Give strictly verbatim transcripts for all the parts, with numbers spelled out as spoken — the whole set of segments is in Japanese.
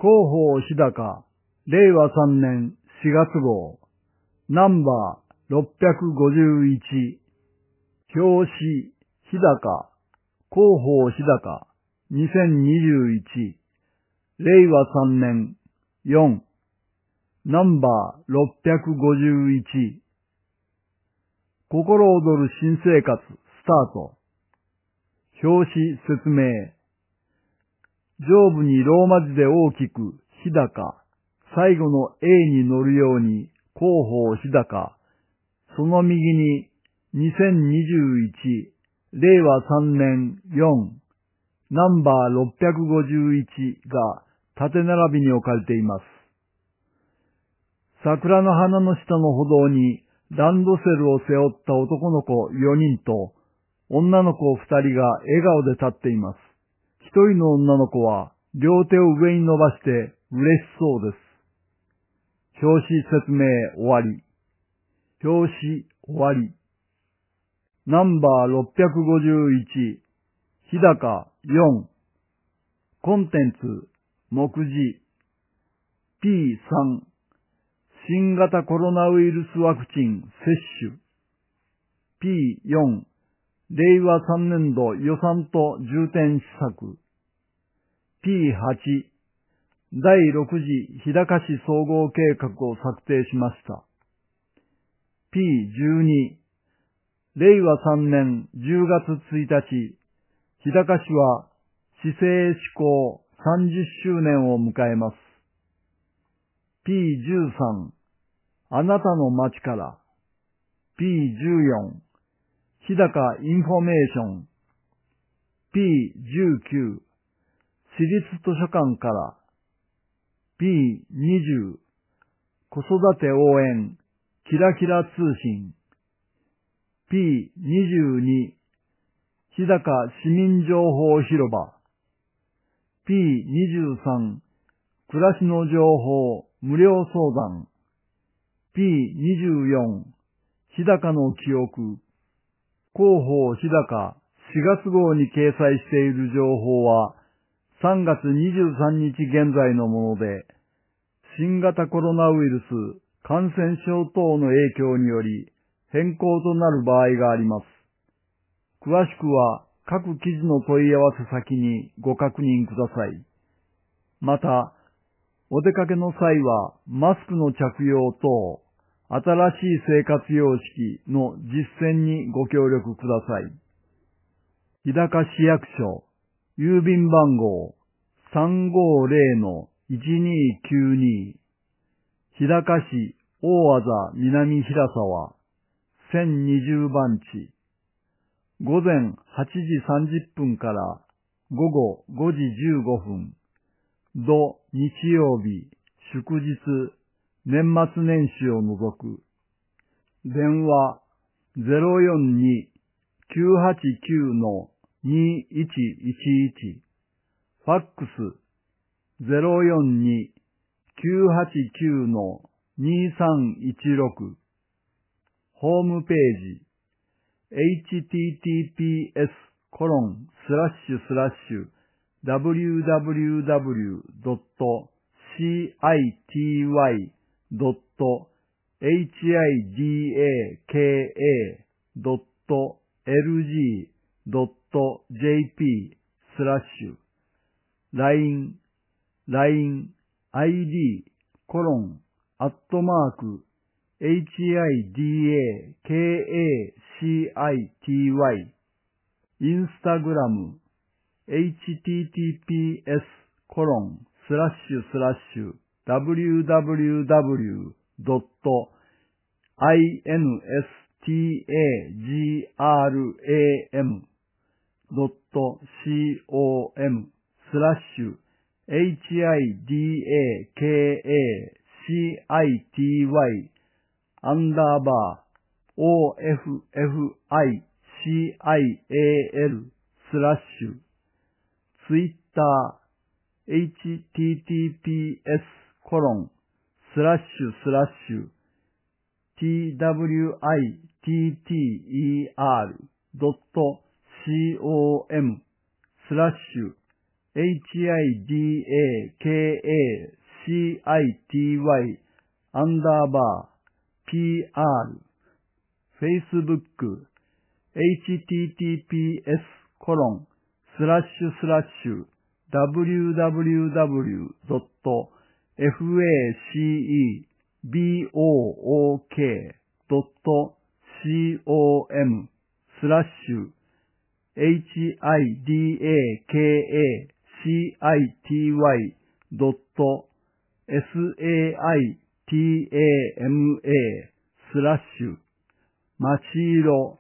広報日高、れいわさんねんしがつごう、ナンバーろっぴゃくごじゅういち、表紙日高、広報日高、にせんにじゅういち、れいわさんねんよん、ナンバーろっぴゃくごじゅういち、心躍る新生活スタート。表紙説明。上部にローマ字で大きく日高、最後の A に乗るように広報日高、その右ににせんにじゅういち、れいわさんねんよん、ナンバーろっぴゃくごじゅういちが縦並びに置かれています。桜の花の下の歩道にランドセルを背負った男の子よにんと女の子ふたりが笑顔で立っています。一人の女の子は両手を上に伸ばして嬉しそうです。表紙説明終わり。表紙終わり。ナンバーろっぴゃくごじゅういち、日高よん。コンテンツ、目次。ピーさん。新型コロナウイルスワクチン接種。ピーよん。れいわさんねんど予算と重点施策。ピーはち。だいろく次日高市総合計画を策定しました。ピーじゅうに。れいわさんねんじゅうがつついたち、日高市は市政施行さんじゅっしゅうねんを迎えます。ピーじゅうさん。あなたの街から。ピーじゅうよん。日高インフォメーション。ピーじゅうきゅう。市立図書館から。ピーにじゅう。子育て応援。キラキラ通信。ピーにじゅうに。日高市民情報広場。ピーにじゅうさん。暮らしの情報無料相談。ピーにじゅうよん。日高の記憶。広報日高しがつごうに掲載している情報はさんがつにじゅうさんにち現在のもので、新型コロナウイルス感染症等の影響により変更となる場合があります。詳しくは各記事の問い合わせ先にご確認ください。また、お出かけの際はマスクの着用等、新しい生活様式の実践にご協力ください。日高市役所、郵便番号 さんごーぜろのいちにーきゅうに、日高市大字南平沢せんにじゅうばんち、午前はちじさんじゅっぷんから午後ごじじゅうごふん、土日曜日、祝日、年末年始を除く。電話 ゼロよんに きゅうはちきゅう のにいちいちいち。ファックス ゼロよんに きゅうはちきゅう のにさんいちろく。ホームページ エイチティーティーピーエス コロンスラッシュスラッシュ ダブリューダブリューダブリュー ドット シーアイティーワイ ドット エイチアイディーエーケーエー ドット エルジー ドット ジェーピー スラッシュ ライン ライン アイディー コロンアットマーク エイチアイディーエーケーエーシーアイティーワイ インスタグラム エイチティーティーピーエス コロンスラッシュスラッシュ ダブリューダブリューダブリュー ドット アイエヌエスティーエージーアールエーエム ドット コム スラッシュ エイチアイディーエーケーエーシーアイティーワイ アンダーバー オーエフエフアイシーアイエーエル スラッシュツイッター エイチティーティーピーエス コロンスラッシュスラッシュ ティーダブリューアイティーティーイーアール ドット コム スラッシュ hidakacity アンダーバー pr、Facebook、https コロンスラッシュスラッシュ www.facebook.com スラッシュ hidakacity.saitama スラッシュまちいろ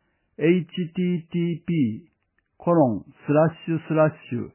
http コロンスラッシュスラッシュ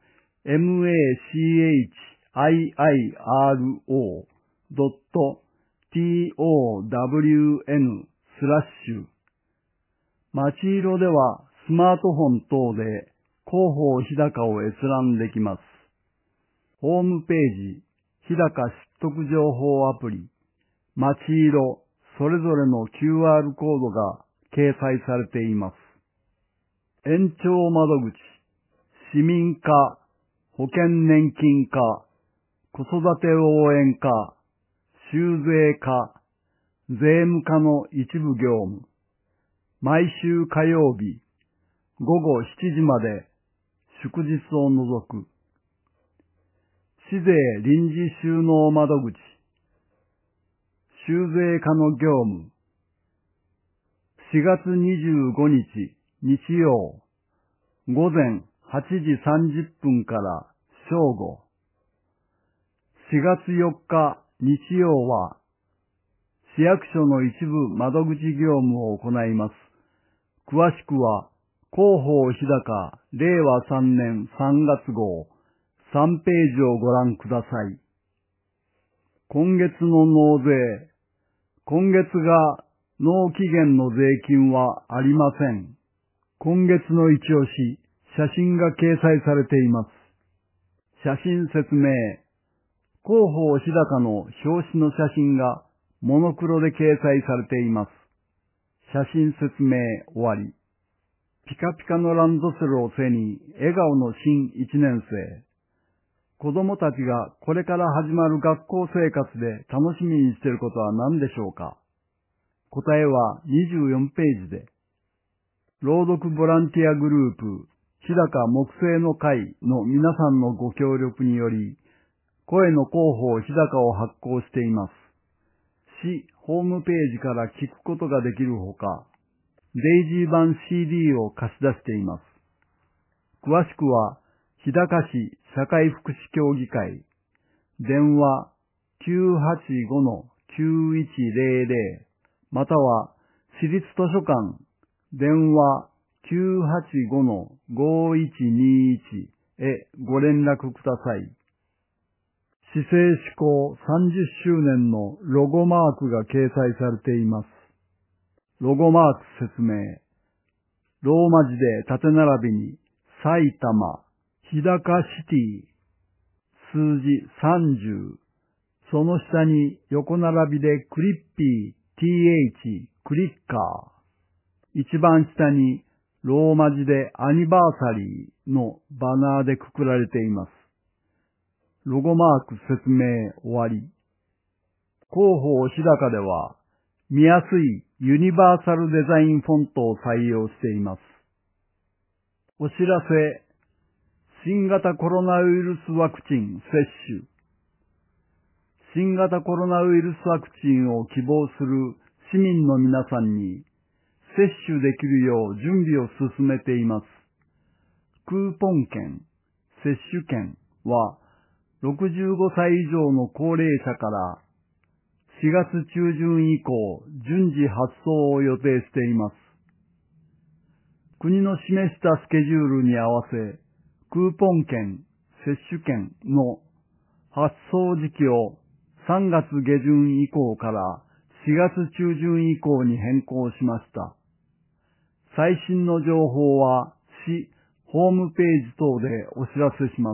machiro.town スラッシュまちいろではスマートフォン等で広報日高を閲覧できます。ホームページ日高知得情報アプリまちいろそれぞれの キューアール コードが掲載されています。延長窓口、市民課、保険年金課、子育て応援課、収税課、税務課の一部業務、毎週火曜日、午後しちじまで、祝日を除く。市税臨時収納窓口、収税課の業務、しがつにじゅうごにち日曜、午前はちじさんじゅっぷんから正午。しがつよっか日曜は、市役所の一部窓口業務を行います。詳しくは、広報日高れいわさんねんさんがつごうさんページをご覧ください。今月の納税。今月が納期限の税金はありません。今月の一押し、写真が掲載されています。写真説明。広報日高の表紙の写真がモノクロで掲載されています。写真説明終わり。ピカピカのランドセルを背に笑顔の新一年生。子供たちがこれから始まる学校生活で楽しみにしていることは何でしょうか？答えはにじゅうよんページで。朗読ボランティアグループ、日高木星の会の皆さんのご協力により、声の広報日高を発行しています。市ホームページから聞くことができるほか、デイジー版 シーディー を貸し出しています。詳しくは、日高市社会福祉協議会、電話 きゅうはちごのきゅういちぜろぜろ、または市立図書館、電話 きゅうはちごのごいちにいち へご連絡ください。市政施行さんじゅっしゅうねんのロゴマークが掲載されています。ロゴマーク説明。ローマ字で縦並びに埼玉、日高シティ、数字さんじゅう、その下に横並びでクリッピー、ティーエイチ、クリッカー。一番下にローマ字でアニバーサリーのバナーでくくられています。ロゴマーク説明終わり。広報日高では見やすいユニバーサルデザインフォントを採用しています。お知らせ。新型コロナウイルスワクチン接種。新型コロナウイルスワクチンを希望する市民の皆さんに接種できるよう準備を進めています。クーポン券、接種券はろくじゅうごさい以上の高齢者からしがつ中旬以降順次発送を予定しています。国の示したスケジュールに合わせ、クーポン券、接種券の発送時期をさんがつげじゅん以降からしがつ中旬以降に変更しました。最新の情報は市ホームページ等でお知らせします。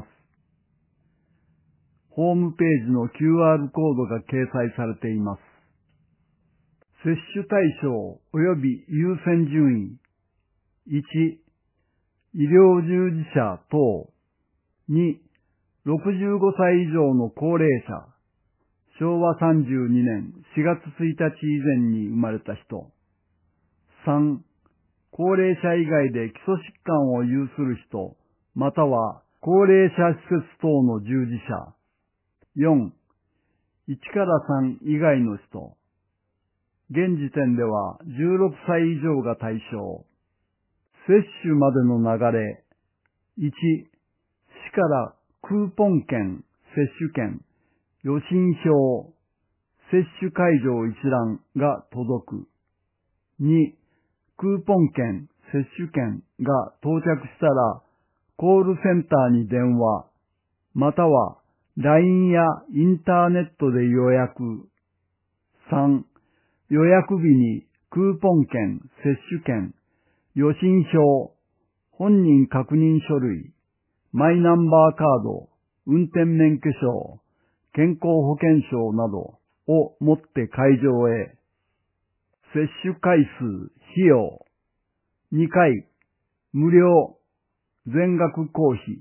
ホームページの キューアール コードが掲載されています。接種対象及び優先順位。いち、医療従事者等。 に、ろくじゅうごさい以上の高齢者、しょうわさんじゅうにねんしがつついたち以前に生まれた人。さん、高齢者以外で基礎疾患を有する人、または高齢者施設等の従事者。よん、いちからさん以外の人。現時点ではじゅうろくさい以上が対象。接種までの流れ。いち、市からクーポン券、接種券、予診票、接種会場一覧が届く。に、クーポン券、接種券が到着したら、コールセンターに電話、または ライン やインターネットで予約。さん、予約日にクーポン券、接種券、予診票、本人確認書類、マイナンバーカード、運転免許証、健康保険証などを持って会場へ。接種回数、費用。にかい、無料、全額公費。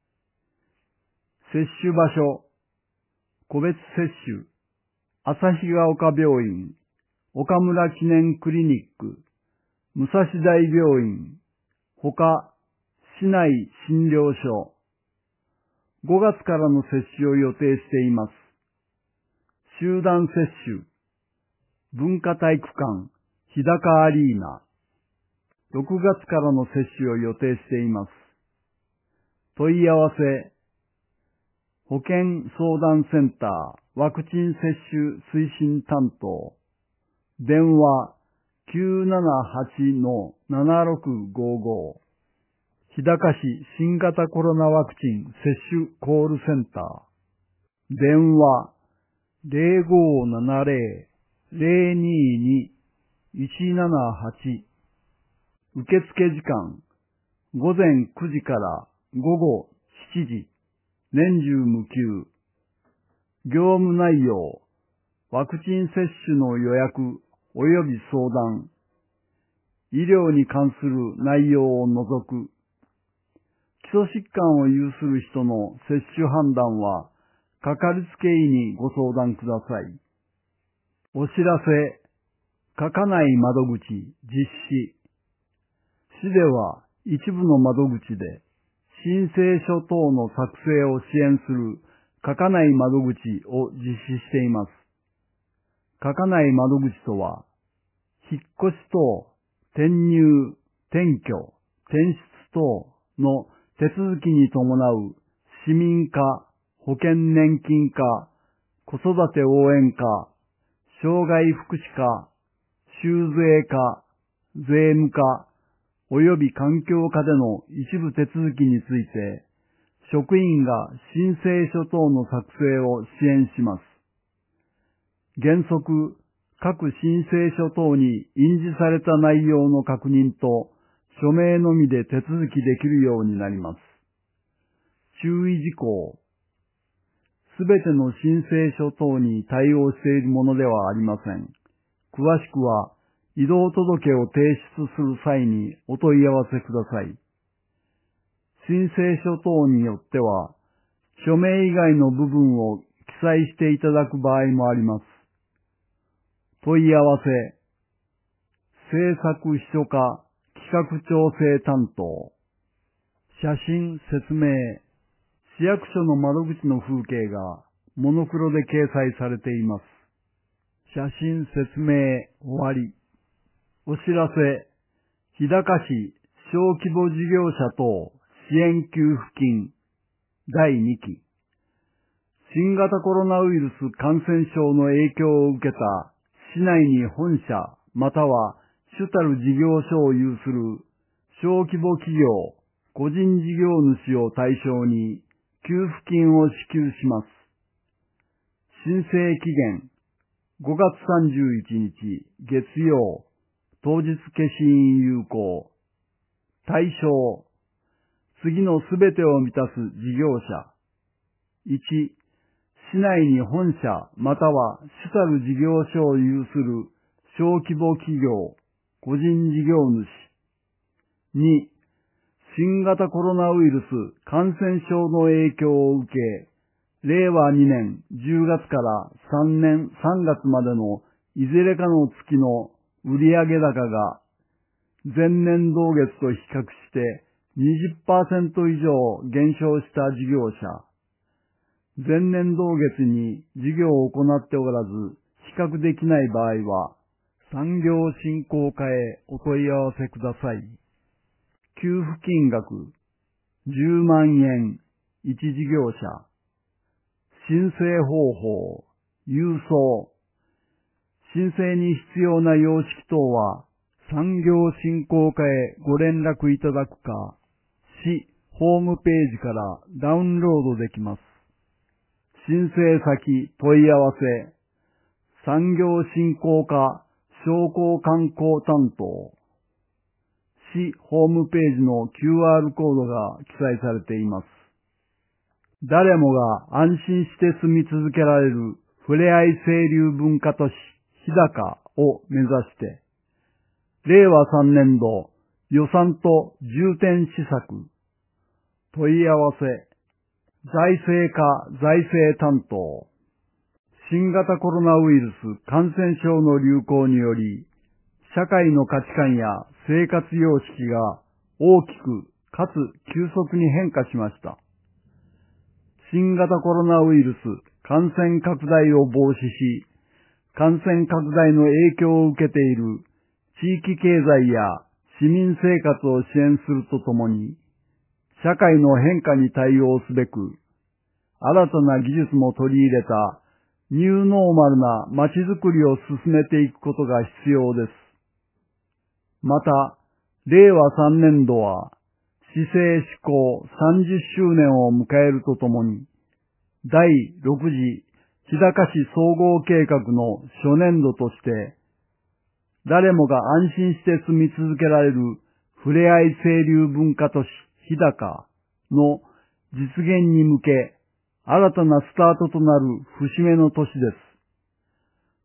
接種場所、個別接種、旭ヶ丘病院、岡村記念クリニック、武蔵大病院、ほか、市内診療所。ごがつからの接種を予定しています。集団接種、文化体育館、日高アリーナ。ろくがつからの接種を予定しています。問い合わせ、保健相談センター、ワクチン接種推進担当。電話、きゅうななはちのななろくごご。日高市新型コロナワクチン接種コールセンター。電話、ゼロごななゼロ ゼロにに いちななはち。受付時間、ごぜんくじからごごしちじ、年中無休。業務内容、ワクチン接種の予約及び相談。医療に関する内容を除く。基礎疾患を有する人の接種判断は、かかりつけ医にご相談ください。お知らせ、書かない窓口実施。市では一部の窓口で申請書等の作成を支援する書かない窓口を実施しています。書かない窓口とは、引っ越し等、転入、転居、転出等の手続きに伴う市民課、保険年金課、子育て応援課、障害福祉課、収税課、税務課、及び環境課での一部手続きについて、職員が申請書等の作成を支援します。原則、各申請書等に印字された内容の確認と署名のみで手続きできるようになります。注意事項。すべての申請書等に対応しているものではありません。詳しくは、移動届を提出する際にお問い合わせください。申請書等によっては、署名以外の部分を記載していただく場合もあります。問い合わせ、政策秘書課企画調整担当。写真説明。市役所の窓口の風景がモノクロで掲載されています。写真説明終わり。お知らせ、日高市小規模事業者等支援給付金だいにき。新型コロナウイルス感染症の影響を受けた市内に本社または主たる事業所を有する小規模企業、個人事業主を対象に給付金を支給します。申請期限ごがつさんじゅういちにち月曜、当日消印有効。対象、次のすべてを満たす事業者。いち、市内に本社または主たる事業所を有する小規模企業、個人事業主。に、 新型コロナウイルス感染症の影響を受け、れいわにねんじゅうがつからさんねんさんがつまでのいずれかの月の売上高が前年同月と比較して にじゅっパーセント 以上減少した事業者、前年同月に事業を行っておらず比較できない場合は、産業振興課へお問い合わせください。給付金額じゅうまんえん、いち事業者。申請方法、郵送。申請に必要な様式等は、産業振興課へご連絡いただくか、市ホームページからダウンロードできます。申請先問い合わせ、産業振興課商工観光担当。市ホームページの キューアール コードが記載されています。誰もが安心して住み続けられるふれあい清流文化都市日高を目指して、れいわさんねんど予算と重点施策、問い合わせ、財政課財政担当、新型コロナウイルス感染症の流行により、社会の価値観や生活様式が大きくかつ急速に変化しました。新型コロナウイルス感染拡大を防止し、感染拡大の影響を受けている地域経済や市民生活を支援するとともに、社会の変化に対応すべく、新たな技術も取り入れたニューノーマルな街づくりを進めていくことが必要です。また、れいわさんねんどは、市政施行さんじゅっしゅうねんを迎えるとともに、だいろく次日高市総合計画の初年度として、誰もが安心して住み続けられるふれあい清流文化都市日高の実現に向け、新たなスタートとなる節目の年です。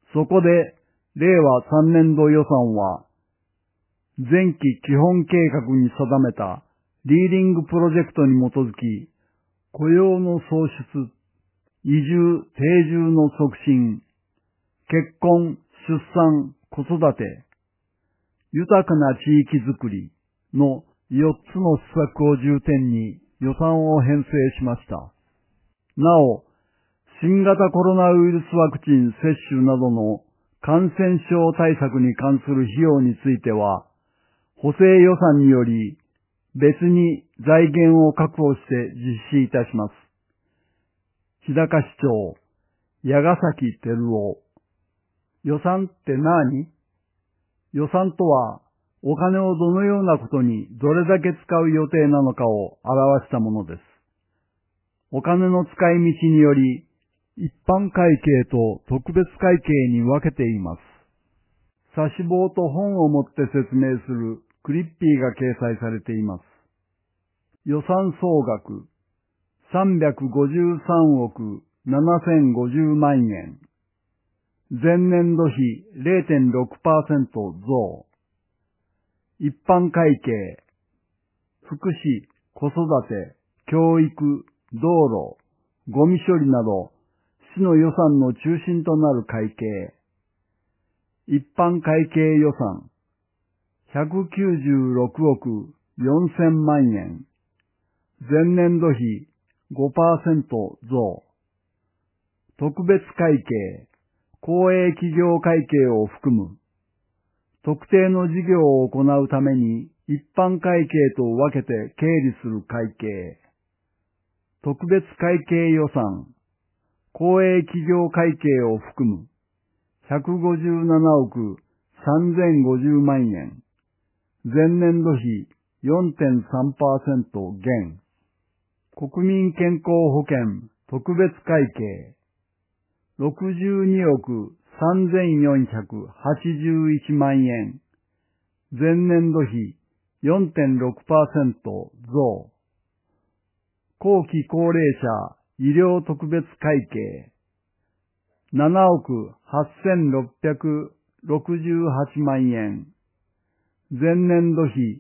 そこで、れいわさんねんど予算は、前期基本計画に定めたリーディングプロジェクトに基づき、雇用の創出、移住・定住の促進、結婚・出産・子育て、豊かな地域づくりのよっつの施策を重点に予算を編成しました。なお、新型コロナウイルスワクチン接種などの感染症対策に関する費用については、補正予算により別に財源を確保して実施いたします。日高市長、矢ヶ崎照夫。予算って何？予算とは、お金をどのようなことにどれだけ使う予定なのかを表したものです。お金の使い道により、一般会計と特別会計に分けています。差し棒と本を持って説明するクリッピーが掲載されています。予算総額さんびゃくごじゅうさんおくななせんごじゅうまんえん。前年度比 れいてんろくパーセント 増。一般会計、福祉、子育て、教育、道路、ゴミ処理など、市の予算の中心となる会計。一般会計予算、ひゃくきゅうじゅうろくおくよんせんまんえん。前年度比 ごパーセント 増。特別会計、公営企業会計を含む。特定の事業を行うために一般会計と分けて経理する会計。特別会計予算、公営企業会計を含む。ひゃくごじゅうななおくさんぜんごじゅうまんえん。前年度比 よんてんさんパーセント 減。国民健康保険特別会計ろくじゅうにおくさんぜんよんひゃくはちじゅういちまんえん。前年度比 よんてんろくパーセント 増。後期高齢者医療特別会計ななおくはっせんろっぴゃくろくじゅうはちまんえん。前年度比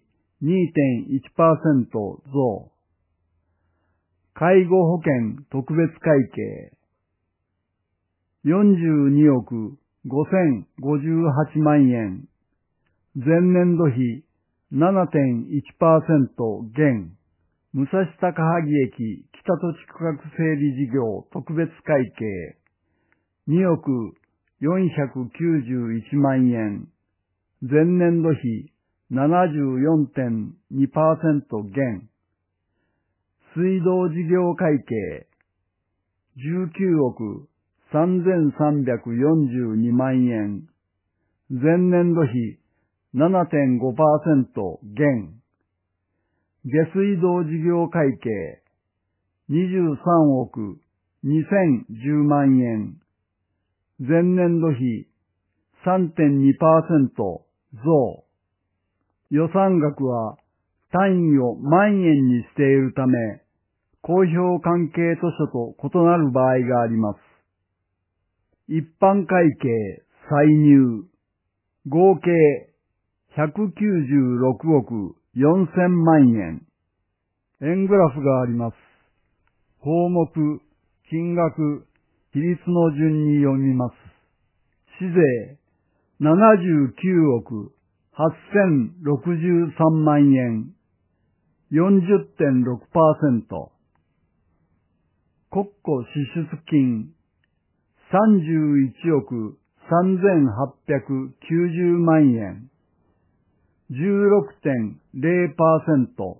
にてんいちパーセント 増。介護保険特別会計よんじゅうにおくごせんごじゅうはちまんえん。前年度比 ななてんいちパーセント 減。武蔵高萩駅北土地区画整理事業特別会計におくよんひゃくきゅうじゅういちまんえん。前年度比 ななじゅうよんてんにパーセント 減。水道事業会計じゅうきゅうおくさんぜんさんびゃくよんじゅうにまんえん。前年度比 ななてんごパーセント 減。下水道事業会計にじゅうさんおくにせんじゅうまんえん。前年度比 さんてんにパーセント 増。予算額は単位を万円にしているため、公表関係図書と異なる場合があります。一般会計歳入合計ひゃくきゅうじゅうろくおくよんせんまんえん。円グラフがあります。項目、金額、比率の順に読みます。市税ななじゅうきゅうおくはっせんろくじゅうさんまんえん。よんじゅってんろくパーセント。国庫支出金さんじゅういちおくさんぜんはっぴゃくきゅうじゅうまんえん。じゅうろくてんぜろパーセント。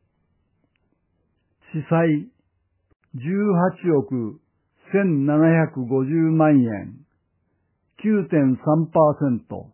司債じゅうはちおくせんななひゃくごじゅうまんえん。きゅうてんさんパーセント。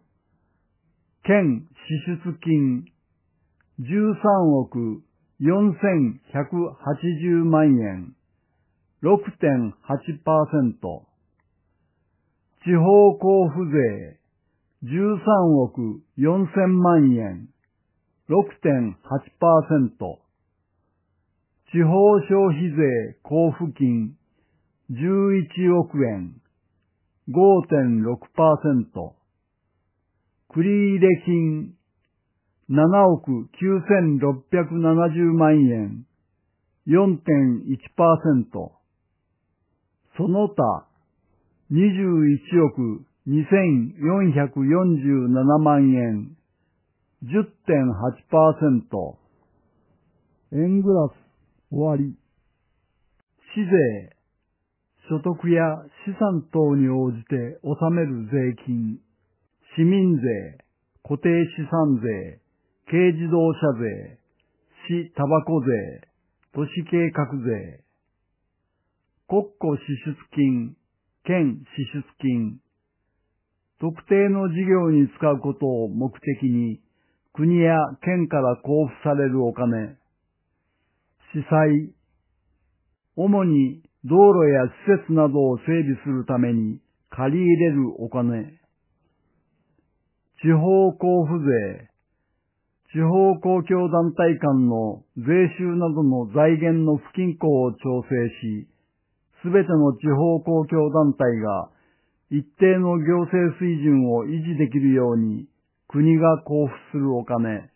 県支出金じゅうさんおくよんせんひゃくはちじゅうまんえん。ろくてんはちパーセント。地方交付税じゅうさんおくよんせんまんえん。ろくてんはちパーセント。地方消費税交付金じゅういちおくえん。ごてんろくパーセント。繰入金ななおくきゅうせんろっぴゃくななじゅうまんえん。よんてんいちパーセント。その他にじゅういちおくにせんよんひゃくよんじゅうななまんえん。じゅってんはちパーセント。円グラフ終わり。市税、所得や資産等に応じて納める税金、市民税、固定資産税、軽自動車税、市タバコ税、都市計画税、国庫支出金、県支出金、特定の事業に使うことを目的に国や県から交付されるお金、市債、主に道路や施設などを整備するために借り入れるお金、地方交付税、地方公共団体間の税収などの財源の不均衡を調整し、すべての地方公共団体が一定の行政水準を維持できるように国が交付するお金、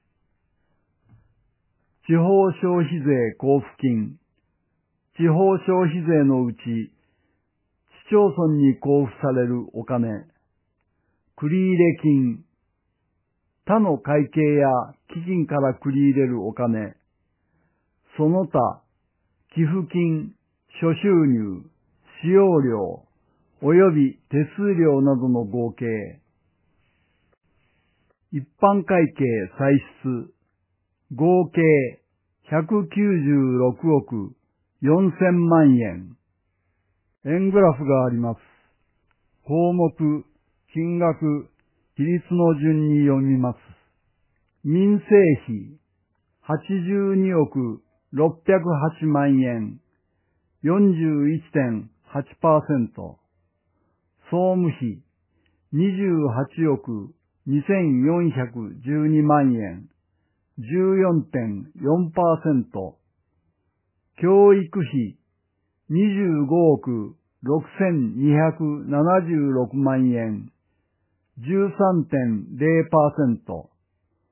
地方消費税交付金、地方消費税のうち市町村に交付されるお金、繰入金、他の会計や基金から繰り入れるお金、その他、寄付金、諸収入、使用料、及び手数料などの合計、一般会計歳出、合計ひゃくきゅうじゅうろくおくよんせんまんえん。円グラフがあります。項目、金額、比率の順に読みます。民生費、はちじゅうにおくろっぴゃくはちまんえん、よんじゅういってんはちパーセント。総務費、にじゅうはちおくにせんよんひゃくじゅうにまんえん、じゅうよんてんよんパーセント。教育費、にじゅうごおくろくせんにひゃくななじゅうろくまんえん、じゅうさんてんぜろパーセント。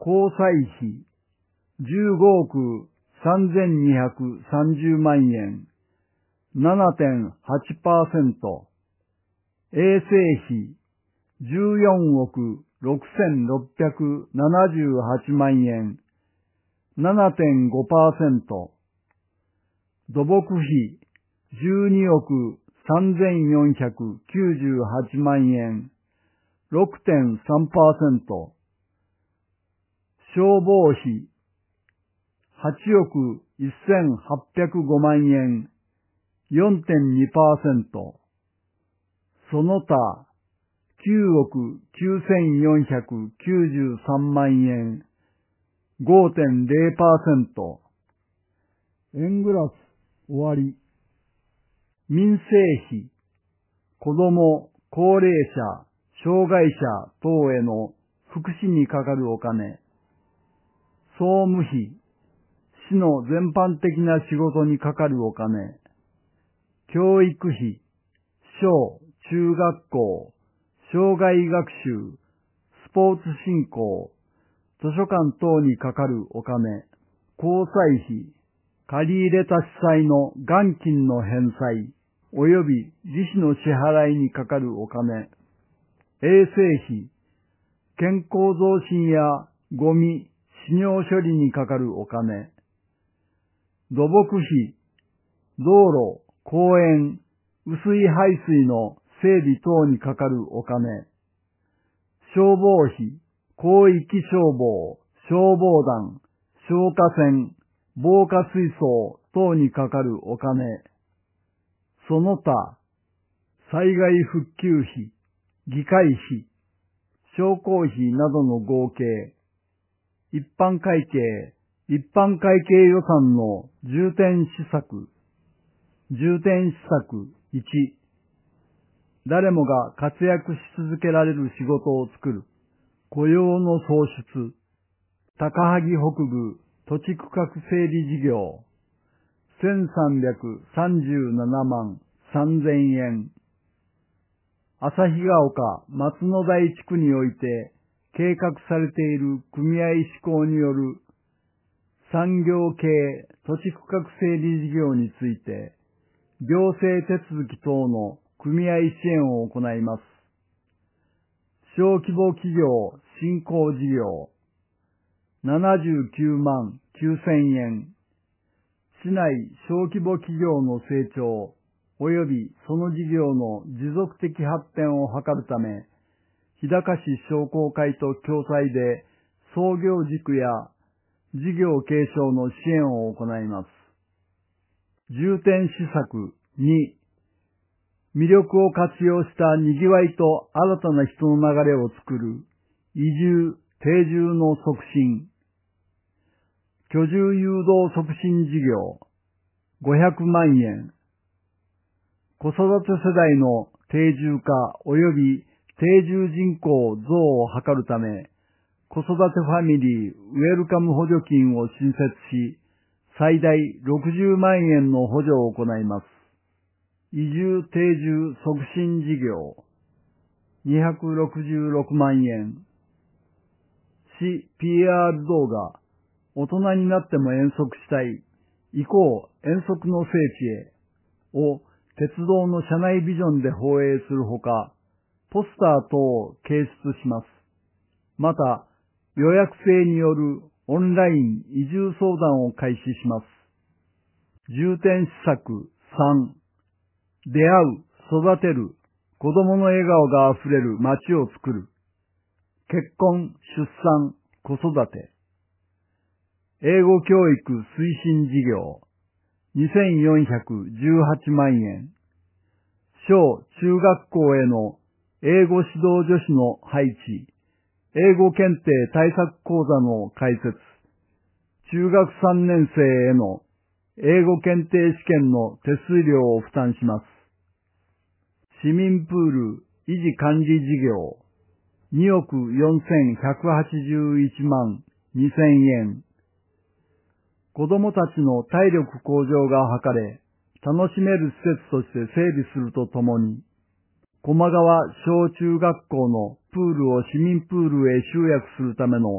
交際費じゅうごおくさんぜんにひゃくさんじゅうまんえん ななてんはちパーセント、衛生費じゅうよんおくろくせんろっぴゃくななじゅうはちまんえん ななてんごパーセント、土木費じゅうにおくさんぜんよんひゃくきゅうじゅうはちまんえん ろくてんさんパーセント、消防費はちおくせんはっぴゃくごまんえん よんてんにパーセント、その他きゅうおくきゅうせんよんひゃくきゅうじゅうさんまんえん ごてんぜろパーセント、円グラフ終わり。民生費、子ども、高齢者、障害者等への福祉にかかるお金。総務費、市の全般的な仕事にかかるお金。教育費、小、中学校、障害学習、スポーツ振興、図書館等にかかるお金。交際費、借り入れた司債の元金の返済、及び利子の支払いにかかるお金。衛生費、健康増進やゴミ、死尿処理にかかるお金。土木費、道路、公園、雨水排水の整備等にかかるお金。消防費、広域消防、消防団、消火栓、防火水槽等にかかるお金。その他、災害復旧費、議会費、商工費などの合計、一般会計、一般会計予算の重点施策、重点施策いち、誰もが活躍し続けられる仕事を作る、雇用の創出、高萩北部土地区画整理事業、せんさんびゃくさんじゅうななまんさんぜんえん。旭ヶ丘松野台地区において計画されている組合施行による産業系土地区画整理事業について、行政手続き等の組合支援を行います。小規模企業振興事業、ななじゅうきゅうまんきゅうせんえん。市内小規模企業の成長及びその事業の持続的発展を図るため、日高市商工会と共催で創業軸や事業継承の支援を行います。重点施策に、魅力を活用したにぎわいと新たな人の流れを作る移住・定住の促進。居住誘導促進事業ごひゃくまんえん。子育て世代の定住化及び定住人口増を図るため、子育てファミリーウェルカム補助金を新設し、最大ろくじゅうまんえんの補助を行います。移住定住促進事業にひゃくろくじゅうろくまんえん。市 ピーアール 動画、大人になっても遠足したい、以降遠足の聖地へを鉄道の車内ビジョンで放映するほか、ポスター等を掲出します。また、予約制によるオンライン移住相談を開始します。重点施策さん、出会う、育てる、子供の笑顔があふれる街を作る。結婚、出産、子育て。英語教育推進事業にせんよんひゃくじゅうはちまんえん。小中学校への英語指導助手の配置、英語検定対策講座の開設、中学さんねん生への英語検定試験の手数料を負担します。市民プール維持管理事業におくよんせんひゃくはちじゅういちまんにせんえん。子供たちの体力向上が図れ、楽しめる施設として整備するとともに、駒川小中学校のプールを市民プールへ集約するための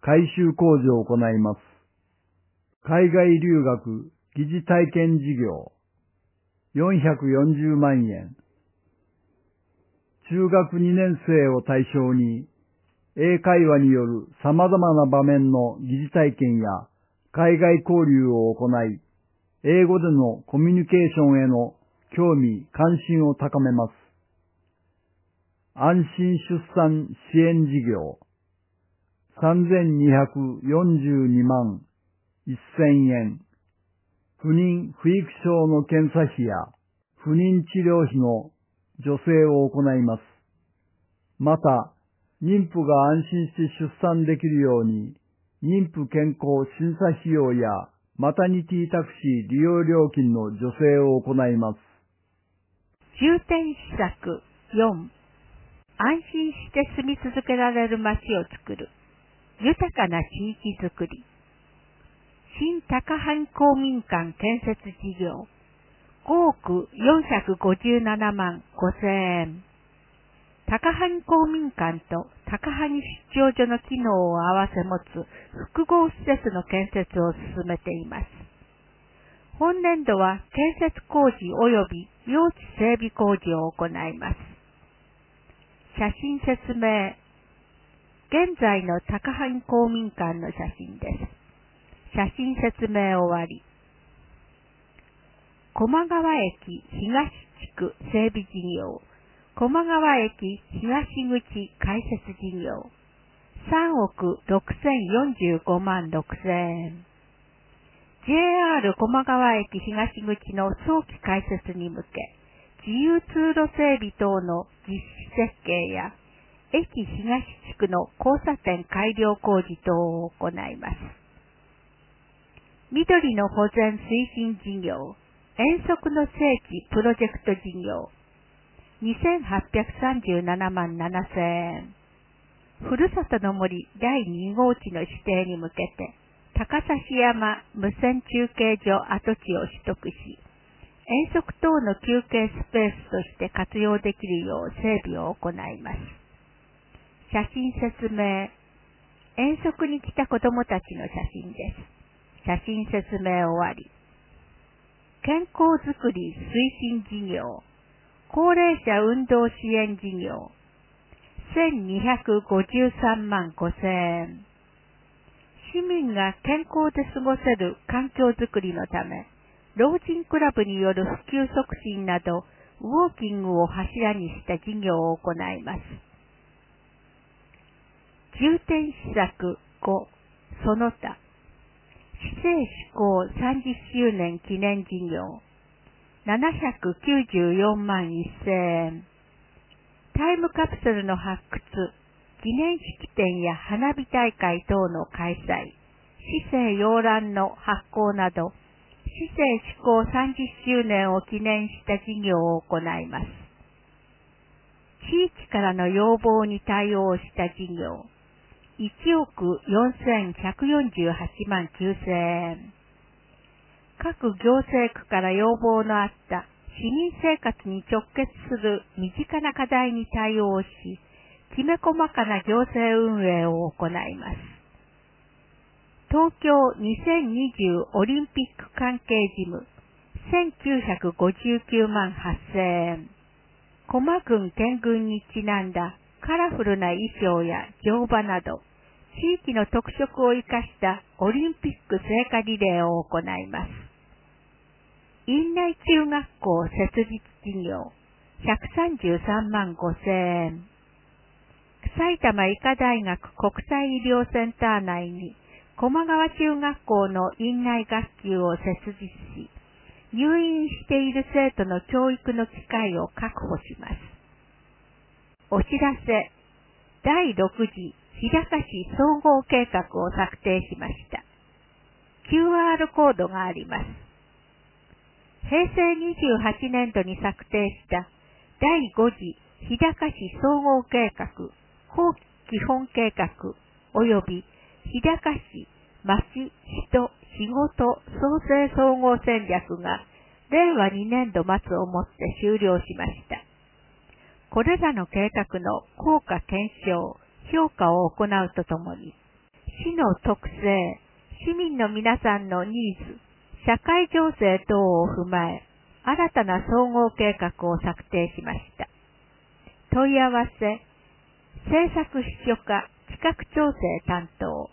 改修工事を行います。海外留学疑似体験事業よんひゃくよんじゅうまんえん。中学にねん生を対象に英会話による様々な場面の疑似体験や海外交流を行い、英語でのコミュニケーションへの興味・関心を高めます。安心出産支援事業さんぜんにひゃくよんじゅうにまんせんえん。不妊・不育症の検査費や不妊治療費の助成を行います。また、妊婦が安心して出産できるように、妊婦健康審査費用やマタニティタクシー利用料金の助成を行います。 重点施策よん、安心して住み続けられる街を作る、豊かな地域づくり。新高藩公民館建設事業、ごおくよんひゃくごじゅうななまんごせんえん。高萩公民館と高萩出張所の機能を併せ持つ複合施設の建設を進めています。本年度は建設工事及び用地整備工事を行います。写真説明。現在の高萩公民館の写真です。写真説明終わり。駒川駅東地区整備事業、駒川駅東口開設事業、さんおくろくせんよんじゅうごまんろくせんえん。ジェイアール 駒川駅東口の早期開設に向け、自由通路整備等の実施設計や、駅東地区の交差点改良工事等を行います。緑の保全推進事業、遠足の聖地プロジェクト事業、にせんはっぴゃくさんじゅうななまんななせんえん。ふるさとの森だいにごうちの指定に向けて、高崎山無線中継所跡地を取得し、遠足等の休憩スペースとして活用できるよう整備を行います。写真説明。遠足に来た子どもたちの写真です。写真説明終わり。健康づくり推進事業、高齢者運動支援事業、せんにひゃくごじゅうさんまんごせんえん。市民が健康で過ごせる環境づくりのため、老人クラブによる普及促進など、ウォーキングを柱にした事業を行います。重点施策ご、その他。市政施行さんじゅっしゅうねん記念事業、ななひゃくきゅうじゅうよんまんせんえん。タイムカプセルの発掘、記念式典や花火大会等の開催、市政洋覧の発行など、市政施行さんじゅっしゅうねんを記念した事業を行います。地域からの要望に対応した事業、いちおくよんせんひゃくよんじゅうはちまんきゅうせんえん。各行政区から要望のあった市民生活に直結する身近な課題に対応し、きめ細かな行政運営を行います。東京にせんにじゅうオリンピック関係事務、せんきゅうひゃくごじゅうきゅうまんはっせんえん。駒郡県郡にちなんだカラフルな衣装や乗馬など、地域の特色を生かしたオリンピック聖火リレーを行います。院内中学校設立事業、ひゃくさんじゅうさんまんごせんえん。埼玉医科大学国際医療センター内に、駒川中学校の院内学級を設立し、入院している生徒の教育の機会を確保します。お知らせ。だいろく次日高市総合計画を策定しました。キューアール コードがあります。へいせいにじゅうはちねんどに策定しただいご次日高市総合計画後期基本計画及び日高市町人仕事創生総合戦略がれいわにねんど末をもって終了しました。これらの計画の効果検証、評価を行うとともに、 市の特性、市民の皆さんのニーズ、社会情勢等を踏まえ、新たな総合計画を策定しました。問い合わせ、政策秘書課企画調整担当。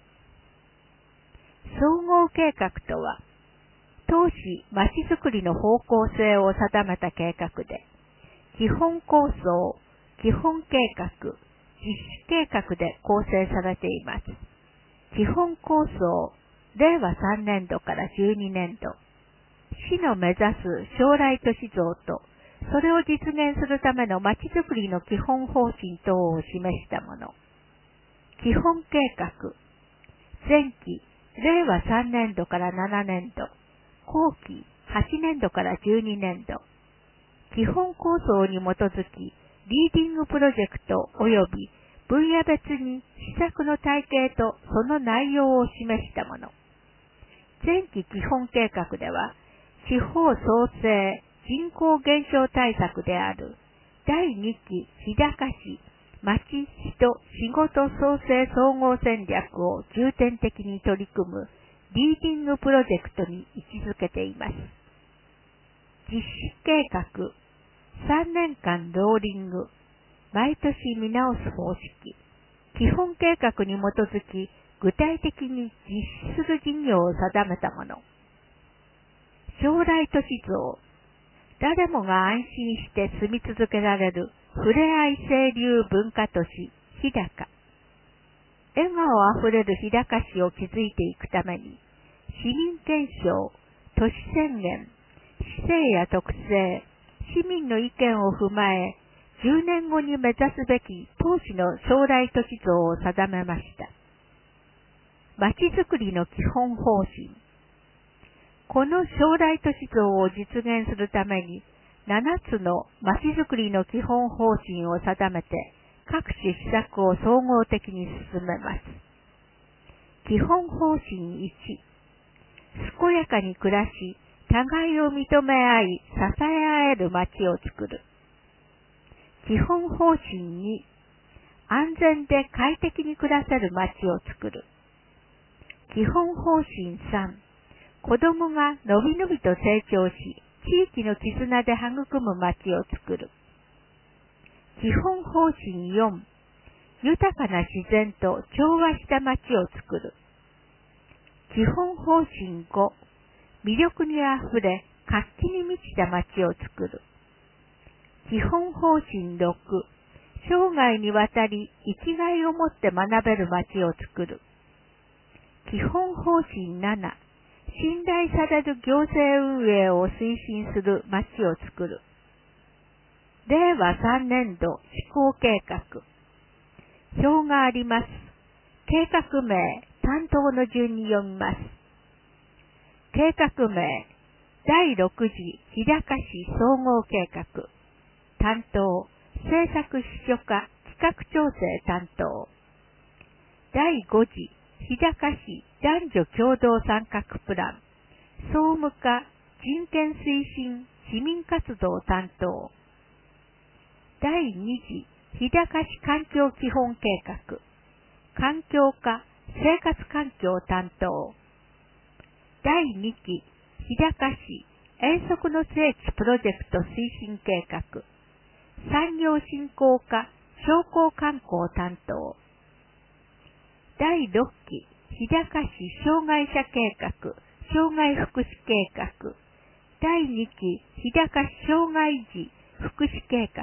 総合計画とは、当市まちづくりの方向性を定めた計画で、基本構想、基本計画、実施計画で構成されています。基本構想、れいわさんねんどからじゅうにねんど、市の目指す将来都市像と、それを実現するためのまちづくりの基本方針等を示したもの。基本計画、前期、れいわさんねんどからななねんど、後期、はちねんどからじゅうにねんど、基本構想に基づき、リーディングプロジェクト及び分野別に施策の体系とその内容を示したもの。前期基本計画では、地方創生人口減少対策であるだいにき日高市町人仕事創生総合戦略を重点的に取り組むリーディングプロジェクトに位置づけています。実施計画、さんねんかんローリング、毎年見直す方式、基本計画に基づき具体的に実施する事業を定めたもの。将来都市像、誰もが安心して住み続けられるふれあい清流文化都市、日高。笑顔あふれる日高市を築いていくために、市民検証、都市宣言、市政や特性、市民の意見を踏まえ、じゅうねんごに目指すべき当市の将来都市像を定めました。まちづくりの基本方針。この将来都市像を実現するために、ななつのまちづくりの基本方針を定めて、各種施策を総合的に進めます。基本方針いち、健やかに暮らし、互いを認め合い、支え合える街を作る。基本方針に、安全で快適に暮らせる街を作る。基本方針さん、子供がのびのびと成長し、地域の絆で育む街を作る。基本方針よん、豊かな自然と調和した街を作る。基本方針ご、魅力にあふれ、活気に満ちた街を作る。基本方針ろく、生涯にわたり生きがいを持って学べる街を作る。基本方針なな、信頼される行政運営を推進する街を作る。れいわさんねんど施行計画。表があります。計画名、担当の順に読みます。計画名、だいろくじ日高市総合計画。担当、政策秘書課企画調整担当。だいごじ日高市男女共同参画プラン。総務課人権推進市民活動担当。だいにじ日高市環境基本計画。環境課生活環境担当。だいにき日高市遠足の聖地プロジェクト推進計画。産業振興課商工観光担当。だいろっき日高市障害者計画障害福祉計画。だいにき日高市障害児福祉計画。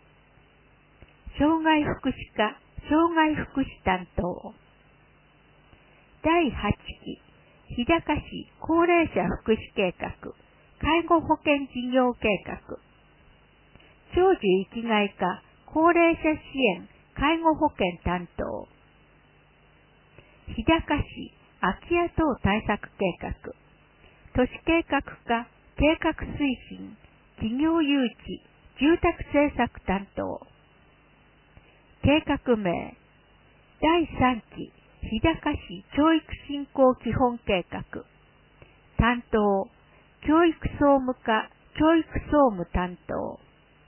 障害福祉課障害福祉担当。だいはちき日高市高齢者福祉計画介護保険事業計画。長寿生きがい課高齢者支援介護保険担当。日高市空き家等対策計画。都市計画課計画推進企業誘致住宅政策担当。計画名だいさんき日高市教育振興基本計画。担当教育総務課教育総務担当。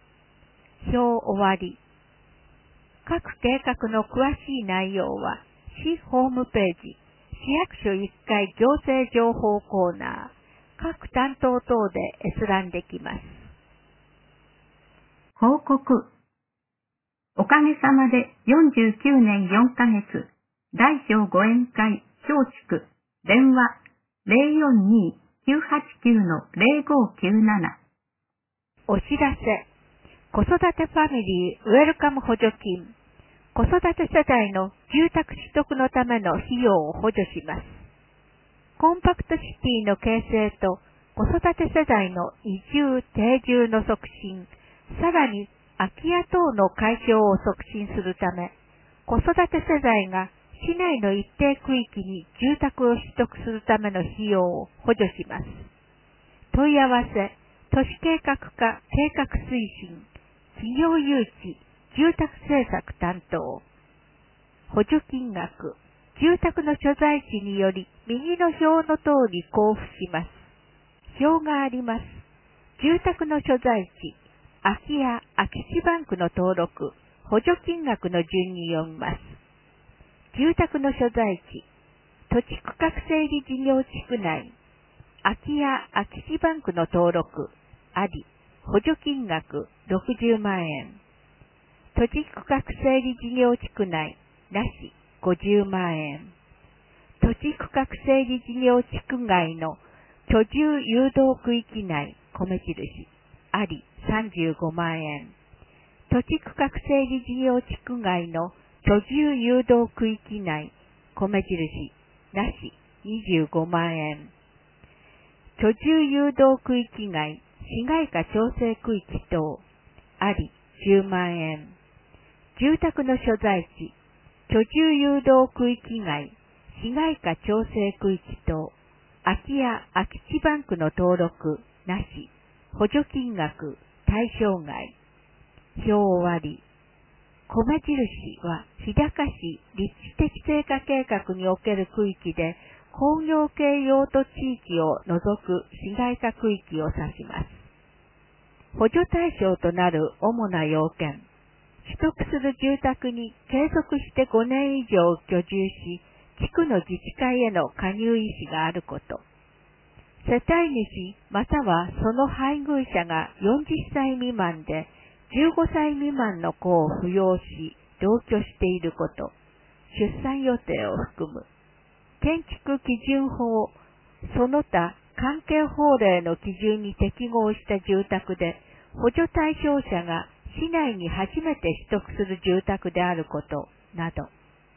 表終わり。各計画の詳しい内容は市ホームページ、市役所いっかい行政情報コーナー、各担当等で閲覧できます。 報告。おかげさまでよんじゅうきゅうねんよんかげつ、大小ご宴会松竹、電話 ゼロよんにーきゅうはちきゅうのゼロごきゅうなな。 お知らせ。子育てファミリーウェルカム補助金。子育て世帯の住宅取得のための費用を補助します。コンパクトシティの形成と子育て世代の移住・定住の促進、さらに空き家等の解消を促進するため、子育て世代が市内の一定区域に住宅を取得するための費用を補助します。問い合わせ、都市計画課計画推進、企業誘致、住宅政策担当。補助金額、住宅の所在地により右の表の通り交付します。表があります。住宅の所在地、空き家、空き地バンクの登録、補助金額の順に読みます。住宅の所在地、土地区画整理事業地区内、空き家、空き地バンクの登録、あり、補助金額ろくじゅうまんえん。土地区画整理事業地区内、なし、ごじゅうまんえん。土地区画整理事業地区外の居住誘導区域内、米印、あり、さんじゅうごまんえん。土地区画整理事業地区外の居住誘導区域内、米印、なし、にじゅうごまんえん。居住誘導区域外、市街化調整区域等、あり、じゅうまんえん。住宅の所在地、居住誘導区域外、市街化調整区域等、空き家空き地バンクの登録、なし、補助金額、対象外。表終わり。米印は日高市立地的成果計画における区域で工業系用途地域を除く市街化区域を指します。補助対象となる主な要件。取得する住宅に継続してごねん以上居住し、地区の自治会への加入意思があること。世帯主またはその配偶者がよんじゅっさい未満でじゅうごさい未満の子を扶養し、同居していること。出産予定を含む。建築基準法、その他関係法令の基準に適合した住宅で、補助対象者が市内に初めて取得する住宅であることなど。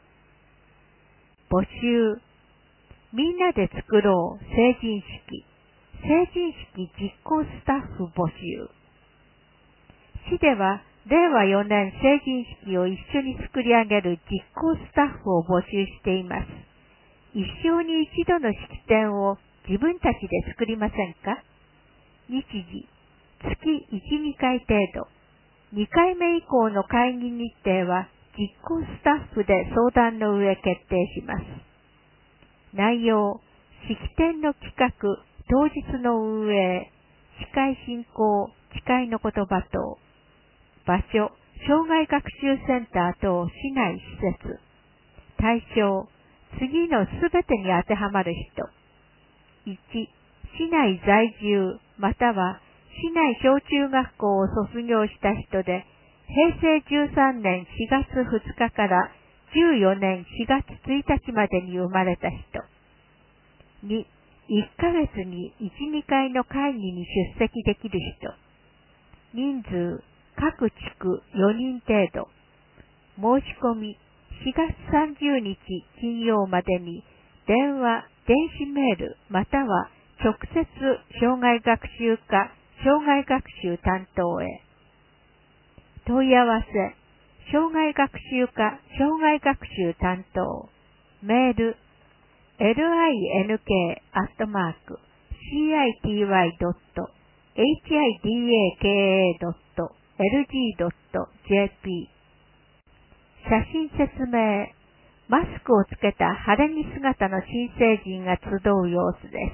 募集。みんなで作ろう成人式。成人式実行スタッフ募集。市ではれいわよねん成人式を一緒に作り上げる実行スタッフを募集しています。一生に一度の式典を自分たちで作りませんか？日時、月いち、にかい程度。にかいめ以降の会議日程は実行スタッフで相談の上決定します。内容、式典の企画、当日の運営、司会進行、誓いの言葉等。場所、障害学習センター等市内施設。対象、次のすべてに当てはまる人。いち、市内在住、または市内小中学校を卒業した人で、へいせいじゅうさんねんしがつふつかからじゅうよねんしがつついたちまでに生まれた人。に、いっかげつにいち、にかいの会議に出席できる人。人数、各地区よにん程度。申し込み、しがつさんじゅうにち金曜までに電話、電子メールまたは直接障害学習課障害学習担当へ。問い合わせ、障害学習課障害学習担当。メール、エルアイエヌケー アットマーク シーアイティーワイ ドット エイチアイディーエーケーエー ドット エルジー ドット ジェーピー。写真説明。マスクをつけた晴れ着姿の新成人が集う様子です。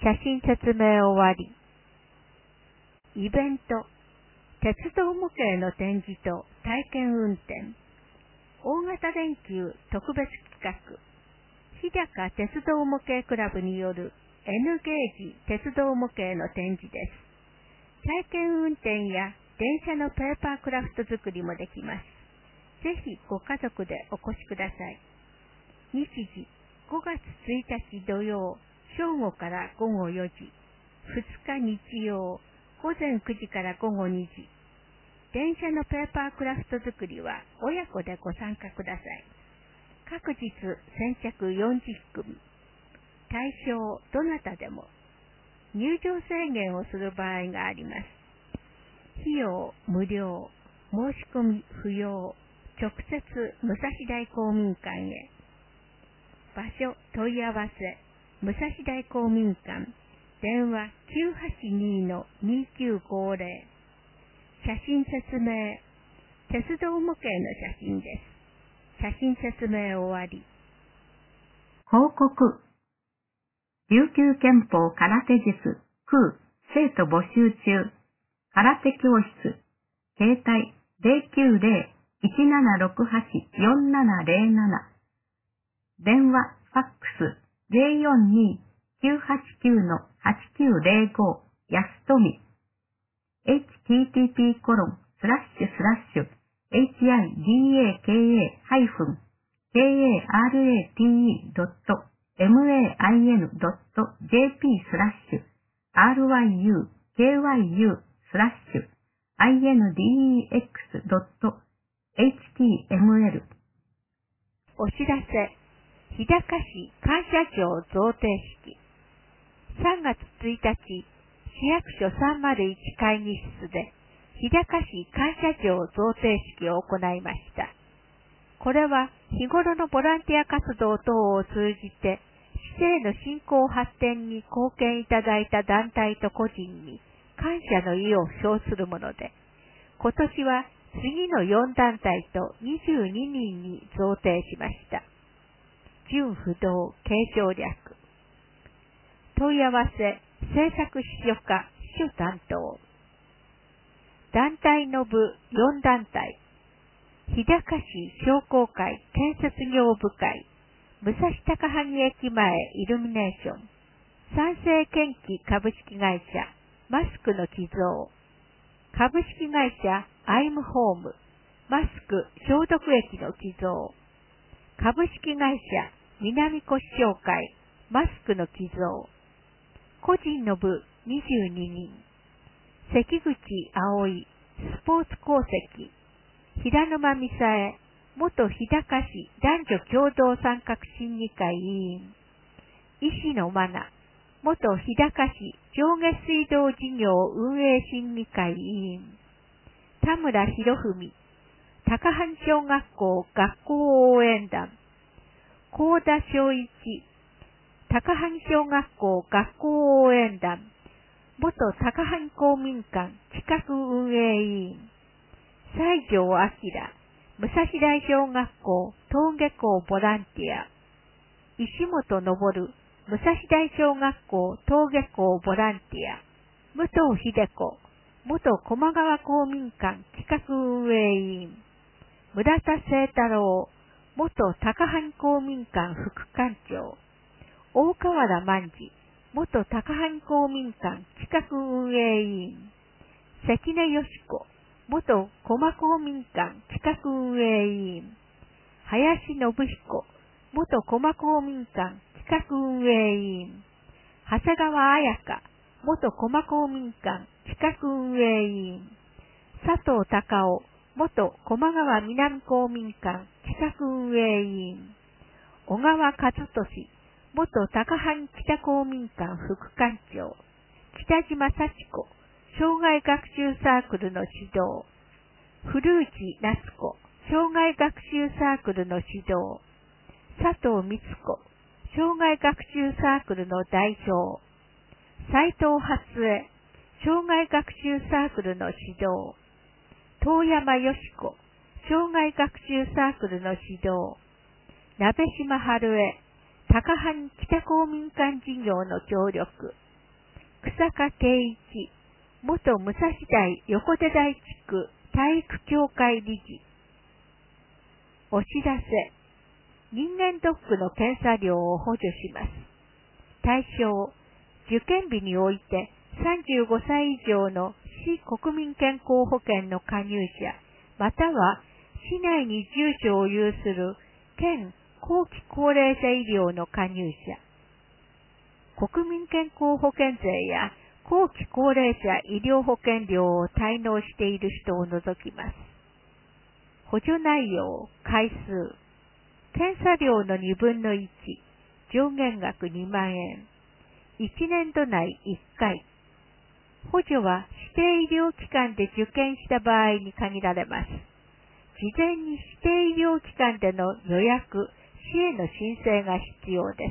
写真説明終わり。イベント。鉄道模型の展示と体験運転。大型連休特別企く、日高鉄道模型クラブによる N ゲージ鉄道模型の展示です。体験運転や電車のペーパークラフト作りもできます。ぜひご家族でお越しください。日時、ごがつついたち土曜、正午からごごよじ、ふつか日曜、ごぜんくじからごごにじ。電車のペーパークラフト作りは親子でご参加ください。各日先着よんじゅっくみ。対象どなたでも。入場制限をする場合があります。費用無料、申し込み不要、直接武蔵大公民館へ。場所問い合わせ、武蔵大公民館、電話 きゅうはちに にきゅうごぜろ。写真説明、鉄道模型の写真です。写真説明終わり。 報告。琉球憲法空手術、空、生徒募集中。空手教室。携帯 ゼロきゅうゼロ いちななろくはち よんななゼロなな。電話、ファックス ゼロよんに きゅうはちきゅう はちきゅうゼロご 安富。エイチティーティーピーコロンスラッシュスラッシュ エイチアイディーエーケーエー ハイフン ケーエーアールエーティーイー ドット エムエーアイエヌ ドット ジェーピー スラッシュ アールワイユー ケーワイユー スラッシュ アイエヌディーイーエックス ドット エイチティーエムエル。 お知らせ。日高市感謝状贈呈式。さんがつついたち、市役所さんまるいち会議室で、日高市感謝状贈呈式を行いました。これは日頃のボランティア活動等を通じて、市政の振興発展に貢献いただいた団体と個人に感謝の意を表するもので、今年は次のよん団体とにじゅうににんに贈呈しました。準不動継承略。問い合わせ、制作秘書課秘書担当。団体の部よん団体。日高市商工会建設業部会。武蔵高萩駅前イルミネーション。三成建機株式会社マスクの寄贈。株式会社アイムホーム。マスク消毒液の寄贈。株式会社南越商会マスクの寄贈。個人の部にじゅうににん。関口葵スポーツ功績。平沼美沙恵元日高市男女共同参画審議会委員。石野真奈元日高市上下水道事業運営審議会委員。田村博文高萩小学校学校応援団。高田昭一高萩小学校学校応援団。元高萩公民館企画運営委員。西条明武蔵大小学校登下校ボランティア。石本昇武蔵大小学校登下校ボランティア。武藤秀子元駒川公民館企画運営委員。村田清太郎元高萩公民館副館長。大河原万次元高萩公民館企画運営委員。関根義子元駒公民館企画運営委員。林信彦元駒公民館企画運営委員。長谷川彩香元駒公民館企画運営委員。佐藤隆夫元駒川南公民館企画運営委員。小川和俊元高萩北公民館副館長。北島幸子障害学習サークルの指導。古内夏子障害学習サークルの指導。佐藤光子障害学習サークルの代表。斉藤初江障害学習サークルの指導。遠山よし子障害学習サークルの指導。鍋島春江高萩北公民館事業の協力。草加圭一元武蔵大横手台地区体育協会理事。お知らせ。 人間ドックの検査料を補助します。対象、受験日においてさんじゅうごさい以上の市国民健康保険の加入者、または市内に住所を有する県後期高齢者医療の加入者、国民健康保険税や後期高齢者医療保険料を滞納している人を除きます。補助内容、回数、検査料のにぶんのいち、上限額にまんえん、いちねんど内いっかい。補助は指定医療機関で受験した場合に限られます。事前に指定医療機関での予約、市への申請が必要です。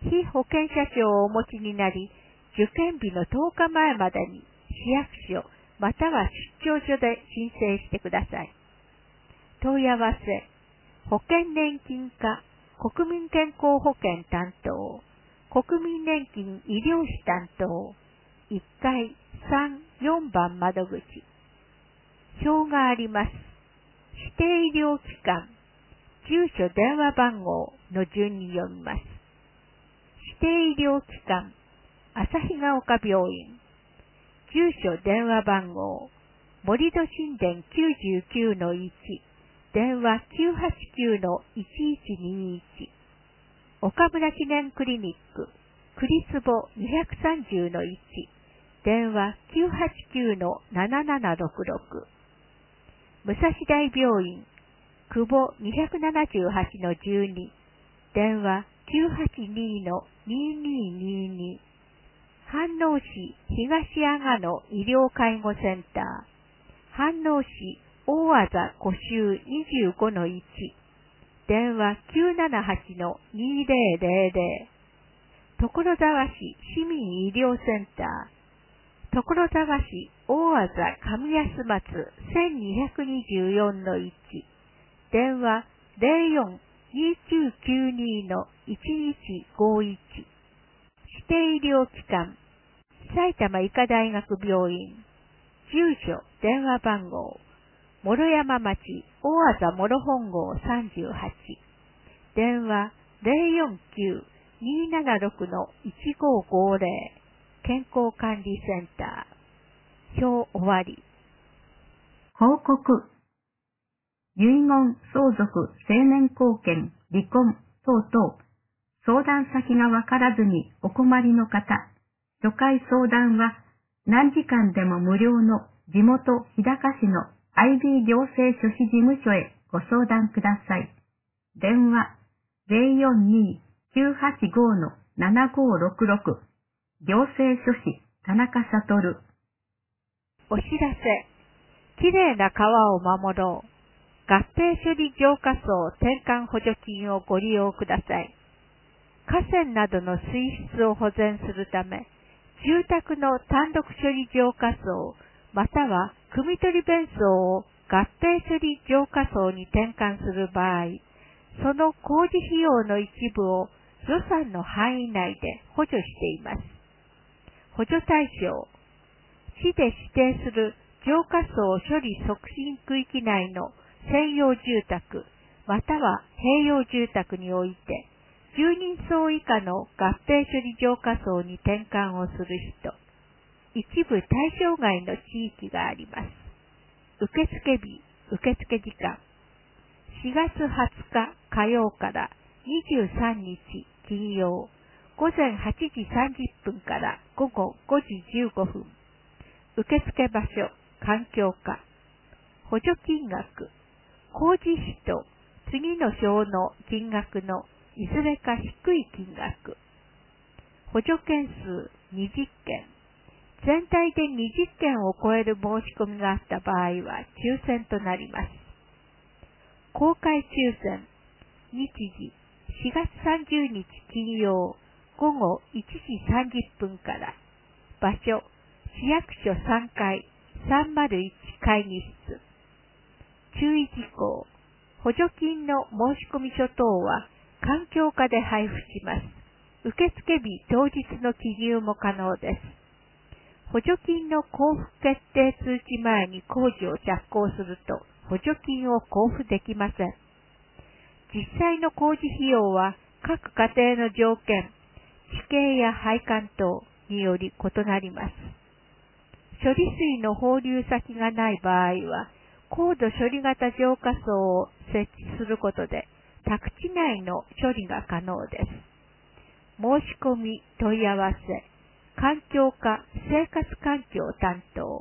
被保険者証をお持ちになり、受験日のとおかまえまでに市役所または出張所で申請してください。問い合わせ、保険年金課、国民健康保険担当、国民年金医療費担当、いっかいさん、よんばん窓口。表があります。指定医療機関、住所電話番号の順に読みます。指定医療機関、旭ヶ丘病院、住所電話番号、盛土神殿 きゅうじゅうきゅうのいち、電話 きゅうはちきゅうのいちいちにいち、岡村記念クリニック、栗坪にひゃくさんじゅうのいち、電話 きゅうはちきゅうのななななろくろく、武蔵大病院、久保にひゃくななじゅうはちのじゅうに、電話きゅうはちにのにににに、飯能市東阿賀野医療介護センター、飯能市大あざ古州にじゅうごのいち、電話きゅうななはちのにぜろぜろぜろ、所沢市市民医療センター、所沢市大あざ上安松せんにひゃくにじゅうよんのいち、電話ゼロよんにきゅうきゅうにのいちいちごいち、指定医療機関、埼玉医科大学病院、住所、電話番号、諸山町大あざ諸本郷さんじゅうはち、電話ゼロよんきゅうにななろくのいちごごぜろ、健康管理センター。表終わり。 報告。遺言、相続、成年後見、離婚等々、相談先がわからずにお困りの方、初回相談は何時間でも無料の地元日高市の アイビー 行政書士事務所へご相談ください。電話ゼロよんにきゅうはちごのななごろくろく、行政書士田中悟。 お知らせ。きれいな川を守ろう。合併処理浄化槽転換補助金をご利用ください。河川などの水質を保全するため、住宅の単独処理浄化槽、または汲み取り弁槽を合併処理浄化槽に転換する場合、その工事費用の一部を予算の範囲内で補助しています。補助対象、市で指定する浄化槽処理促進区域内の専用住宅、または併用住宅において、住人層以下の合併処理浄化槽に転換をする人、一部対象外の地域があります。受付日、受付時間、しがつはつか火曜からにじゅうさんにち金曜、ごぜんはちじさんじゅっぷんからごごごじじゅうごふん。受付場所、環境課。補助金額、工事費と次の表の金額のいずれか低い金額。補助件数にじゅっけん。全体でにじゅっけんを超える申し込みがあった場合は抽選となります。公開抽選。日時、しがつさんじゅうにち金曜、ごごいちじさんじゅっぷんから。場所、市役所さんがいさんまるいち会議室。注意事項。補助金の申し込み書等は環境課で配布します。受付日当日の記入も可能です。補助金の交付決定通知前に工事を着工すると補助金を交付できません。 実際の工事費用は各家庭の条件、地形や配管等により異なります。処理水の放流先がない場合は、高度処理型浄化槽を設置することで、宅地内の処理が可能です。申し込み問い合わせ、環境課生活環境担当。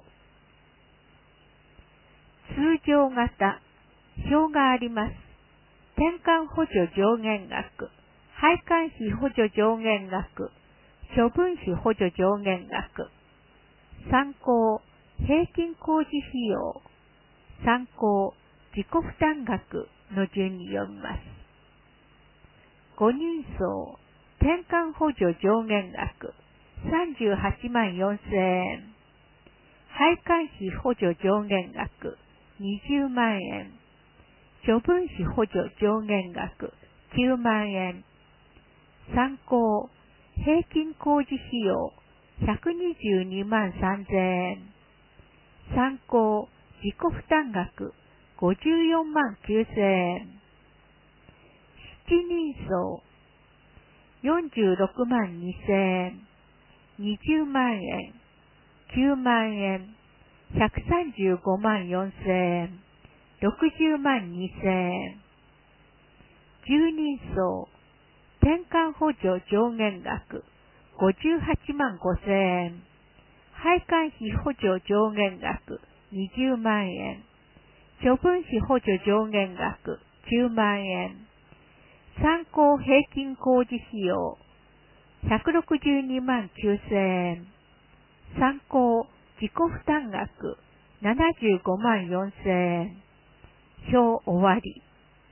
通常型、表があります。転換補助上限額、配管費補助上限額、処分費補助上限額。参考、平均工事費用。参考、自己負担額の順に読みます。ごにん層、転換補助上限額、さんじゅうはちまんよんせんえん。配管費補助上限額、にじゅうまんえん。処分費補助上限額、きゅうまんえん。参考、平均工事費用、ひゃくにじゅうにまんさんぜんえん。参考、自己負担額、ごじゅうよんまんきゅうせんえん。しちにん層、よんじゅうろくまんにせんえん。にじゅうまんえん、きゅうまんえん、ひゃくさんじゅうごまんよんせんえん、ろくじゅうまんにせんえん。じゅうにん層、転換補助上限額、ごじゅうはちまんごせんえん。配管費補助上限額、にじゅうまんえん。処分費補助上限額、きゅうまんえん。参考平均工事費用、ひゃくろくじゅうにまんきゅうせんえん。参考自己負担額、ななじゅうごまんよんせんえん。表終わり。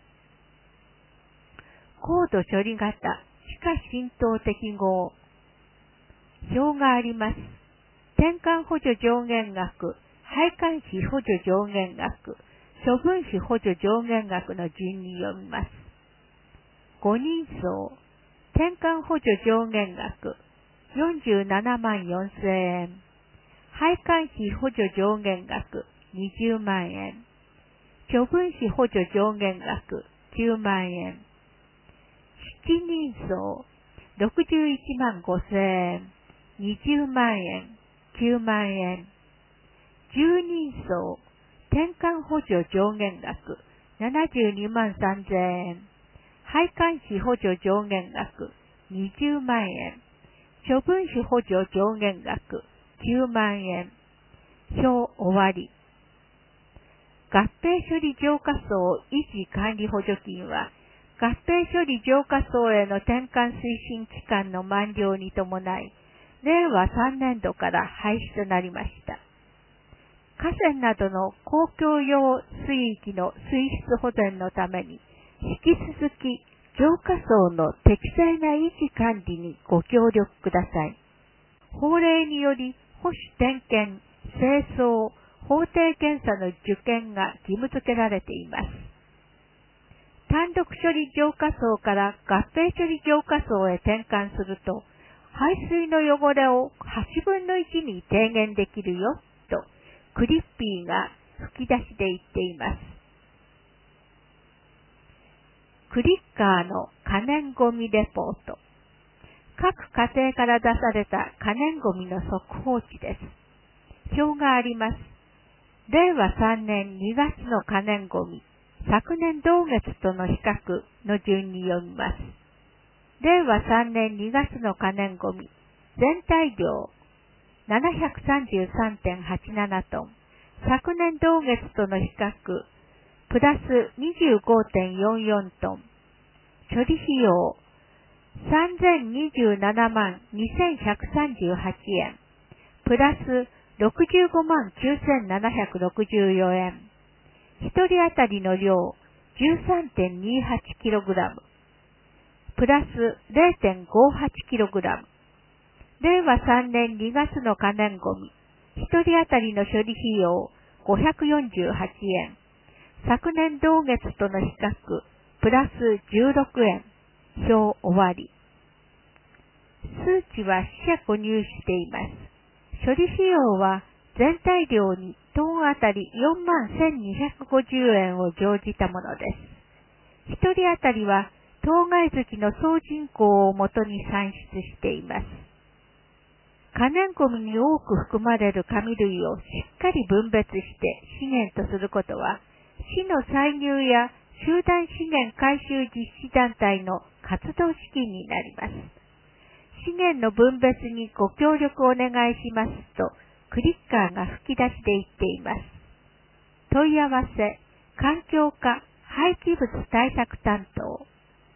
高度処理型、地下浸透適合。表があります。転換補助上限額、配管費補助上限額、処分費補助上限額の順に読みます。ごにん層、転換補助上限額、よんじゅうななまんよんせんえん。配管費補助上限額、にじゅうまんえん。処分費補助上限額、きゅうまんえん。しちにん層、ろくじゅういちまんごせんえん。にじゅうまんえん、きゅうまんえん。じゅうにん層、転換補助上限額、ななじゅうにまんさんぜんえん。配管費補助上限額、にじゅうまんえん。処分費補助上限額、きゅうまんえん。表終わり。合併処理浄化槽維持管理補助金は、合併処理浄化槽への転換推進期間の満了に伴い、れいわさんねんどから廃止となりました。河川などの公共用水域の水質保全のために、引き続き浄化槽の適正な維持管理にご協力ください。法令により保守点検、清掃、法定検査の受検が義務付けられています。単独処理浄化槽から合併処理浄化槽へ転換すると、排水の汚れをはちぶんのいちに低減できるよ、とクリッピーが吹き出しで言っています。クリッカーの可燃ゴミレポート。各家庭から出された可燃ゴミの速報値です。表があります。れいわさんねんにがつの可燃ゴミ、昨年同月との比較の順に読みます。れいわさんねんにがつの可燃ゴミ、全体量 ななひゃくさんじゅうさんてんはちなな トン、昨年同月との比較、プラス にじゅうごてんよんよん トン、処理費用さんぜんにじゅうななまんにせんひゃくさんじゅうはちえん、プラスろくじゅうごまんきゅうせんななひゃくろくじゅうよんえん、ひとり当たりの量 じゅうさんてんにはちキログラム、プラス れいてんごはちキログラム、れいわさんねんにがつの可燃ゴミ、ひとり当たりの処理費用ごひゃくよんじゅうはちえん、昨年同月との比較、プラスじゅうろくえん、表終わり。数値は四捨五入しています。処理費用は全体量にトンあたりよんまんせんにひゃくごじゅうえんを乗じたものです。 一人当たりは当該月の総人口をもとに算出しています。可燃ごみに多く含まれる紙類をしっかり分別して資源とすることは、市の歳入や集団資源回収実施団体の活動資金になります。資源の分別にご協力お願いしますと、クリッカーが吹き出しで言っています。問い合わせ、環境課廃棄物対策担当。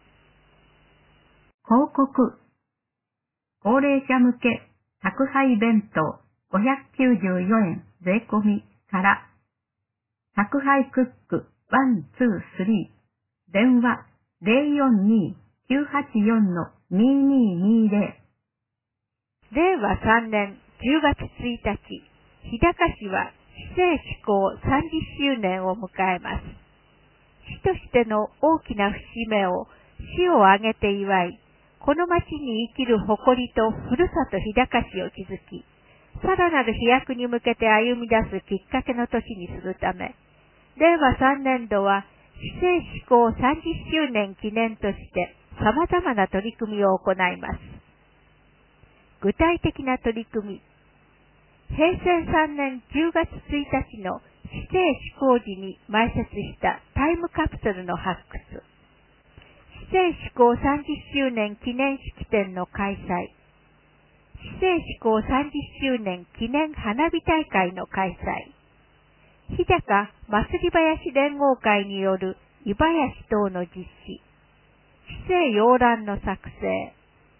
広告。高齢者向け宅配弁当ごひゃくきゅうじゅうよえん税込みから、宅配クックワン、ツー、スリー、電話 ゼロよんにー きゅうはちよん にーにーにーゼロ。 れいわさんねんじゅうがつついたち、日高市は市政施行さんじゅっしゅうねんを迎えます。市としての大きな節目を市を挙げて祝い、この町に生きる誇りとふるさと日高市を築き、さらなる飛躍に向けて歩み出すきっかけの年にするため、れいわさんねんどは市政施行さんじゅっしゅうねん記念として様々な取り組みを行います。具体的な取り組み。へいせいさんねんじゅうがつついたちの市政施行時に埋設したタイムカプセルの発掘。市政施行さんじゅっしゅうねん記念式典の開催。市政施行さんじゅっしゅうねん記念花火大会の開催。日高祭り林連合会による湯林等の実施。市政要覧の作成。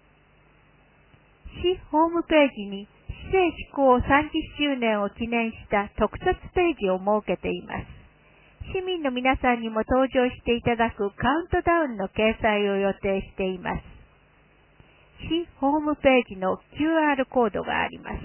市ホームページに市政施行さんじゅっしゅうねんを記念した特設ページを設けています。市民の皆さんにも登場していただくカウントダウンの掲載を予定しています。市ホームページの キューアール コードがあります。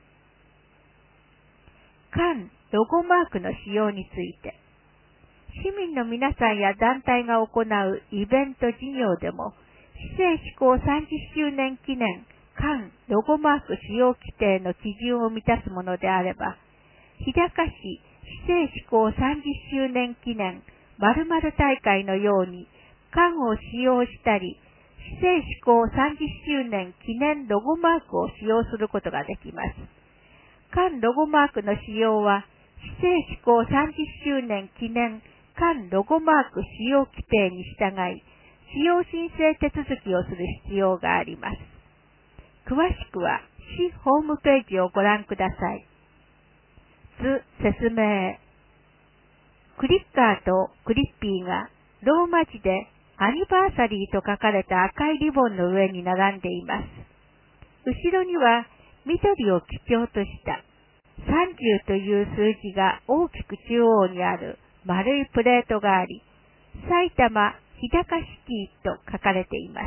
間ロゴマークの使用について、市民の皆さんや団体が行うイベント事業でも、市政施行さんじゅっしゅうねん記念間ロゴマーク使用規定の基準を満たすものであれば、日高市市政施行さんじゅっしゅうねん記念〇〇大会のように間を使用したり、市政施行さんじゅっしゅうねん記念ロゴマークを使用することができます。間ロゴマークの使用は、市政施行さんじゅっしゅうねん記念間ロゴマーク使用規定に従い、使用申請手続きをする必要があります。詳しくは市ホームページをご覧ください。図説明。クリッカーとクリッピーがローマ字でアニバーサリーと書かれた赤いリボンの上に並んでいます。後ろには緑を基調としたさんじゅうという数字が大きく中央にある丸いプレートがあり、埼玉日高シティと書かれています。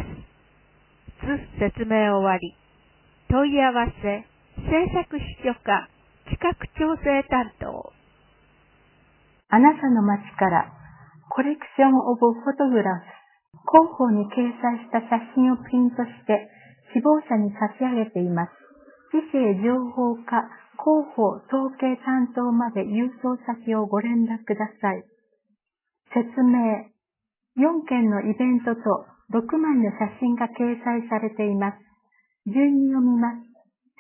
図説明終わり。問い合わせ、制作秘書課、企画調整担当。 あなたの町からコレクションオブフォトグラフ、広報に掲載した写真をプリントして希望者に差し上げています。市政情報課、広報統計担当まで郵送先をご連絡ください。説明。よんけんのイベントとろくまいの写真が掲載されています。順に読みます。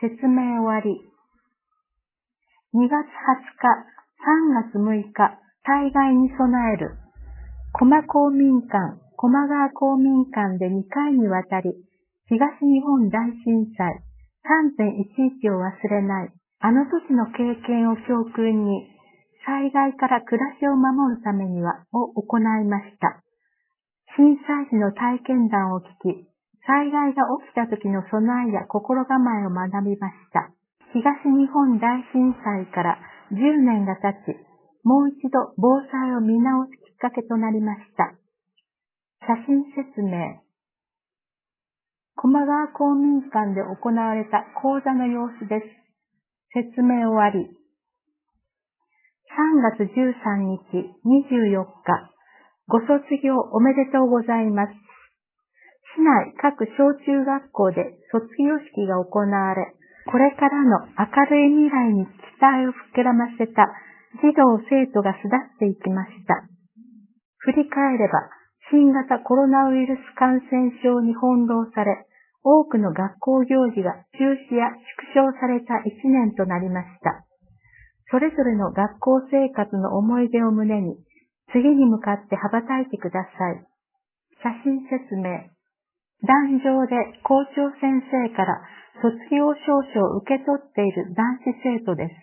説明終わり。にがつはつか、さんがつむいか、災害に備える。駒公民館、駒川公民館でにかいにわたり、東日本大震災 さんてんいちいち を忘れない、あの時の経験を教訓に、災害から暮らしを守るためには、を行いました。震災時の体験談を聞き、災害が起きた時の備えや心構えを学びました。東日本大震災からじゅうねんが経ち、もう一度防災を見直すきっかけとなりました。写真説明。駒川公民館で行われた講座の様子です。説明終わり。さんがつじゅうさんにち、にじゅうよっか、ご卒業おめでとうございます。市内各小中学校で卒業式が行われ、これからの明るい未来に期待を膨らませた児童生徒が巣立っていきました。振り返れば、 新型コロナウイルス感染症に翻弄され、多くの学校行事が中止や縮小された一年となりました。それぞれの学校生活の思い出を胸に、次に向かって羽ばたいてください。写真説明。壇上で校長先生から卒業証書を受け取っている男子生徒です。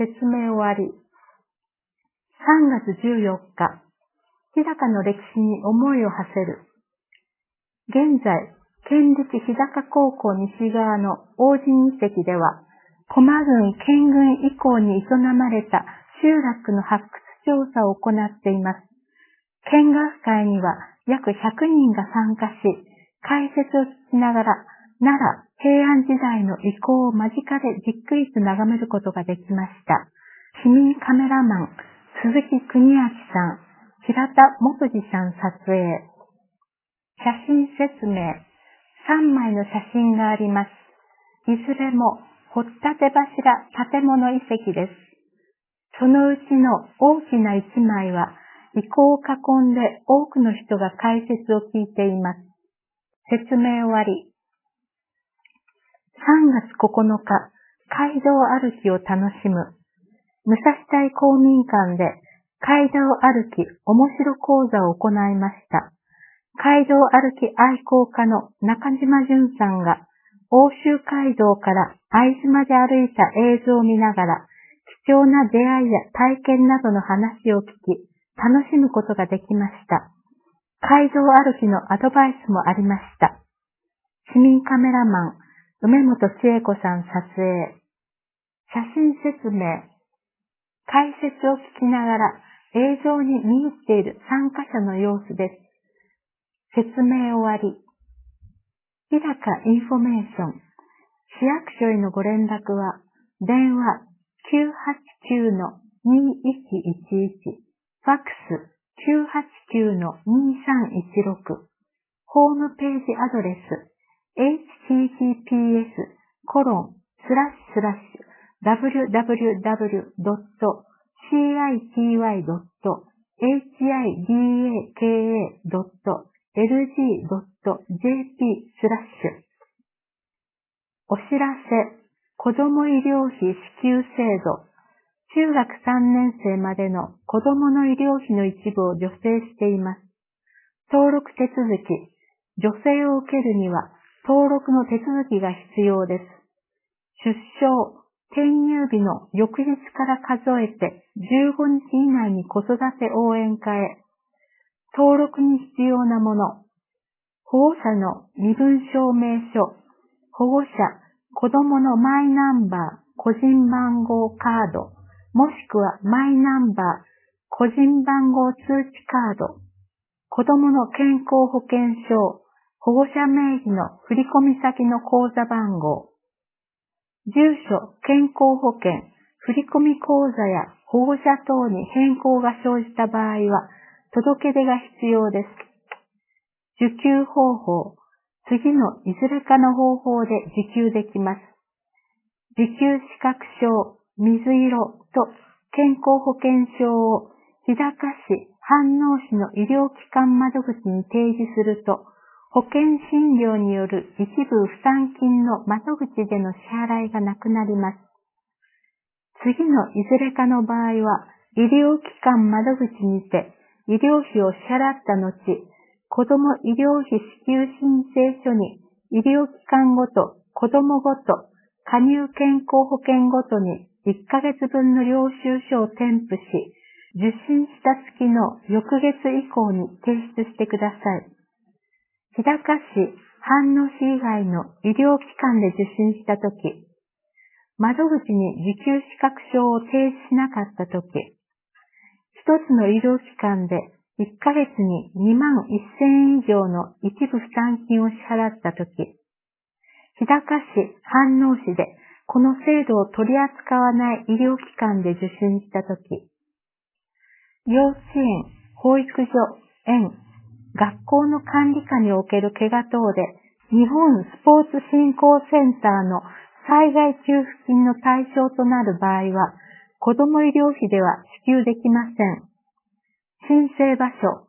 説明終わり。さんがつじゅうよっか、日高の歴史に思いを馳せる。現在、県立日高高校西側の王子二席では、駒郡県郡以降に営まれた集落の発掘調査を行っています。見学会には約ひゃくにんが参加し、解説を聞きながら奈良平安時代の遺構を間近でじっくりと眺めることができました。市民カメラマン鈴木邦明さん、平田元次さん撮影。写真説明。さんまいの写真があります。いずれも掘ったて柱建物遺跡です。そのうちの大きないちまいは遺構を囲んで多くの人が解説を聞いています。説明終わり。さんがつここのか、街道歩きを楽しむ。武蔵台公民館で街道歩き面白講座を行いました。街道歩き愛好家の中島淳さんが奥州街道から会津まで歩いた映像を見ながら貴重な出会いや体験などの話を聞き楽しむことができました。街道歩きのアドバイスもありました。市民カメラマン梅本千恵子さん撮影。写真説明。解説を聞きながら映像に見入っている参加者の様子です。説明終わり。日高インフォメーション。市役所へのご連絡は、電話 きゅうはちきゅうのにいちいちいち、ファックス きゅうはちきゅうのにさんいちろく、ホームページアドレス エイチティーティーピーエスコロンスラッシュスラッシュダブリューダブリューダブリュードットシーアイティーワイドットエイチアイディーエーケーエードットエルジードットジェーピースラッシュ。お知らせ、子ども医療費支給制度。中学さんねん生までの子どもの医療費の一部を助成しています。登録手続き。助成を受けるには登録の手続きが必要です。出生、転入日の翌日から数えてじゅうごにち以内に子育て応援課へ。登録に必要なもの。保護者の身分証明書、保護者、子供のマイナンバー、個人番号カード、もしくはマイナンバー、個人番号通知カード、子供の健康保険証、保護者名義の振込先の口座番号、住所、健康保険、振込口座や保護者等に変更が生じた場合は、届け出が必要です。受給方法、次のいずれかの方法で受給できます。受給資格証、水色と健康保険証を日高市、飯能市の医療機関窓口に提示すると、保険診療による一部負担金の窓口での支払いがなくなります。次のいずれかの場合は、医療機関窓口にて医療費を支払った後、子ども医療費支給申請書に医療機関ごと、子どもごと、加入健康保険ごとにいっかげつぶんの領収書を添付し、受診した月の翌月以降に提出してください。日高市、飯能市以外の医療機関で受診したとき、窓口に受給資格証を提示しなかったとき、一つの医療機関でいっかげつににまんせんえん以上の一部負担金を支払ったとき、日高市、飯能市でこの制度を取り扱わない医療機関で受診したとき、幼稚園、保育所、園、学校の管理下における怪我等で日本スポーツ振興センターの災害給付金の対象となる場合は、子ども医療費では支給できません。申請場所、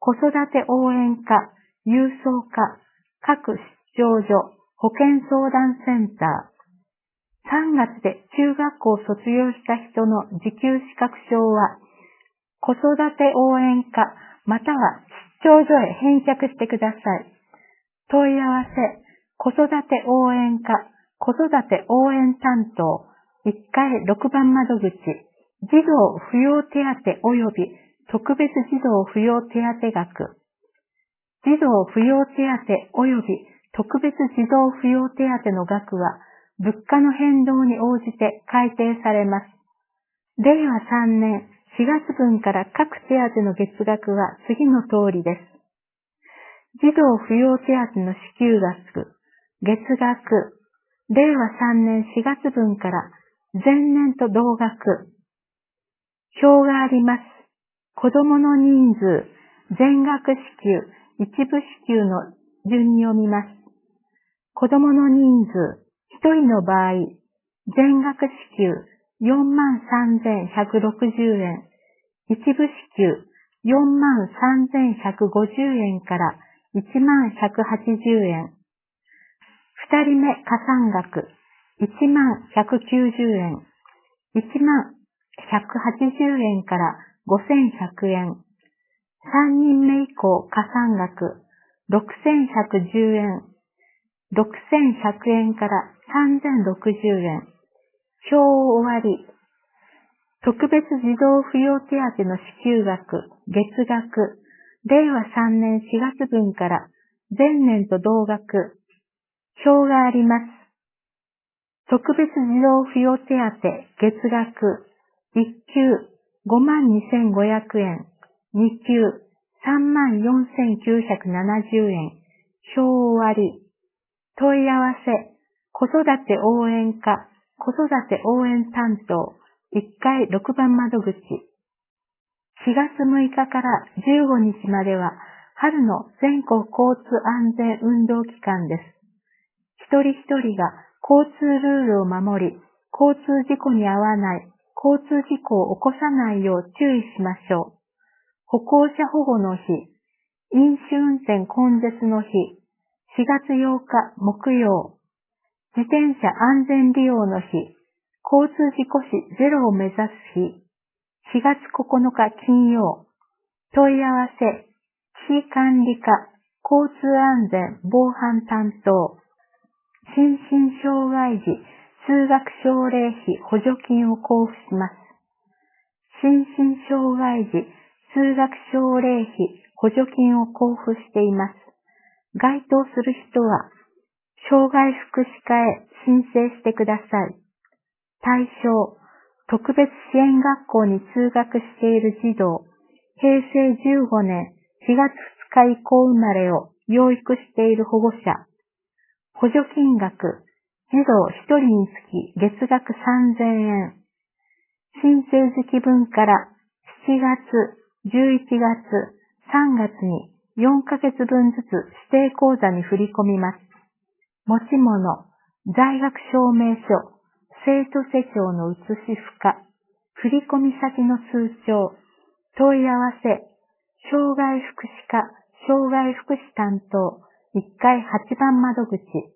子育て応援課、郵送課、各出張所、保健相談センター。さんがつで中学校を卒業した人の受給資格証は、子育て応援課または出張所へ返却してください。問い合わせ、子育て応援課、子育て応援担当、いっかいろくばん窓口、児童扶養手当及び特別児童扶養手当額。児童扶養手当及び特別児童扶養手当の額は、物価の変動に応じて改定されます。れいわさんねんしがつぶんから各手当の月額は次の通りです。児童扶養手当の支給額、月額、れいわさんねんしがつぶんから前年と同額。表があります。子供の人数、全額支給、一部支給の順に読みます。子供の人数、一人の場合、全額支給よんまんさんぜんひゃくろくじゅうえん、一部支給よんまんさんぜんひゃくごじゅうえんからいちまんひゃくはちじゅうえん。二人目加算額いちまんひゃくきゅうじゅうえん、いちまんひゃくはちじゅうえんからごせんひゃくえん。三人目以降加算額ろくせんひゃくじゅうえん、ろくせんひゃくえんからさんぜんろくじゅうえん。表を終わり。特別児童扶養手当の支給額、月額、れいわさんねんしがつぶんから前年と同額。表があります。特別児童扶養手当月額、いっきゅうごまんにせんごひゃくえん、にきゅうさんまんよんせんきゅうひゃくななじゅうえん。表終わり。問い合わせ、子育て応援課、子育て応援担当、いっかいろくばん窓口。しがつむいかからじゅうごにちまでは春の全国交通安全運動期間です。一人一人が交通ルールを守り、交通事故に遭わない、交通事故を起こさないよう注意しましょう。歩行者保護の日、飲酒運転根絶の日、しがつようか木曜、自転車安全利用の日、交通事故死ゼロを目指す日、しがつここのか金曜、問い合わせ、市管理課、交通安全防犯担当、心身障害児通学奨励費補助金を交付します。心身障害児通学奨励費補助金を交付しています。該当する人は、障害福祉課へ申請してください。対象、特別支援学校に通学している児童、へいせいじゅうごねんしがつふつか以降生まれを養育している保護者。補助金額、児童ひとりにつき月額さんぜんえん。申請時期分からしちがつ、じゅういちがつ、さんがつによんかげつぶんずつ指定口座に振り込みます。持ち物、在学証明書、生徒手帳の写し付加、振込先の通帳、問い合わせ、障害福祉課、障害福祉担当、いっかいはちばん窓口。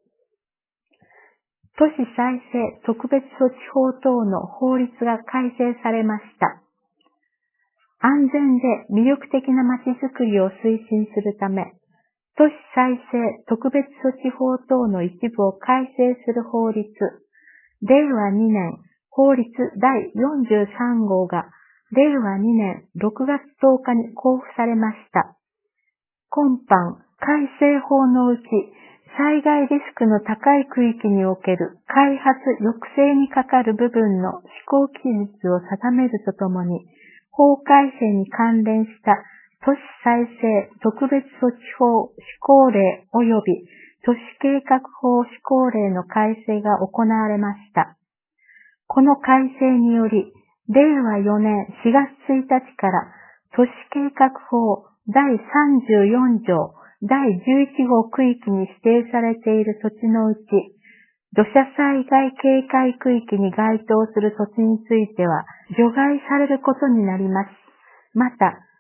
都市再生特別措置法等の法律が改正されました。安全で魅力的なまちづくりを推進するため、都市再生特別措置法等の一部を改正する法律、れいわにねん法律だいよんじゅうさんごうがれいわにねんろくがつとおかに公布されました。今般改正法のうち、災害リスクの高い区域における開発抑制にかかる部分の施行期日を定めるとともに、法改正に関連した都市再生特別措置法施行令及び都市計画法施行令の改正が行われました。この改正により、れいわよねんしがつついたちから都市計画法だいさんじゅうよんじょうだいじゅういちごう区域に指定されている土地のうち、土砂災害警戒区域に該当する土地については除外されることになります。また、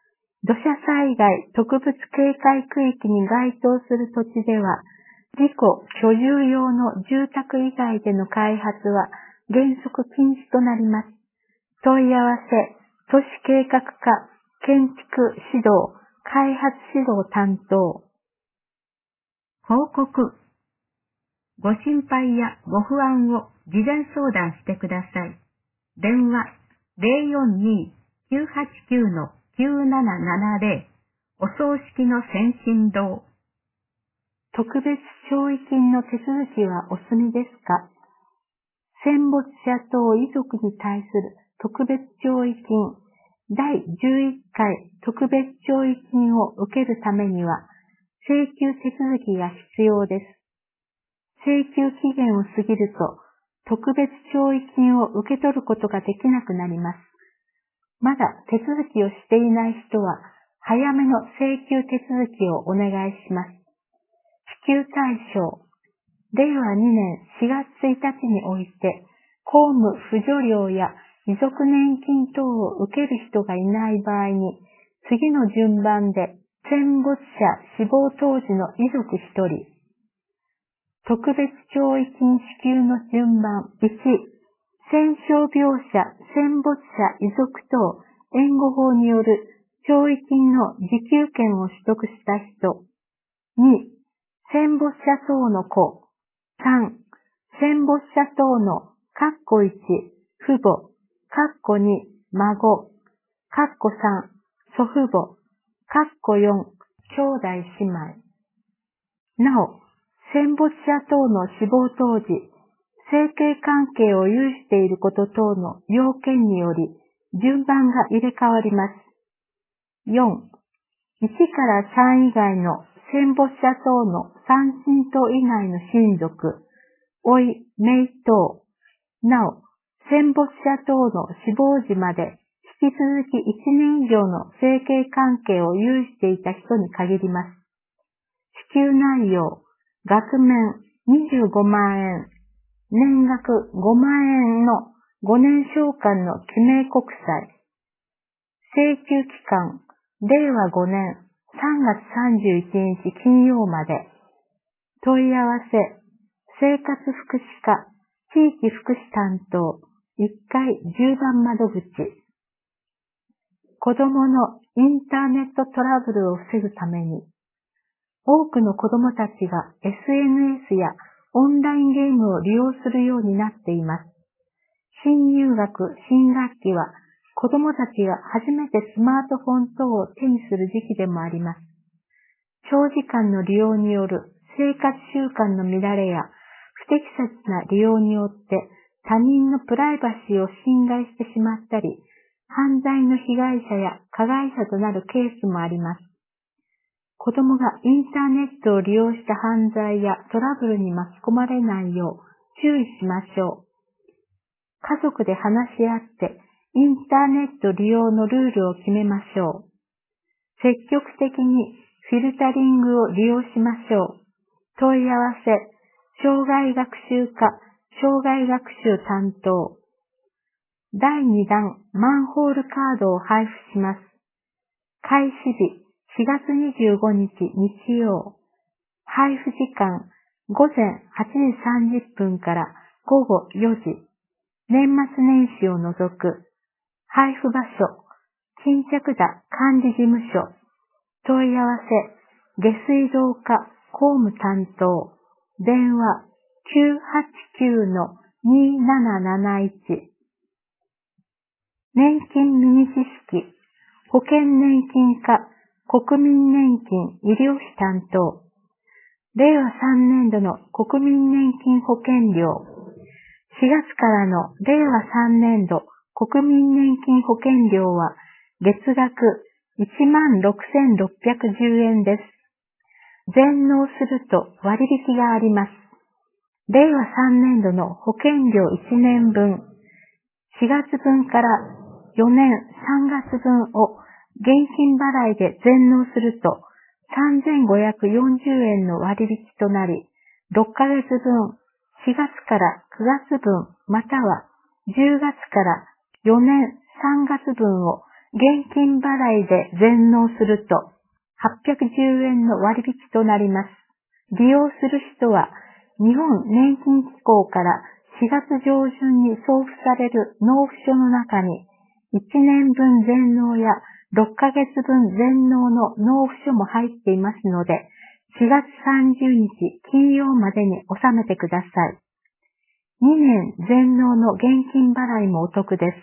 土砂災害特別警戒区域に該当する土地では、自己居住用の住宅以外での開発は原則禁止となります。問い合わせ、都市計画課、建築指導、開発指導担当。報告。ご心配やご不安を事前相談してください。電話 ゼロよんにー きゅうはちきゅう きゅうななななゼロ お葬式の先進堂。特別弔慰金の手続きはお済みですか？戦没者等遺族に対する特別弔慰金だいじゅういっかい特別弔慰金を受けるためには請求手続きが必要です。請求期限を過ぎると特別弔慰金を受け取ることができなくなります。まだ手続きをしていない人は早めの請求手続きをお願いします。支給対象。れいわにねんしがつついたちにおいて公務扶助料や遺族年金等を受ける人がいない場合に次の順番で戦没者死亡当時の遺族ひとり。特別弔慰金支給の順番いち、戦傷病者、戦没者遺族等援護法による弔慰金の受給権を取得した人。に、戦没者等の子。さん、戦没者等のかっこいち、父母、かっこに、孫、かっこさん、祖父母、かっこよん、兄弟姉妹。なお、戦没者等の死亡当時、生計関係を有していること等の要件により、順番が入れ替わります。よん、いちからさん以外の戦没者等の三親等以外の親族、甥、姪等、なお、戦没者等の死亡時まで引き続きいちねん以上の生計関係を有していた人に限ります。支給内容、額面にじゅうごまんえん、年額ごまんえんのごねん償還の記名国債。請求期間、れいわごねんさんがつさんじゅういちにち金曜まで。問い合わせ、生活福祉課、地域福祉担当、いっかいじゅうばん窓口。子供のインターネットトラブルを防ぐために、多くの子供たちが エスエヌエス やオンラインゲームを利用するようになっています。新入学、新学期は子供たちが初めてスマートフォン等を手にする時期でもあります。長時間の利用による生活習慣の乱れや不適切な利用によって他人のプライバシーを侵害してしまったり、犯罪の被害者や加害者となるケースもあります。子供がインターネットを利用した犯罪やトラブルに巻き込まれないよう注意しましょう。家族で話し合ってインターネット利用のルールを決めましょう。積極的にフィルタリングを利用しましょう。問い合わせ、障害学習課、障害学習担当。だいにだんマンホールカードを配布します。開始日しがつにじゅうごにち日曜。配布時間ごぜんはちじさんじゅっぷんからごごよじ。年末年始を除く。配布場所、巾着田管理事務所。問い合わせ、下水道課公務担当。電話きゅうはちきゅうのにーなななないち。年金ミニ知識、保険年金課国民年金医療費担当。れいわさんねんどの国民年金保険料。しがつからのれいわさんねんど国民年金保険料は月額いちまんろくせんろっぴゃくじゅうえんです。全納すると割引があります。れいわさんねんどの保険料いちねんぶん、しがつぶんからよねんさんがつぶんを現金払いで全納するとさんぜんごひゃくよんじゅうえんの割引となり、ろっかげつぶん、しがつからくがつぶんまたはじゅうがつからよねんさんがつぶんを現金払いで全納するとはっぴゃくじゅうえんの割引となります。利用する人は日本年金機構からしがつ上旬に送付される納付書の中にいちねんぶん全納やろっかげつぶん全納の納付書も入っていますので、しがつさんじゅうにち金曜までに納めてください。にねん全納の現金払いもお得です。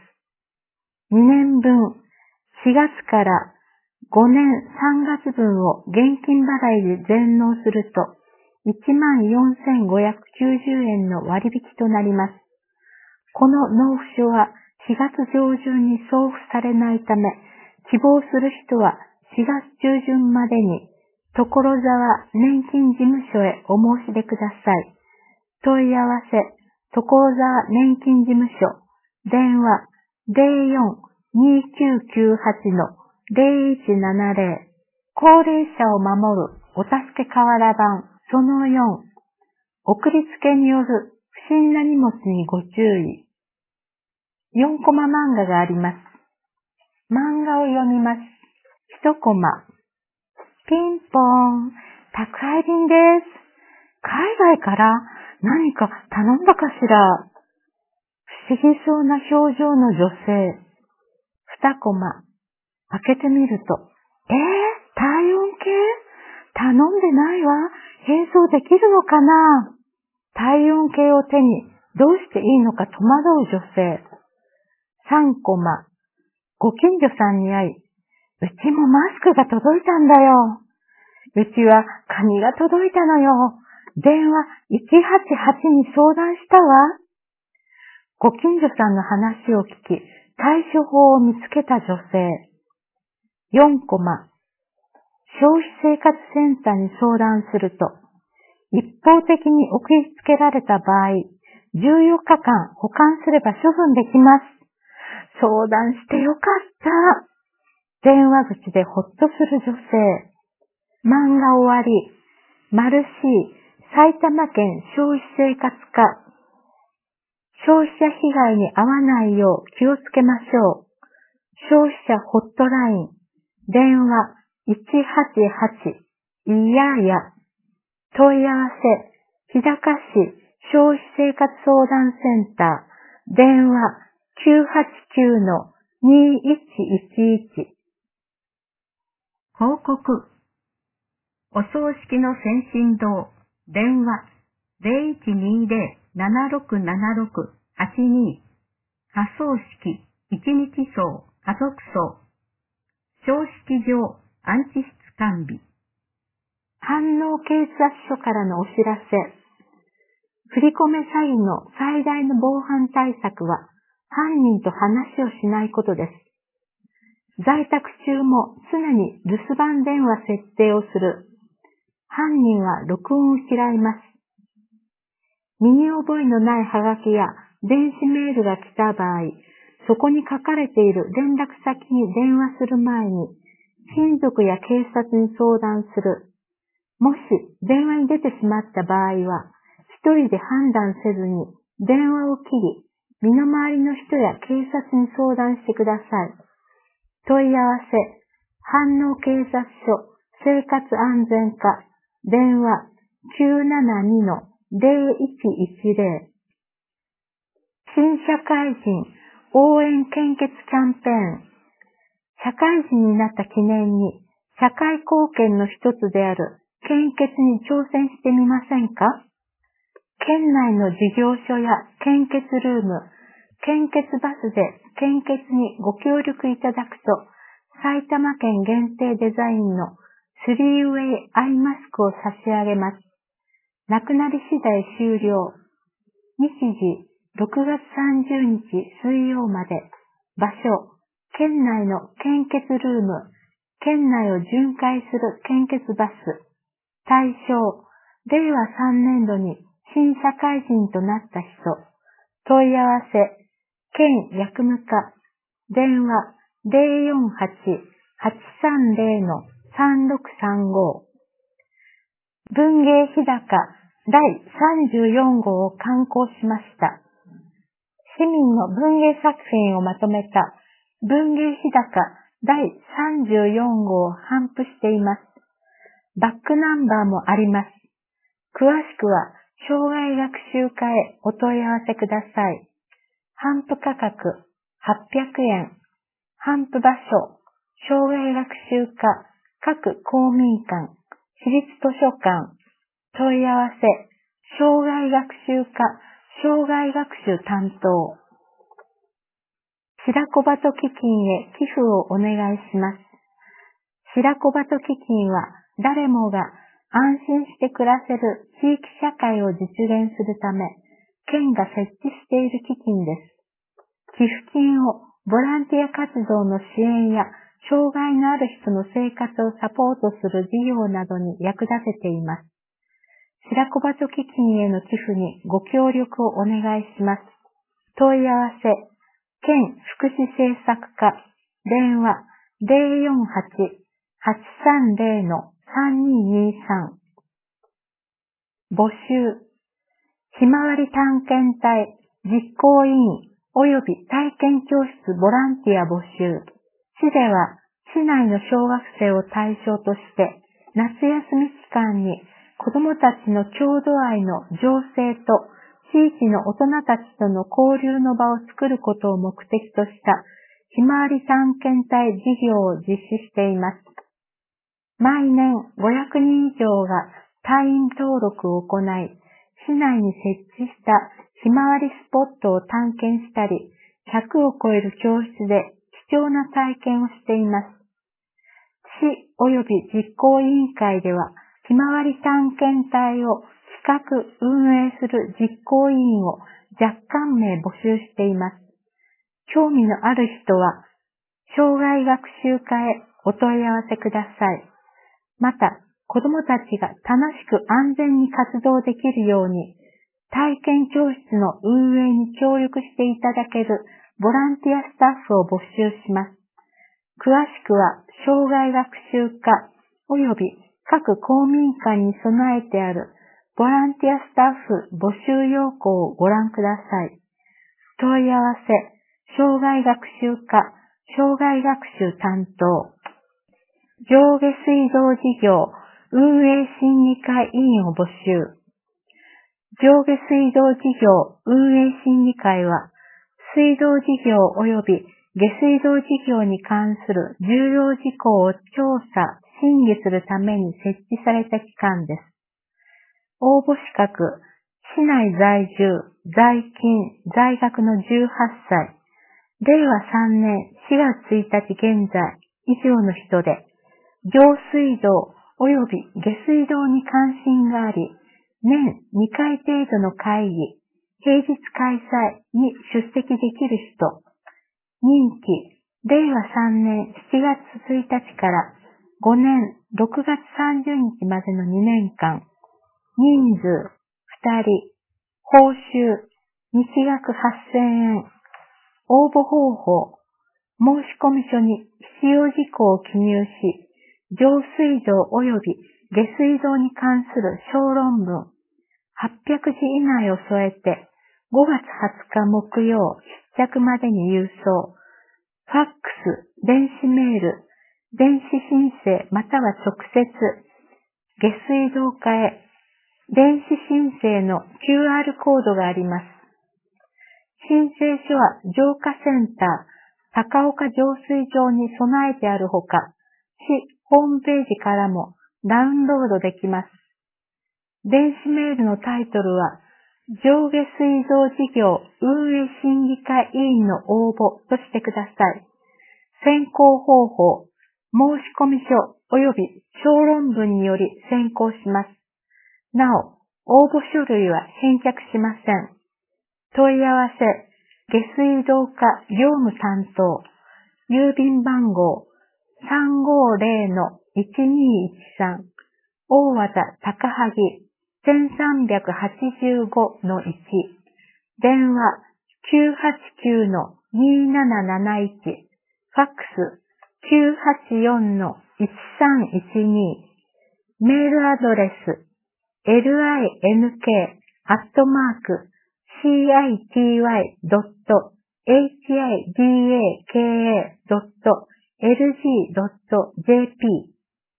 にねんぶん、しがつからごねんさんがつぶんを現金払いで全納すると、いちまんよんせんごひゃくきゅうじゅうえんの割引となります。この納付書はしがつ上旬に送付されないため、希望する人はしがつ中旬までに所沢年金事務所へお申し出ください。問い合わせ、所沢年金事務所、電話 ゼロよん にきゅうきゅうはち ゼロいちななゼロ、高齢者を守るお助け瓦版そのよん、送りつけによる不審な荷物にご注意。よんコマ漫画があります。漫画を読みます。いちコマ。ピンポーン、宅配便です。海外から何か頼んだかしら。不思議そうな表情の女性。にコマ。開けてみると、えー、体温計？頼んでないわ。変装できるのかな？体温計を手にどうしていいのか戸惑う女性。さんコマ。ご近所さんに会い、うちもマスクが届いたんだよ。うちはカニが届いたのよ。電話いちはちはちに相談したわ。ご近所さんの話を聞き、対処法を見つけた女性。よんコマ。消費生活センターに相談すると、一方的に送りつけられた場合、じゅうよっかかん保管すれば処分できます。相談してよかった。電話口でほっとする女性。漫画終わり。マルシー、埼玉県消費生活課。消費者被害に遭わないよう気をつけましょう。消費者ホットライン。電話いちはちはち、いやや。問い合わせ、日高市消費生活相談センター。電話きゅうはちきゅうのにいちいちいち。報告。お葬式の先進堂。電話ゼロいちにゼロ ななろくななろく はちに。仮葬式、一日葬、家族葬。葬式場、安置室完備。飯能警察署からのお知らせ。振り込め詐欺の最大の防犯対策は、犯人と話をしないことです。在宅中も常に留守番電話設定をする。犯人は録音を嫌います。身に覚えのないハガキや電子メールが来た場合、そこに書かれている連絡先に電話する前に、親族や警察に相談する。もし電話に出てしまった場合は、一人で判断せずに電話を切り、身の回りの人や警察に相談してください。問い合わせ、飯能警察署生活安全課、電話きゅうななにのゼロいちいちゼロ。新社会人応援献血キャンペーン。社会人になった記念に、社会貢献の一つである献血に挑戦してみませんか？県内の事業所や献血ルーム、献血バスで献血にご協力いただくと、埼玉県限定デザインのスリーウェイアイマスクを差し上げます。なくなり次第終了。日時、ろくがつさんじゅうにち水曜まで。場所、県内の献血ルーム、県内を巡回する献血バス。対象、れいわさんねんどに新社会人となった人。問い合わせ、県薬務課。電話ゼロよんはち はちさんゼロのさんろくさんご。文芸日高だいさんじゅうよんごうを刊行しました。市民の文芸作品をまとめた文芸日高だいさんじゅうよんごうを頒布しています。バックナンバーもあります。詳しくは、障害学習課へお問い合わせください。頒布価格はっぴゃくえん。頒布場所、障害学習課、各公民館、私立図書館、問い合わせ、障害学習課、障害学習担当。白小鳩基金へ寄付をお願いします。白小鳩基金は誰もが安心して暮らせる地域社会を実現するため、県が設置している基金です。寄付金をボランティア活動の支援や障害のある人の生活をサポートする事業などに役立てています。白小鳩基金への寄付にご協力をお願いします。問い合わせ、県福祉政策課、電話 ゼロよんはち はちさんゼロ さんににさん。募集、ひまわり探検隊実行委員及び体験教室ボランティア募集。市では市内の小学生を対象として夏休み期間に子どもたちの郷土愛の醸成と地域の大人たちとの交流の場を作ることを目的としたひまわり探検隊事業を実施しています。毎年ごひゃくにん以上が隊員登録を行い、市内に設置したひまわりスポットを探検したり、ひゃくを超える教室で貴重な体験をしています。市及び実行委員会では、ひまわり探検隊を企画・運営する実行委員を若干名募集しています。興味のある人は、障害学習課へお問い合わせください。また、子どもたちが楽しく安全に活動できるように、体験教室の運営に協力していただけるボランティアスタッフを募集します。詳しくは、障害学習課及び各公民館に備えてあるボランティアスタッフ募集要項をご覧ください。問い合わせ、障害学習課、障害学習担当。上下水道事業運営審議会委員を募集。上下水道事業運営審議会は、水道事業及び下水道事業に関する重要事項を調査、審議するために設置された機関です。応募資格、市内在住、在勤、在学のじゅうはっさい、れいわさんねんしがつついたち現在以上の人で、上水道及び下水道に関心があり、年にかい程度の会議、平日開催に出席できる人、任期、れいわさんねんしちがつついたちからごねんろくがつさんじゅうにちまでのにねんかん、人数ふたり、報酬日額はっせんえん、応募方法、申込書に必要事項を記入し、上水道及び下水道に関する小論文はっぴゃくじ以内を添えてごがつはつか木曜必着までに郵送、ファックス、電子メール、電子申請または直接、下水道課へ電子申請の キューアール コードがあります。申請書は浄化センター、高岡浄水場に備えてあるほか、市ホームページからもダウンロードできます。電子メールのタイトルは、上下水道事業運営審議会委員の応募としてください。選考方法、申込書及び小論文により選考します。なお、応募書類は返却しません。問い合わせ、下水道課業務担当、郵便番号 さんごゼロ いちにいちさん、大和田高萩せんさんびゃくはちじゅうごのいち、電話 きゅうはちきゅうのになななないち、ファックス きゅうはちよんのいちさんいちに、メールアドレス エルアイエヌケー アットマーク シーアイティーワイ ドット エイチアイディーエーケーエー ドットエルジードットジェーピー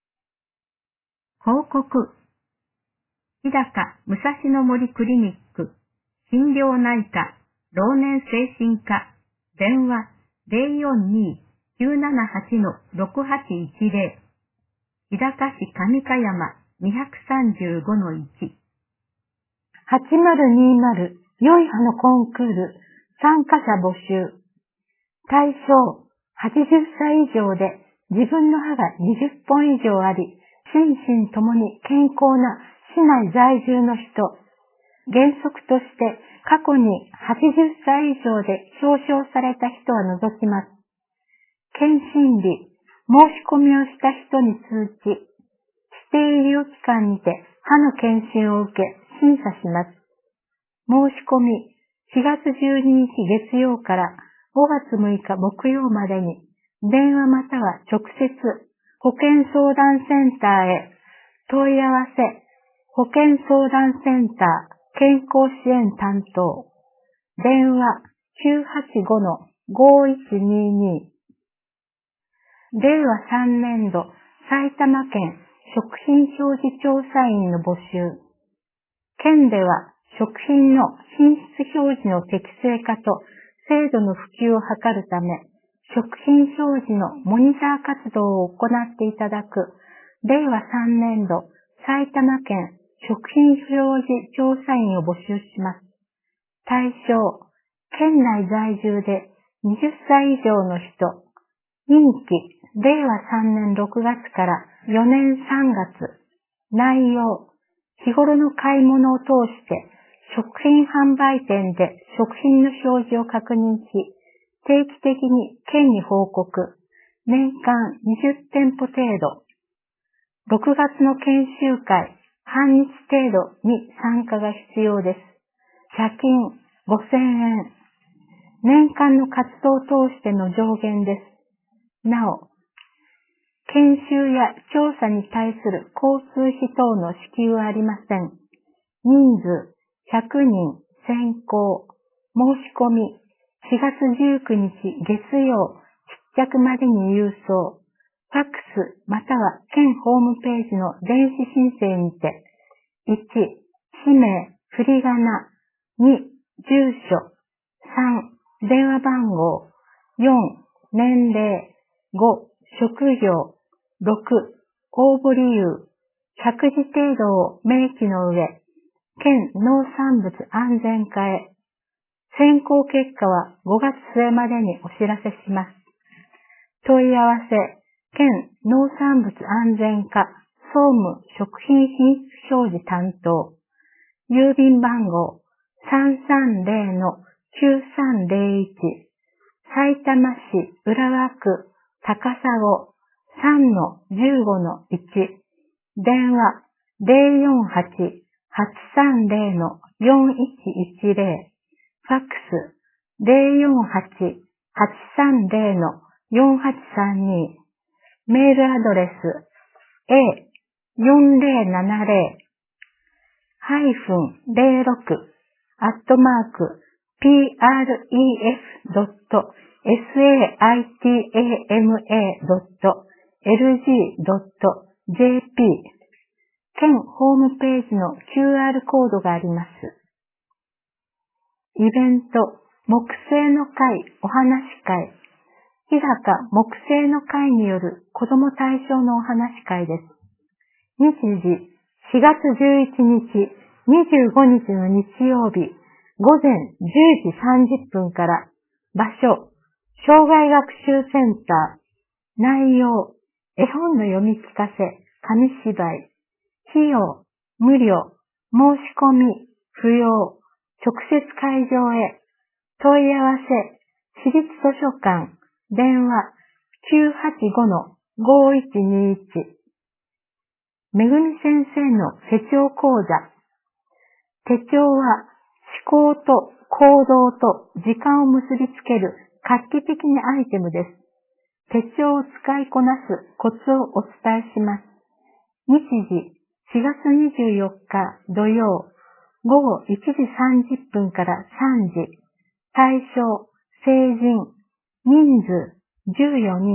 報告。日高武蔵野森クリニック心療内科老年精神科電話 ゼロよんにーきゅうななはち ろくはちいちゼロ 日高市上香山 にさんごのいち はちまるにまる良い歯のコンクール参加者募集。対象はちじゅっさい以上で自分の歯がにじゅっぽん以上あり、心身ともに健康な市内在住の人。原則として過去にはちじゅっさい以上で表彰された人は除きます。検診日、申し込みをした人に通知、指定医療機関にて歯の検診を受け審査します。申し込みしがつじゅうににち月曜からごがつむいか木曜までに電話または直接保健相談センターへ問い合わせ保健相談センター健康支援担当電話 きゅうはちごのごいちにーにー れいわさんねんど埼玉県食品表示調査員の募集。県では食品の品質表示の適正化と制度の普及を図るため、食品表示のモニター活動を行っていただく、れいわさんねんど埼玉県食品表示調査員を募集します。対象、県内在住ではたち以上の人、任期、れいわさんねんろくがつからよねんさんがつ、内容、日頃の買い物を通して、食品販売店で食品の表示を確認し、定期的に県に報告、年間にじゅってんぽ程度。ろくがつの研修会、半日程度に参加が必要です。謝金ごせんえん。年間の活動を通しての上限です。なお、研修や調査に対する交通費等の支給はありません。人数ひゃくにん先行。申し込みしがつじゅうくにち月曜必着までに郵送。ファックスまたは県ホームページの電子申請にて。いち、氏名、振り仮名。に、住所。さん、電話番号。よん、年齢。ご、職業。ろく、応募理由。ひゃくじ程度を明記の上、県農産物安全課へ。選考結果はごがつつえまでにお知らせします。問い合わせ、県農産物安全課総務食品品質表示担当。郵便番号 さんさんゼロのきゅうさんゼロいち さいたま市浦和区高砂 さんのじゅうごのいち 電話 ゼロよんはち はちさんゼロのよんいちいちゼロ ファックス ゼロよんはち はちさんゼロのよんはちさんに メールアドレス エーよんゼロななゼロ ハイフンゼロろく アットマーク ピーアールイーエフ ドット エスエーアイティーエーエムエー ドット エルジー ドット ジェーピー 県ホームページの キューアール コードがあります。イベント、木星の会お話会。日高木星の会による子ども対象のお話会です。日時、しがつじゅういちにち、にじゅうごにちの日曜日、ごぜんじゅうじさんじゅっぷんから、場所、障害学習センター、内容、絵本の読み聞かせ、紙芝居、費用、無料、申し込み、不要、直接会場へ、問い合わせ、市立図書館、電話 きゅうはちごのごいちにいち。めぐみ先生の手帳講座。手帳は思考と行動と時間を結びつける画期的なアイテムです。手帳を使いこなすコツをお伝えします。日時しがつにじゅうよっか土曜ごごいちじさんじゅっぷんからさんじ。対象成人人数じゅうよにん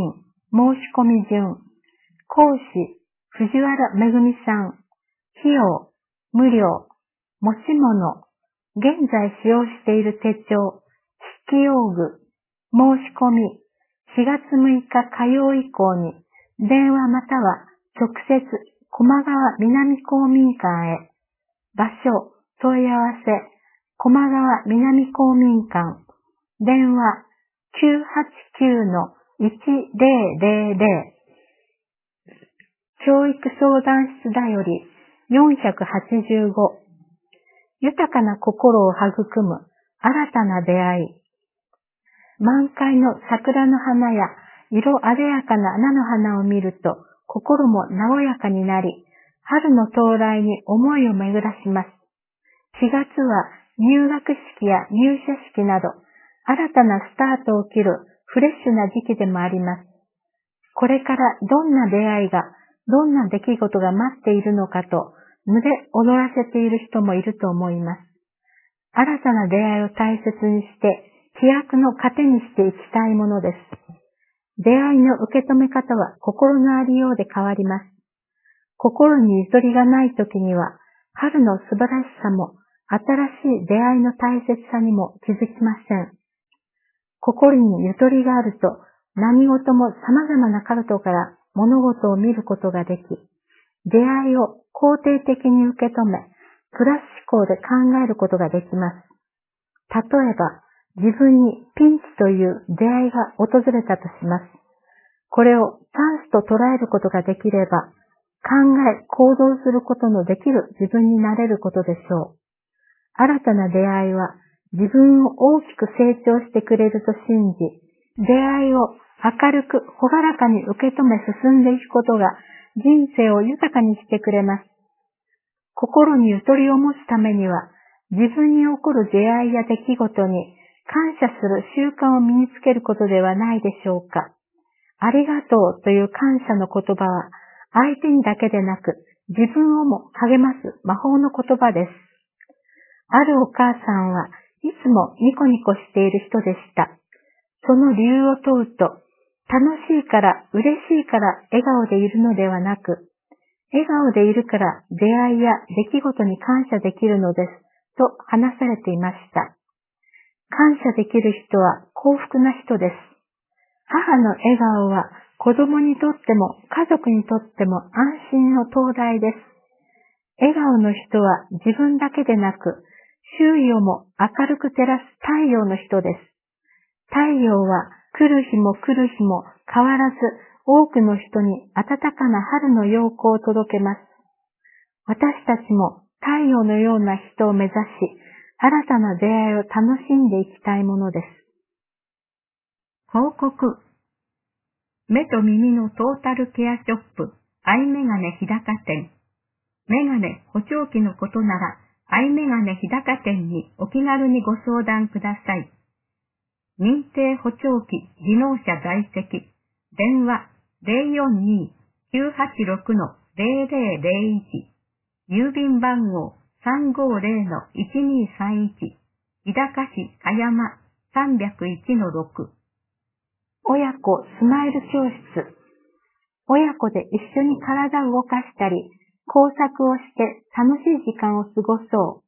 申し込み順。講師、藤原めぐみさん。費用、無料。持ち物。現在使用している手帳、筆記用具。申し込み。しがつむいか火曜以降に、電話または直接、駒川南公民館へ。場所、問い合わせ、駒川南公民館。電話、きゅうはちきゅうのいちぜろぜろぜろ。教育相談室だよりよんひゃくはちじゅうご。豊かな心を育む新たな出会い。満開の桜の花や色鮮やかな菜の花を見ると心も和やかになり、春の到来に思いを巡らします。しがつは入学式や入社式など新たなスタートを切るフレッシュな時期でもあります。これからどんな出会いが、どんな出来事が待っているのかと胸躍らせている人もいると思います。新たな出会いを大切にして飛躍の糧にしていきたいものです。出会いの受け止め方は心のありようで変わります。心にゆとりがないときには春の素晴らしさも新しい出会いの大切さにも気づきません。心にゆとりがあると何事も様々な角度から物事を見ることができ、出会いを肯定的に受け止め、プラス思考で考えることができます。例えば、自分にピンチという出会いが訪れたとします。これをチャンスと捉えることができれば、考え、行動することのできる自分になれることでしょう。新たな出会いは自分を大きく成長してくれると信じ、出会いを明るく朗らかに受け止め進んでいくことが人生を豊かにしてくれます。心にゆとりを持つためには、自分に起こる出会いや出来事に感謝する習慣を身につけることではないでしょうか。ありがとうという感謝の言葉は、相手にだけでなく自分をも励ます魔法の言葉です。あるお母さんはいつもニコニコしている人でした。その理由を問うと、楽しいから嬉しいから笑顔でいるのではなく、笑顔でいるから出会いや出来事に感謝できるのですと話されていました。感謝できる人は幸福な人です。母の笑顔は子供にとっても家族にとっても安心の灯台です。笑顔の人は自分だけでなく、周囲をも明るく照らす太陽の人です。太陽は来る日も来る日も変わらず多くの人に暖かな春の陽光を届けます。私たちも太陽のような人を目指し、新たな出会いを楽しんでいきたいものです。報告。目と耳のトータルケアショップ、アイメガネ日高店。メガネ、補聴器のことなら、アイメガネ日高店にお気軽にご相談ください。認定補聴器技能者在籍。電話 ゼロよんに きゅうはちろく ゼロゼロゼロいち。郵便番号 さんごゼロ いちにさんいち。日高市香山 さんまるいちのろく。親子スマイル教室。親子で一緒に体を動かしたり、工作をして楽しい時間を過ごそう。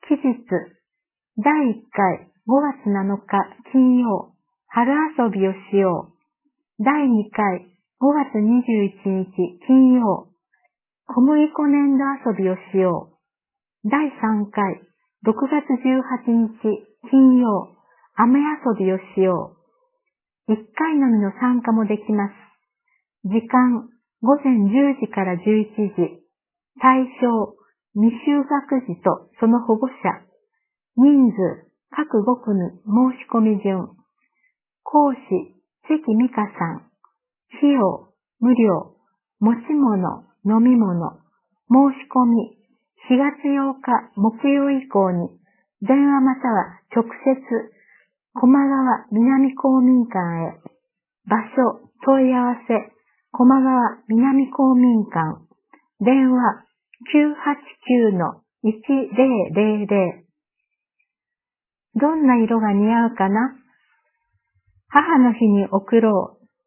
期日、だいいっかいごがつなのか金曜、春遊びをしよう。だいにかいごがつにじゅういちにち金曜、小麦粉粘土遊びをしよう。だいさんかいろくがつじゅうはちにち金曜、雨遊びをしよう。いっかいのみの参加もできます。時間、ごぜんじゅうじからじゅういちじ。対象、未就学児とその保護者。人数、各ごくみ申し込み順。講師、関美香さん。費用、無料。持ち物、飲み物。申し込み、しがつようか木曜以降に、電話または直接、駒川南公民館へ。場所、問い合わせ、駒川南公民館。電話、きゅうはちきゅうのいちぜろぜろぜろ。どんな色が似合うかな？母の日に贈ろう。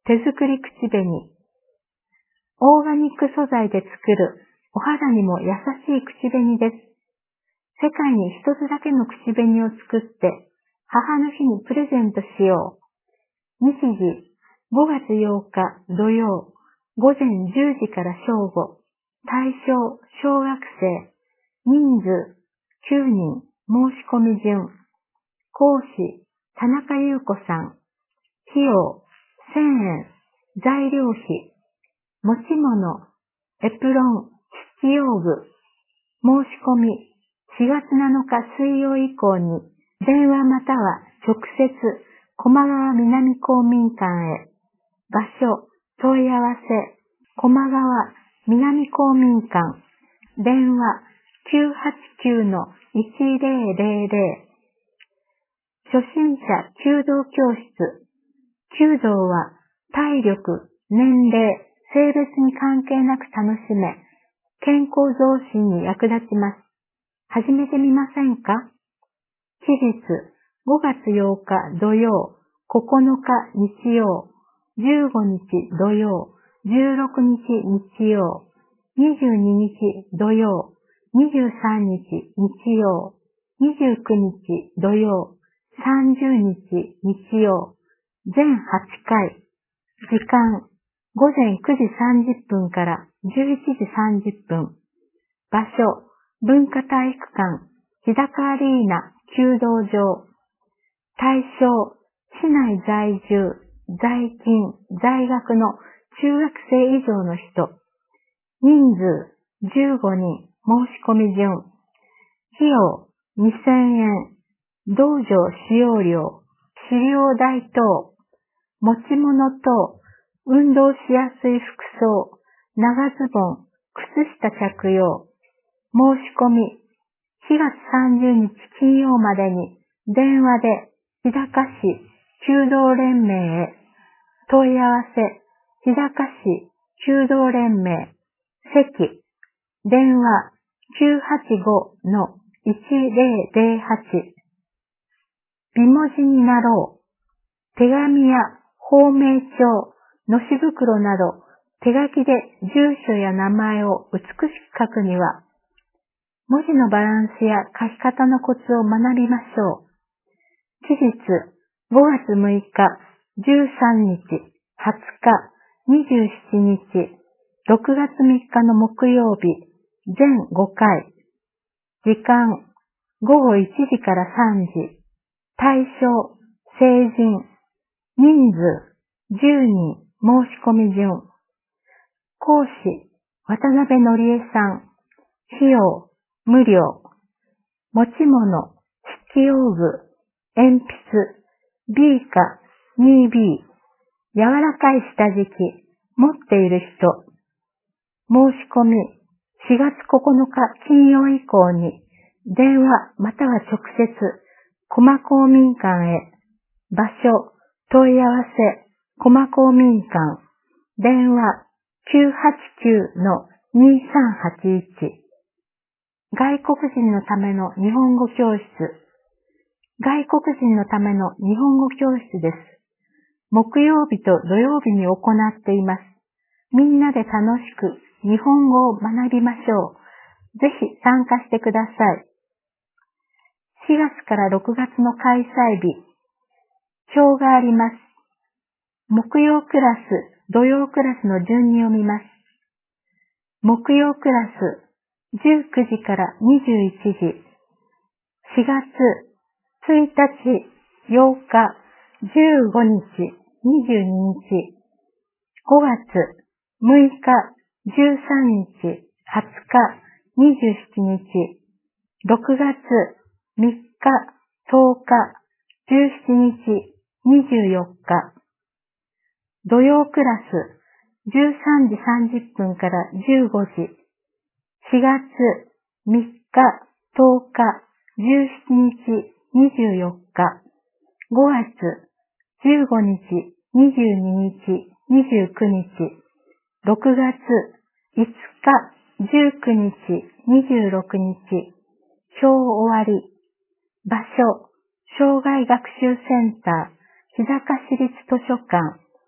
手作り口紅。オーガニック素材で作るお肌にも優しい口紅です。世界に一つだけの口紅を作って母の日にプレゼントしよう。日時ごがつようか土曜午前じゅうじから正午。対象小学生。人数きゅうにん。申し込み順。講師田中優子さん。費用せんえん。材料費。持ち物エプロン、筆記用具。申し込みしがつなのか水曜以降に電話または直接駒川南公民館へ。場所問い合わせ駒川南公民館。電話 きゅうはちきゅうのいちぜろぜろぜろ。初心者弓道教室。弓道は体力、年齢、性別に関係なく楽しめ、健康増進に役立ちます。始めてみませんか？期日ごがつようか土曜、ここのか日曜、じゅうごにち土曜、じゅうろくにち日曜、にじゅうににち土曜、にじゅうさんにち日曜、にじゅうくにち土曜、さんじゅうにち日曜、全はちかい。時間ごぜんくじさんじゅっぷんからじゅういちじさんじゅっぷん。場所文化体育館日高アリーナ弓道場。対象市内在住、在勤、在学の中学生以上の人。人数じゅうごにん。申し込み順。費用にせんえん。道場使用料、飼料代等。持ち物等、運動しやすい服装、長ズボン、靴下着用。申し込みしがつさんじゅうにち金曜までに電話で日高市弓道連盟へ。問い合わせ日高市弓道連盟。席電話 きゅうはちごのいちぜろぜろはち。美文字になろう。手紙や芳名帳、のし袋など手書きで住所や名前を美しく書くには、文字のバランスや書き方のコツを学びましょう。期日ごがつむいか、じゅうさんにち、はつか、にじゅうしちにち、ろくがつみっかの木曜日、全ごかい。時間ごごいちじからさんじ。対象成人。人数じゅうにん。申し込み順。講師渡辺のりえさん。費用無料。持ち物筆記用具、鉛筆、ビーカ にビー。柔らかい下敷き持っている人。申し込みしがつここのか金曜以降に電話または直接駒公民館へ。場所問い合わせ駒公民館。電話 きゅうはちきゅうのにさんはちいち。外国人のための日本語教室。外国人のための日本語教室です。木曜日と土曜日に行っています。みんなで楽しく日本語を学びましょう。ぜひ参加してください。しがつからろくがつの開催日。表があります。木曜クラス、土曜クラスの順に読みます。木曜クラス、じゅうくじからにじゅういちじ。しがつついたち、ようか、じゅうごにち、にじゅうににち。ごがつむいか、じゅうさんにち、はつか、にじゅうしちにち。ろくがつみっか、とおか、じゅうしちにち、にじゅうよっか。土曜クラス、じゅうさんじさんじゅっぷんからじゅうごじ。しがつみっか、とおか、じゅうしちにち、にじゅうよっか。ごがつじゅうごにち、にじゅうににち、にじゅうくにち。ろくがついつか、じゅうくにち、にじゅうろくにち。表終わり。場所、障害学習センター、日高市立図書館。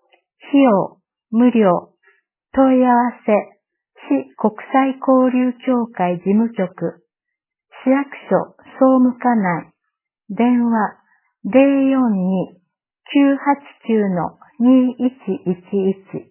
費用、無料、問い合わせ、市国際交流協会事務局、市役所総務課内、電話ゼロよんに きゅうはちきゅう にいちいちいち。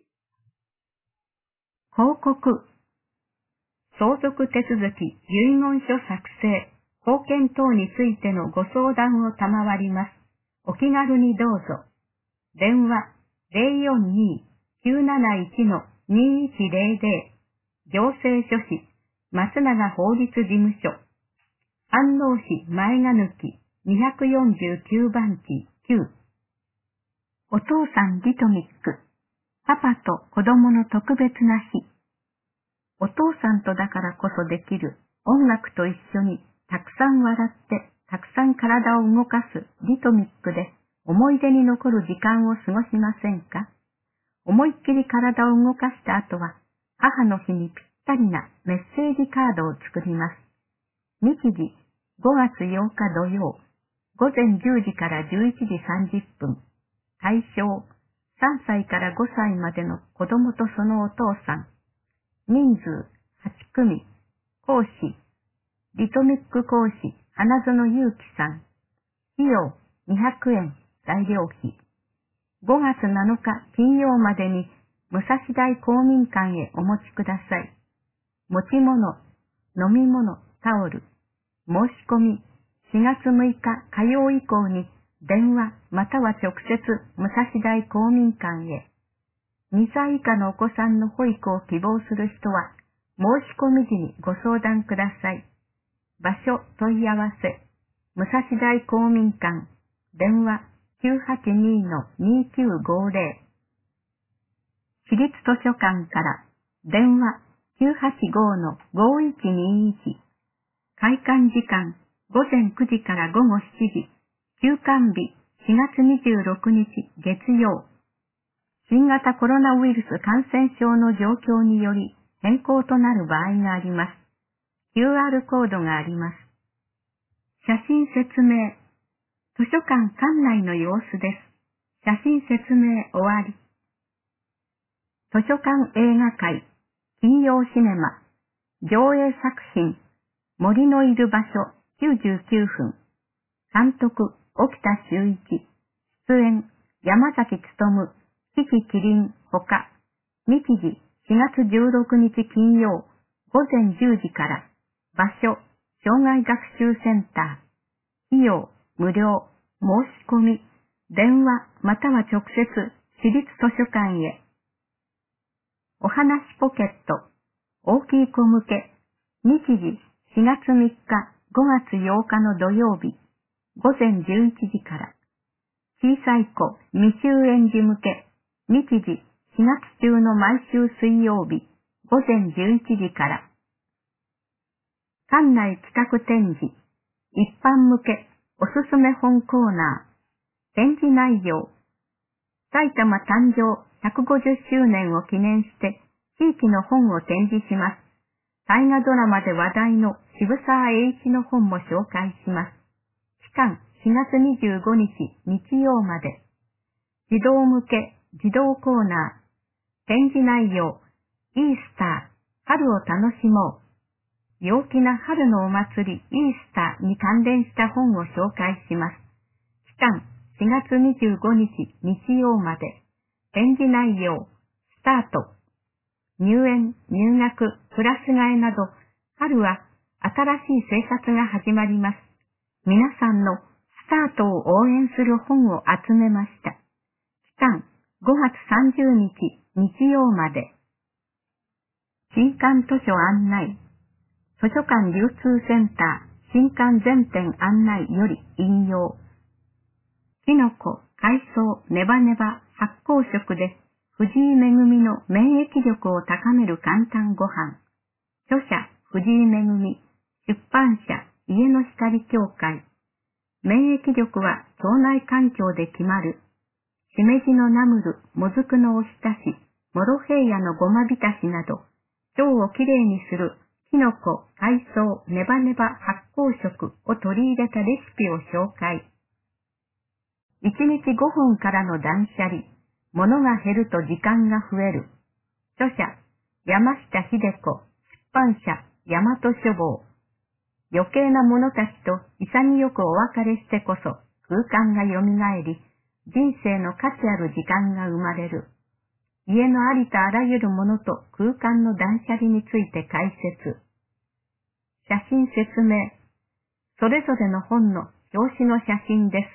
報告。相続手続き遺言書作成、後見等についてのご相談を賜ります。お気軽にどうぞ。電話ゼロよんに きゅうなないち にいちゼロゼロ、行政書士、松永法律事務所、飯能市前が抜きにひゃくよんじゅうきゅうばんちきゅう。お父さんリトミック、パパと子供の特別な日。お父さんとだからこそできる音楽と一緒にたくさん笑ってたくさん体を動かすリトミックで思い出に残る時間を過ごしませんか？思いっきり体を動かした後は母の日にぴったりなメッセージカードを作ります。日時ごがつようか土曜、午前じゅうじからじゅういちじさんじゅっぷん。対象さんさいからごさいまでの子供とそのお父さん。人数はちくみ。講師リトミック講師花園祐樹さん。費用にひゃくえん。材料費。ごがつなのか金曜までに武蔵大公民館へお持ちください。持ち物、飲み物、タオル。申し込みしがつむいか火曜以降に電話または直接武蔵大公民館へ。にさい以下のお子さんの保育を希望する人は申し込み時にご相談ください。場所問い合わせ武蔵大公民館電話 きゅうはちに にきゅうごゼロ。市立図書館から電話 きゅうはちご ごいちにいち。開館時間ごぜんくじからごごしちじ。休館日しがつにじゅうろくにち月曜。新型コロナウイルス感染症の状況により変更となる場合があります。キューアール コードがあります。写真説明。図書館館内の様子です。写真説明終わり。図書館映画会、金曜シネマ、上映作品、森のいる場所きゅうじゅうきゅうふん。監督、沖田修一。出演、山崎努、キキキリン、ほか。日時、しがつじゅうろくにち金曜、ごぜんじゅうじから。場所、障害学習センター。費用、無料。申し込み、電話または直接、市立図書館へ。お話ポケット、大きい子向け。日時、しがつみっか、ごがつようかの土曜日。ごぜんじゅういちじから。小さい子未就園児向け。日時しがつ中の毎週水曜日。ごぜんじゅういちじから。館内企画展示。一般向けおすすめ本コーナー。展示内容。埼玉誕生ひゃくごじゅっしゅうねんを記念して地域の本を展示します。大河ドラマで話題の渋沢栄一の本も紹介します。期間しがつにじゅうごにち日曜まで。児童向け児童コーナー。展示内容。イースター、春を楽しもう。陽気な春のお祭りイースターに関連した本を紹介します。期間しがつにじゅうごにち日曜まで。展示内容。スタート。入園、入学、クラス替えなど、春は新しい生活が始まります。皆さんのスタートを応援する本を集めました。期間ごがつさんじゅうにち日曜まで。新館図書案内。図書館流通センター新館全店案内より引用。きのこ、海藻、ネバネバ、発酵食で藤井恵の免疫力を高める簡単ご飯。著者、藤井恵。出版社、家の光協会。免疫力は腸内環境で決まる。しめじのナムル、もずくのおひたし、モロヘイヤのごま浸しなど、腸をきれいにするきのこ、海藻、ネバネバ発酵食を取り入れたレシピを紹介。いちにちごふんからの断捨離。 物が減ると時間が増える。著者、山下秀子、出版社、大和書房。余計な者たちと潔くお別れしてこそ空間が蘇り、人生の価値ある時間が生まれる。家のありとあらゆるものと空間の断捨離について解説。写真説明。それぞれの本の表紙の写真です。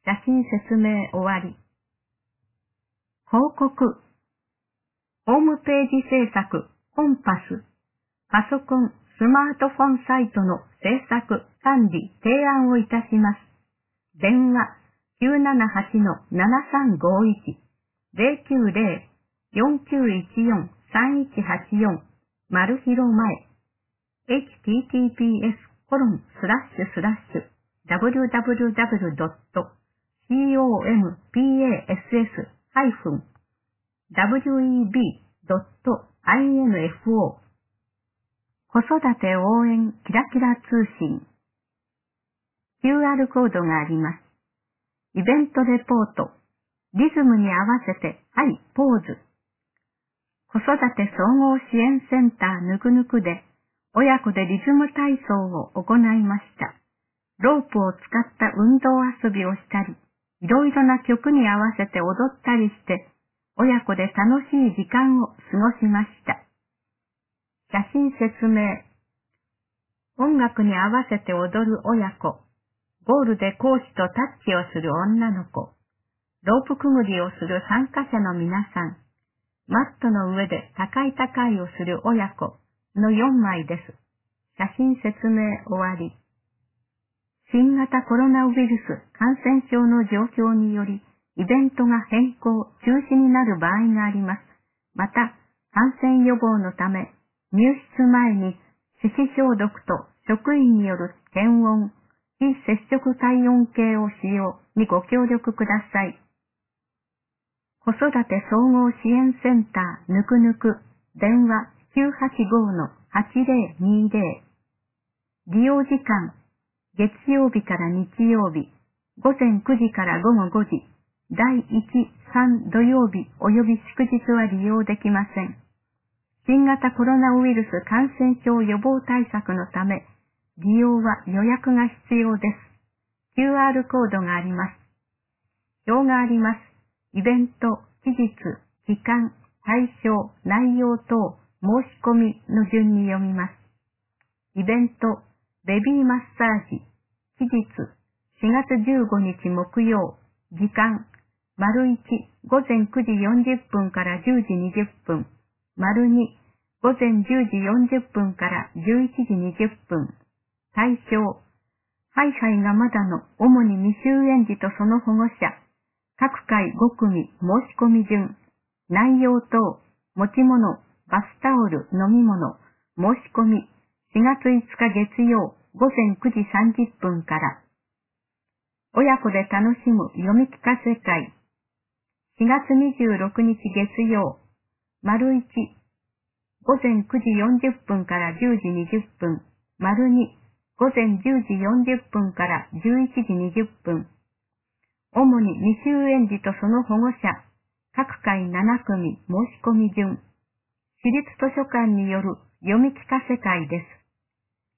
写真説明終わり。報告。ホームページ制作、コンパス。パソコン、スマートフォンサイトの制作、管理、提案をいたします。電話 きゅうななはち ななさんごいち ゼロきゅうゼロ よんきゅういちよん さんいちはちよん マルヒロ前 エイチティーティーピーエス コロンスラッシュスラッシュ ダブリューダブリューダブリュー ドット コムパス ハイフン ダブリューイービー ドット インフォ 子育て応援キラキラ通信 キューアール コードがあります。イベントレポートリズムに合わせてはいポーズ子育て総合支援センターぬくぬくで親子でリズム体操を行いました。ロープを使った運動遊びをしたり、いろいろな曲に合わせて踊ったりして、親子で楽しい時間を過ごしました。写真説明。音楽に合わせて踊る親子。ゴールでコーチとタッチをする女の子。ロープくぐりをする参加者の皆さん。マットの上で高い高いをする親子のよんまいです。写真説明終わり。新型コロナウイルス感染症の状況により、イベントが変更、中止になる場合があります。また、感染予防のため、入室前に手指消毒と職員による検温、非接触体温計を使用にご協力ください。子育て総合支援センターぬくぬく電話 きゅうはちご のはちゼロにゼロ 利用時間月曜日から日曜日午前くじから午後ごじだいいち、さん土曜日及び祝日は利用できません。新型コロナウイルス感染症予防対策のため利用は予約が必要です。キューアール コードがあります。表があります。イベント、期日、期間、対象、内容等、申し込みの順に読みます。イベント、ベビーマッサージ、期日、しがつじゅうごにち木曜、時間、丸いち、午前くじよんじゅっぷんからじゅうじにじゅっぷん、丸に、午前じゅうじよんじゅっぷんからじゅういちじにじゅっぷん、対象、ハイハイがまだの主に未就園児とその保護者、各回ごくみ申し込み順、内容等、持ち物、バスタオル、飲み物、申し込み、しがついつか月曜、午前くじさんじゅっぷんから。親子で楽しむ読み聞かせ会。しがつにじゅうろくにち月曜、丸いち、午前くじよんじゅっぷんからじゅうじにじゅっぷん、丸に、午前じゅうじよんじゅっぷんからじゅういちじにじゅっぷん。主に未就園児とその保護者、各回ななくみ申し込み順。私立図書館による読み聞かせ会です。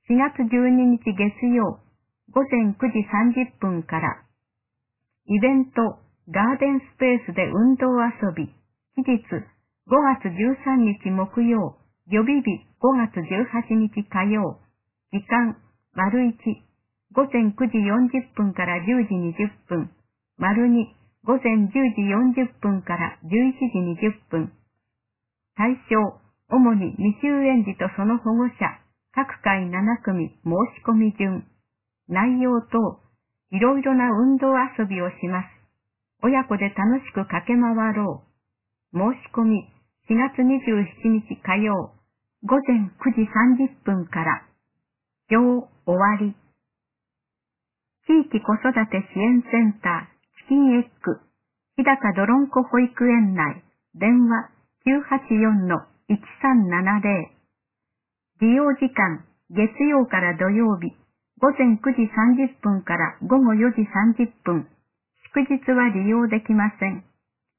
しがつじゅうににち月曜、午前くじさんじゅっぷんから。イベント、ガーデンスペースで運動遊び。期日、ごがつじゅうさんにち木曜、予備日ごがつじゅうはちにち火曜。時間、丸いち、午前くじよんじゅっぷんからじゅうじにじゅっぷん。丸に、午前じゅうじよんじゅっぷんからじゅういちじにじゅっぷん。対象、主に未就園児とその保護者、各回ななくみ申し込み順。内容等、いろいろな運動遊びをします。親子で楽しく駆け回ろう。申し込み、しがつにじゅうしちにち火曜、午前くじさんじゅっぷんから。表終わり。地域子育て支援センター、チキンエッグ、日高どろんこ保育園内、電話 きゅうはちよん のいちさんななゼロ。利用時間、月曜から土曜日、午前くじさんじゅっぷんから午後よじさんじゅっぷん。祝日は利用できません。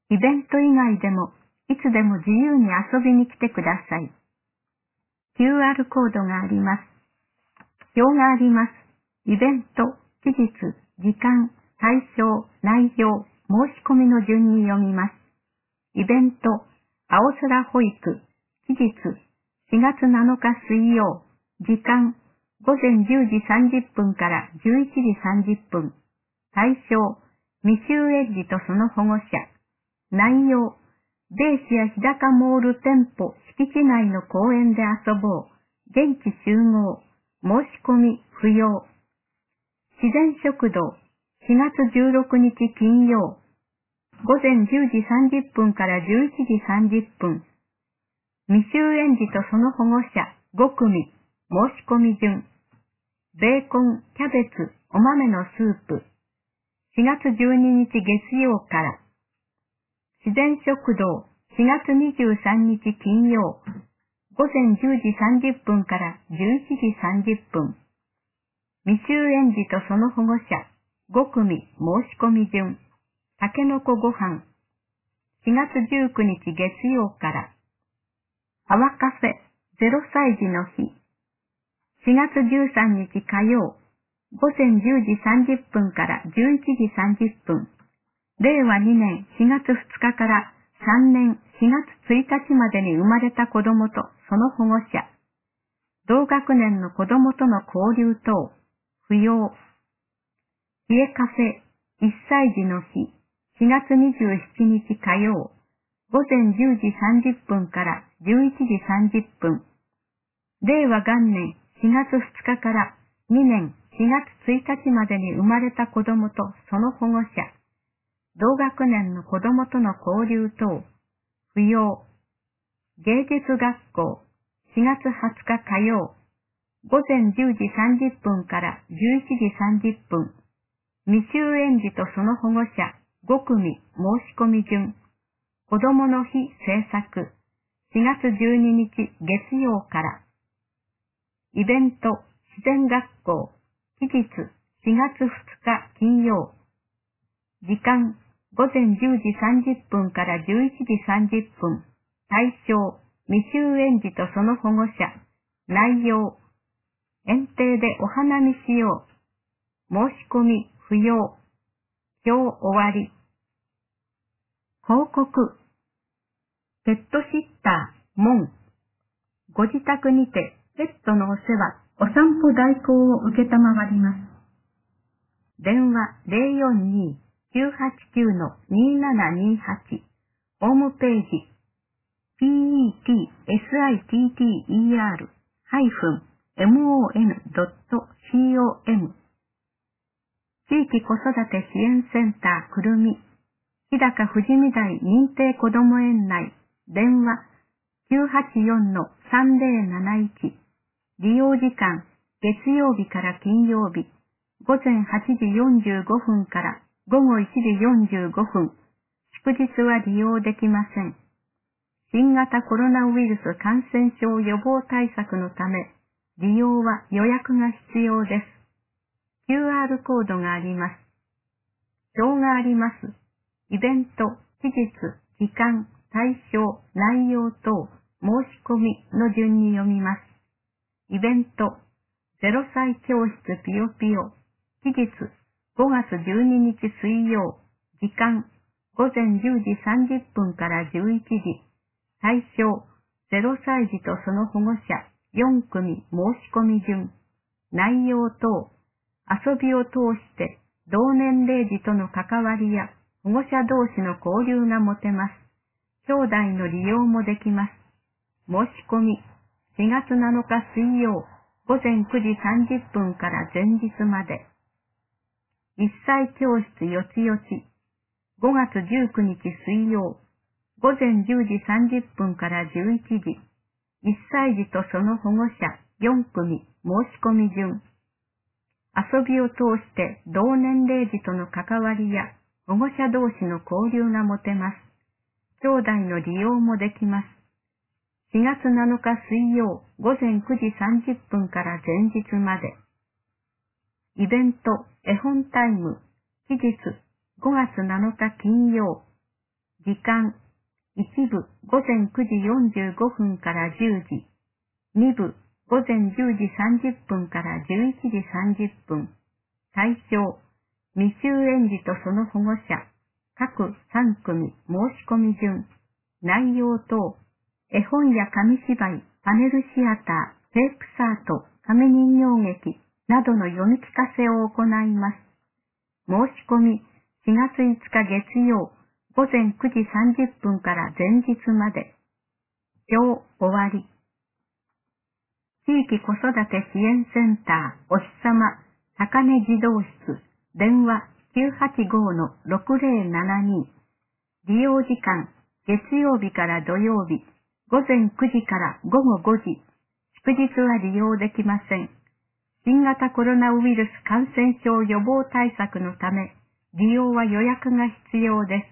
イベント以外でもいつでも自由に遊びに来てください。キューアール コードがあります。表があります。イベント、期日、時間、対象、内容、申し込みの順に読みます。イベント、青空保育、期日、しがつなのか水曜、時間、ごぜんじゅうじさんじゅっぷんからじゅういちじさんじゅっぷん。対象、未就園児とその保護者。内容、ベースや日高モール店舗敷地内の公園で遊ぼう。現地集合。申し込み不要。自然食堂、しがつじゅうろくにち金曜。ごぜんじゅうじさんじゅっぷんからじゅういちじさんじゅっぷん。未就園児とその保護者ごくみ。申し込み順。ベーコン、キャベツ、お豆のスープ。しがつじゅうににち月曜から。自然食堂、しがつにじゅうさんにち金曜。ごぜんじゅうじさんじゅっぷんからじゅういちじさんじゅっぷん。未就園児とその保護者ごくみ。申し込み順。たけのこご飯。しがつじゅうくにち月曜から。アワカフェ、ゼロさい児の日。しがつじゅうさんにち火曜。ごぜんじゅうじさんじゅっぷんからじゅういちじさんじゅっぷん。れいわにねんしがつふつかからさんねんしがつついたちまでに生まれた子供とその保護者。同学年の子供との交流等。不要。家カフェ、いっさい児の日。しがつにじゅうしちにち火曜。ごぜんじゅうじさんじゅっぷんからじゅういちじさんじゅっぷん。れいわ元年しがつふつかからにねんしがつついたちまでに生まれた子供とその保護者。同学年の子供との交流等。不要。芸術学校。しがつはつか火曜。ごぜんじゅうじさんじゅっぷんからじゅういちじさんじゅっぷん。未就園児とその保護者ごくみ。申し込み順。子供の日制作。しがつじゅうににち月曜から。イベント、自然学校。期日、しがつふつか金曜。時間、ごぜんじゅうじさんじゅっぷんからじゅういちじさんじゅっぷん。対象、未就園児とその保護者。内容、園庭でお花見しよう。申し込み不要。今日終わり。報告。ペットシッター、モン。ご自宅にてペットのお世話、お散歩代行を受けたまわります。電話 ゼロよんにーきゅうはちきゅう にーななにーはち。ホームページ ペットシッター モン ドット コム 地域子育て支援センターくるみ日高富士見台認定こども園内電話 きゅうはちよん さんぜろなないち。利用時間月曜日から金曜日ごぜんはちじよんじゅうごふんからごごいちじよんじゅうごふん。祝日は利用できません。新型コロナウイルス感染症予防対策のため、利用は予約が必要です。キューアール コードがあります。表があります。イベント、期日、時間、対象、内容等、申し込みの順に読みます。イベント、ゼロさい教室ぴよぴよ、期日、ごがつじゅうににち水曜、時間、ごぜんじゅうじさんじゅっぷんからじゅういちじ、対象、ゼロさい児とその保護者、よんくみ申し込み順、内容等、遊びを通して同年齢児との関わりや保護者同士の交流が持てます。兄弟の利用もできます。申し込み、しがつなのか水曜、ごぜんくじさんじゅっぷんから前日まで。いっさい教室よちよち、ごがつじゅうくにち水曜、ごぜんじゅうじさんじゅっぷんからじゅういちじ、いっさい児とその保護者よんくみ申し込み順。遊びを通して同年齢児との関わりや保護者同士の交流が持てます。兄弟の利用もできます。しがつなのか水曜ごぜんくじさんじゅっぷんから前日まで。イベント、絵本タイム、期日ごがつなのか金曜。 時間、一部午前くじよんじゅうごふんからじゅうじ、二部午前じゅうじさんじゅっぷんからじゅういちじさんじゅっぷん。対象、未就園児とその保護者、各さん組申し込み順、内容等、絵本や紙芝居、パネルシアター、テープサート、紙人形劇などの読み聞かせを行います。申し込み、しがついつか月曜、午前くじさんじゅっぷんから前日まで。表終わり。地域子育て支援センター、おひさま、高根児童室、電話 きゅうはちご のろくぜろななに。利用時間、月曜日から土曜日、午前くじから午後ごじ。祝日は利用できません。新型コロナウイルス感染症予防対策のため、利用は予約が必要です。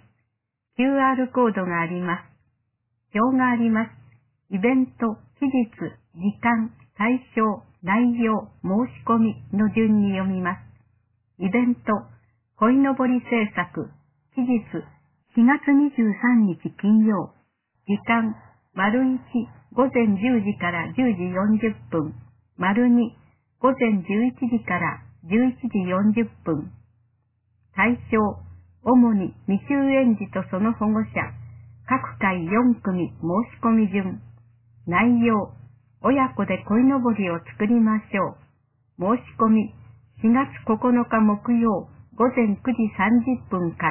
キューアール コードがあります。表があります。イベント、期日、時間、対象、内容、申し込みの順に読みます。イベント、鯉のぼり制作、期日、しがつにじゅうさんにち金曜、時間、丸いち、午前じゅうじからじゅうじよんじゅっぷん、丸に、午前じゅういちじからじゅういちじよんじゅっぷん。対象、主に未就園児とその保護者、各回よん組申し込み順。内容、親子で鯉のぼりを作りましょう。申し込み、しがつここのか木曜、午前くじさんじゅっぷんから。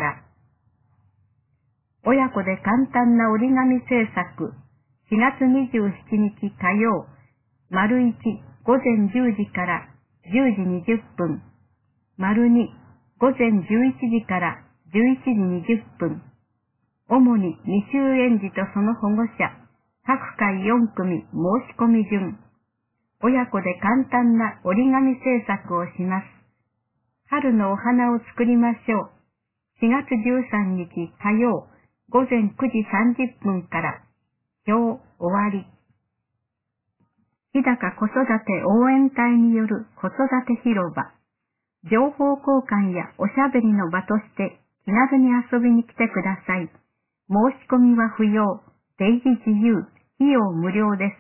親子で簡単な折り紙制作、しがつにじゅうしちにち火曜、丸いち、午前じゅうじからじゅうじにじゅっぷん、丸に、午前じゅういちじからじゅういちじにじゅっぷん。主に未就園児とその保護者、各回よん組申し込み順。親子で簡単な折り紙制作をします。春のお花を作りましょう。しがつじゅうさんにち火曜、午前くじさんじゅっぷんから。表終わり。日高子育て応援隊による子育て広場。情報交換やおしゃべりの場として気軽に遊びに来てください。申し込みは不要、出入り自由、費用無料です。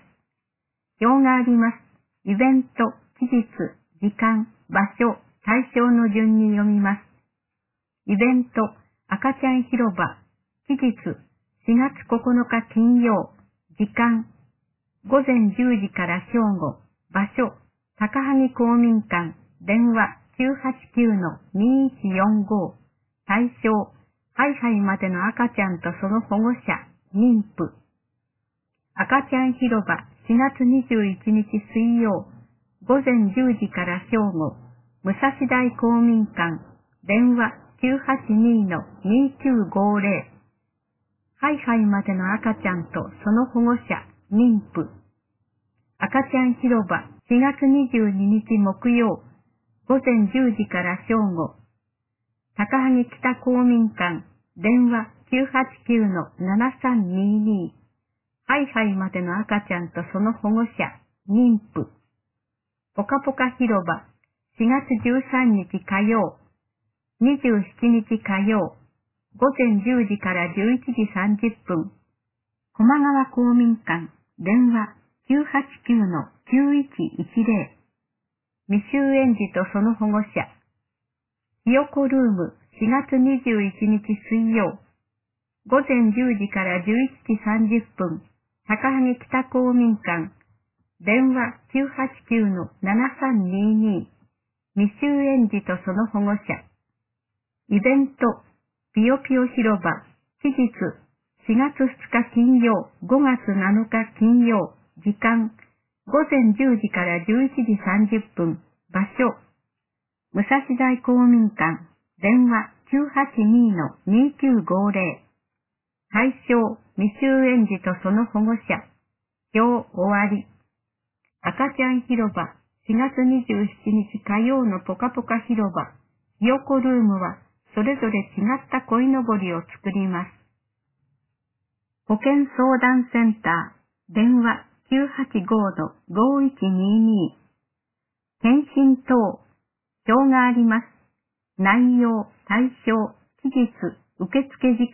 表があります。イベント、期日、時間、場所、対象の順に読みます。イベント、赤ちゃん広場、期日、しがつここのか金曜、時間、午前じゅうじから正午、場所、高萩公民館、電話 きゅうはちきゅうのにいちよんご、対象、ハイハイまでの赤ちゃんとその保護者、妊婦。赤ちゃん広場しがつにじゅういちにち水曜、午前じゅうじから正午、武蔵大公民館、電話 きゅうはちに のにきゅうごぜろ。ハイハイまでの赤ちゃんとその保護者、妊婦。赤ちゃん広場しがつにじゅうににち木曜、午前じゅうじから正午、高萩北公民館、電話 きゅうはちきゅうのななさんにに。ハイハイまでの赤ちゃんとその保護者、妊婦。ぽかぽか広場、しがつじゅうさんにち火曜、にじゅうしちにち火曜、午前じゅうじからじゅういちじさんじゅっぷん。駒川公民館、電話 きゅうはちきゅうのきゅういちいちぜろ。未就園児とその保護者。ひよこルームしがつにじゅういちにち水曜、午前じゅうじからじゅういちじさんじゅっぷん、高萩北公民館、電話 きゅうはちきゅうのななさんにに。未就園児とその保護者。イベント、ぴよぴよ広場、期日、しがつふつか金曜、ごがつなのか金曜、時間、午前じゅうじからじゅういちじさんじゅっぷん、場所、武蔵大公民館、電話 きゅうはちに のにきゅうごぜろ。対象、未就園児とその保護者。表終わり。赤ちゃん広場、しがつにじゅうしちにち火曜のぽかぽか広場、ひよこルームは、それぞれ違った鯉のぼりを作ります。保健相談センター、電話 きゅうはちごのごいちにに。検診等、表があります。内容、対象、期日、受付時間、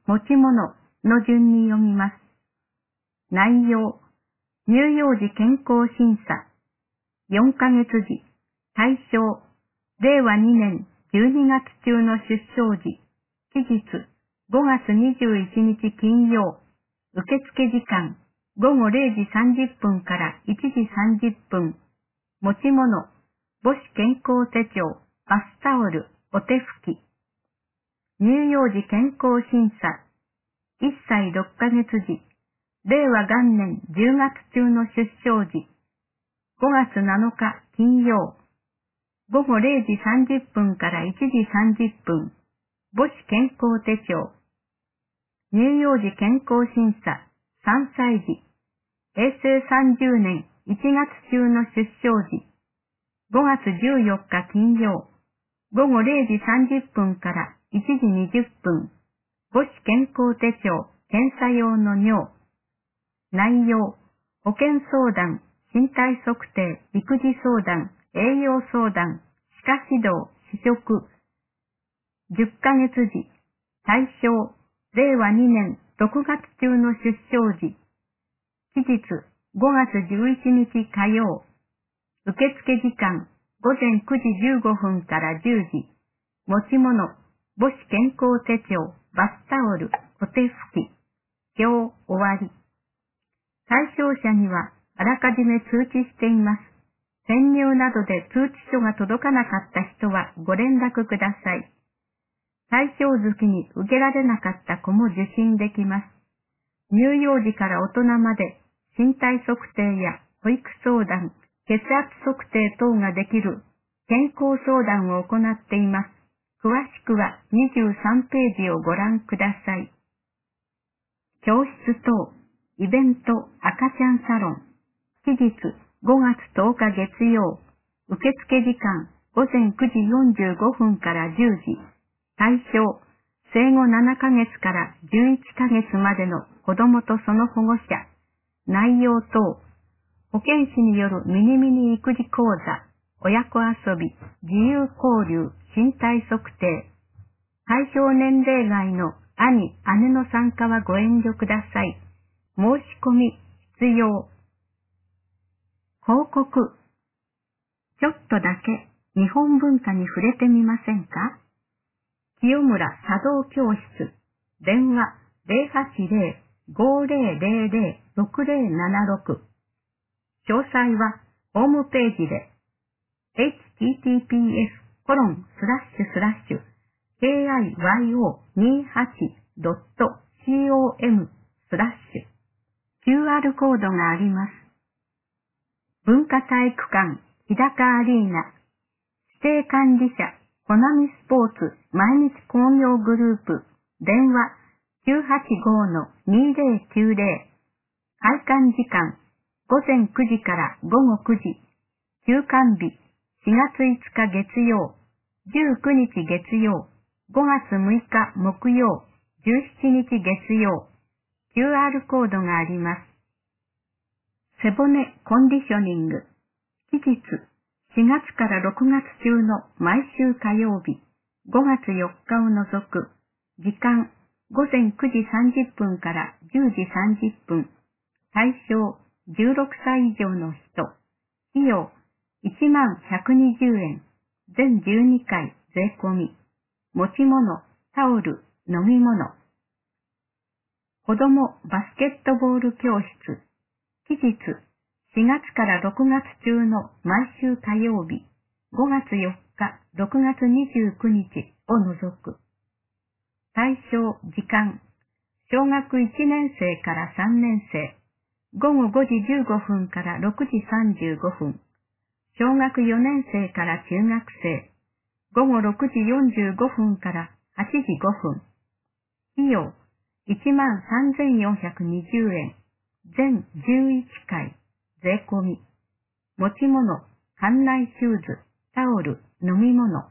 持ち物の順に読みます。内容、乳幼児健康審査。よんかげつ時、対象、れいわにねんじゅうにがつ中の出生時、期日、ごがつにじゅういちにち金曜、受付時間、ごごれいじさんじゅっぷんからいちじさんじゅっぷん、持ち物、母子健康手帳、バスタオル、お手拭き。乳幼児健康審査、いっさいろっかげつ時、れいわ元年じゅうがつ中の出生時、ごがつなのか金曜、ごごれいじさんじゅっぷんからいちじさんじゅっぷん、母子健康手帳。乳幼児健康審査、さんさい児、へいせいさんじゅうねんいちがつ中の出生時、ごがつじゅうよっか金曜、ごごれいじさんじゅっぷんからいちじにじゅっぷん、母子健康手帳、検査用の尿。内容、保健相談、身体測定、育児相談、栄養相談、歯科指導、試食。じゅっかげつ時、対象、れいわにねんろくがつ中の出生時。期日、ごがつじゅういちにち火曜。受付時間、ごぜんくじじゅうごふんからじゅうじ。持ち物、母子健康手帳、バスタオル、お手拭き。表、終わり。対象者には、あらかじめ通知しています。潜入などで通知書が届かなかった人はご連絡ください。対象月に受けられなかった子も受診できます。乳幼児から大人まで身体測定や保育相談、血圧測定等ができる健康相談を行っています。詳しくはにじゅうさんページをご覧ください。教室等、イベント赤ちゃんサロン。期日ごがつとおか月曜。受付時間ごぜんくじよんじゅうごふんからじゅうじ。対象、生後ななかげつからじゅういっかげつまでの子供とその保護者。内容等、保健師によるミニミニ育児講座、親子遊び、自由交流、身体測定。対象年齢外の兄、姉の参加はご遠慮ください。申し込み、必要。広告。ちょっとだけ日本文化に触れてみませんか？清村茶道教室。電話 ゼロはちゼロ ごゼロゼロゼロ ろくゼロななろく。詳細はホームページで エイチティーティーピーエスコロンスラッシュスラッシュ ケーアイワイオーにじゅうはちドットコム スラッシュ キューアール コードがあります。文化体育館日高アリーナ指定管理者コナミスポーツ毎日工業グループ電話 きゅうはちご にゼロきゅうゼロ 開館時間ごぜんくじからごごくじ休館日しがついつか月曜じゅうくにち月曜ごがつむいか木曜じゅうしちにち月曜 キューアール コードがあります。背骨コンディショニング期日しがつからろくがつ中の毎週火曜日、ごがつよっかを除く、時間ごぜんくじさんじゅっぷんからじゅうじさんじゅっぷん、対象じゅうろくさい以上の人、費用いちまんひゃくにじゅうえん、全じゅうにかい税込み、持ち物、タオル、飲み物。子供バスケットボール教室、期日しがつからろくがつ中の毎週火曜日、ごがつよっか、ろくがつにじゅうくにちを除く。対象、時間、小学いちねんせいからさんねんせい、ごごごじじゅうごふんからろくじさんじゅうごふん、小学よねんせいから中学生、ごごろくじよんじゅうごふんからはちじごふん、費用いちまんさんぜんよんひゃくにじゅうえん、全じゅういっかい、税込み。持ち物、館内シューズ、タオル、飲み物。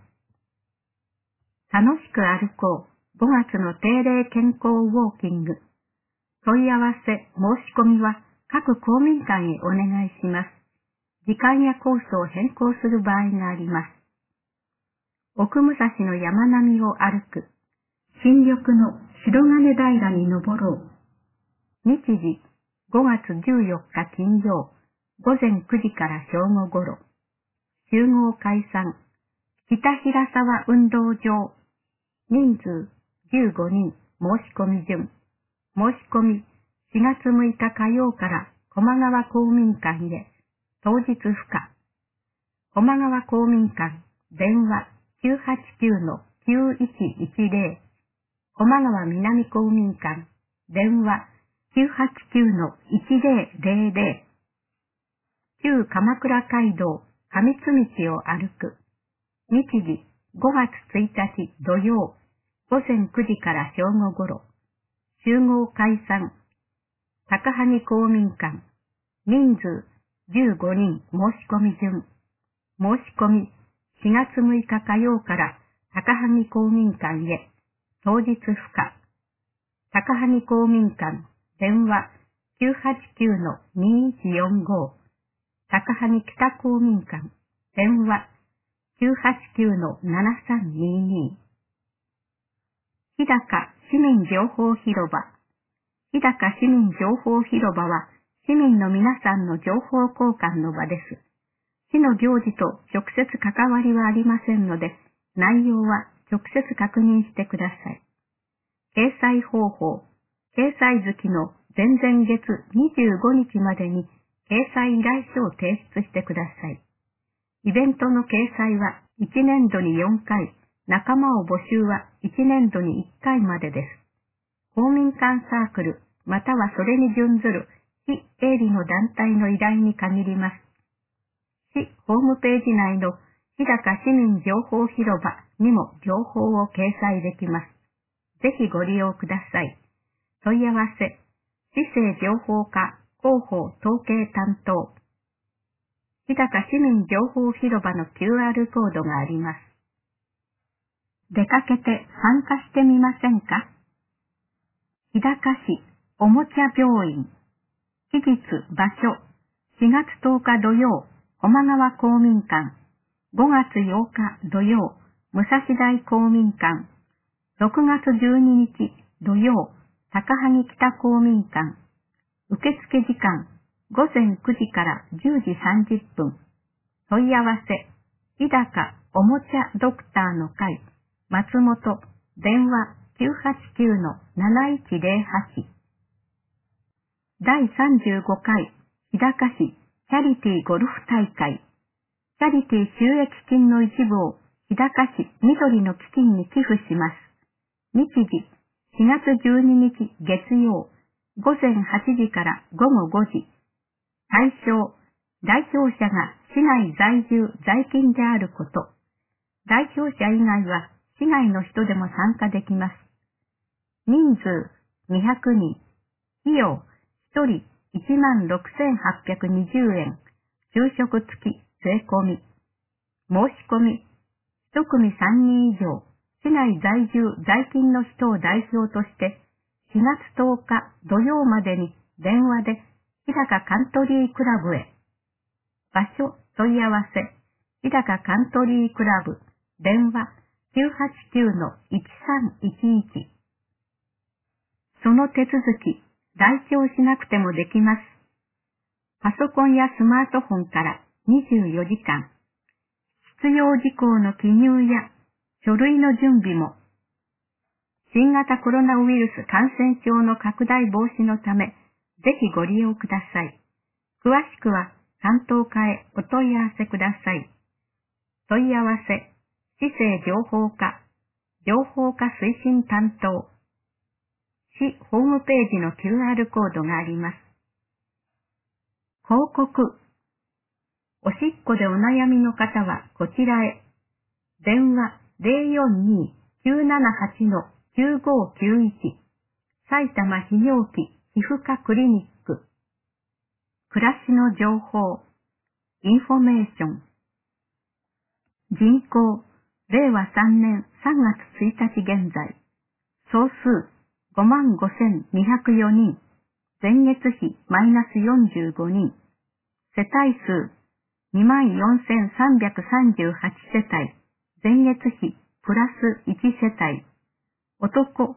楽しく歩こう。ごがつの定例健康ウォーキング。問い合わせ、申し込みは各公民館へお願いします。時間やコースを変更する場合があります。奥武蔵の山並みを歩く。新緑の白金平に登ろう。日時、ごがつじゅうよっか金曜、午前くじから正午ごろ。集合解散。北平沢運動場。人数じゅうごにん。申し込み順。申し込みしがつむいか火曜から駒川公民館へ。当日不可。駒川公民館。電話 きゅうはちきゅうのきゅういちいちゼロ。駒川南公民館。電話 きゅうはちきゅうのいちゼロゼロゼロ。旧鎌倉街道上津道を歩く。日時ごがつついたち土曜、午前くじから正午ごろ。集合解散。高萩公民館。人数じゅうごにん。申し込み順。申し込みしがつむいか火曜から高萩公民館へ。当日不可。高萩公民館。電話きゅうはちきゅうのにいちよんご。高萩北公民館。電話きゅうはちきゅうのななさんにーにー。日高市民情報広場。日高市民情報広場は市民の皆さんの情報交換の場です。市の行事と直接関わりはありませんので、内容は直接確認してください。掲載方法。掲載月の前々月にじゅうごにちまでに掲載依頼書を提出してください。イベントの掲載はいちねんどによんかい、仲間を募集はいちねんどにいっかいまでです。公民館サークル、またはそれに準ずる非営利の団体の依頼に限ります。市ホームページ内の日高市民情報広場にも情報を掲載できます。ぜひご利用ください。問い合わせ、市政情報課広報統計担当。日高市民情報広場の キューアール コードがあります。出かけて参加してみませんか？日高市おもちゃ病院。期日場所しがつとおか土曜、駒川公民館。ごがつようか土曜、武蔵台公民館。ろくがつじゅうににち土曜、高萩北公民館。受付時間、午前くじからじゅうじさんじゅっぷん。問い合わせ、日高おもちゃドクターの会、松本、電話きゅうはちきゅうのなないちゼロはち。だいさんじゅうごかい、日高市チャリティーゴルフ大会。チャリティー収益金の一部を日高市緑の基金に寄付します。日時、しがつじゅうににち月曜、午前はちじからごごごじ。対象、代表者が市内在住在勤であること。代表者以外は市外の人でも参加できます。人数にひゃくにん。費用ひとりいちまんろくせんはっぴゃくにじゅうえん。昼食付き税込み。申し込みいちくみさんにん以上。市内在住在勤の人を代表としてしがつとおか土曜までに電話で日高カントリークラブへ。場所問い合わせ、日高カントリークラブ、電話きゅうはちきゅうのいちさんいちいち。その手続き、代表しなくてもできます。パソコンやスマートフォンからにじゅうよじかん。必要事項の記入や書類の準備も。新型コロナウイルス感染症の拡大防止のため、ぜひご利用ください。詳しくは担当課へお問い合わせください。問い合わせ、市政情報課、情報課推進担当。市ホームページの キューアール コードがあります。広告。おしっこでお悩みの方はこちらへ。電話ゼロよんにーきゅうななはちのきゅうごきゅういち。埼玉泌尿器皮膚科クリニック。暮らしの情報。インフォメーション。人口、れいわさんねんさんがつついたち現在。総数、ごまんごせんにひゃくよにん。前月比マイナスよんじゅうごにん。世帯数、にまんよんせんさんびゃくさんじゅうはちせたい。前月比プラスいちせたい。男、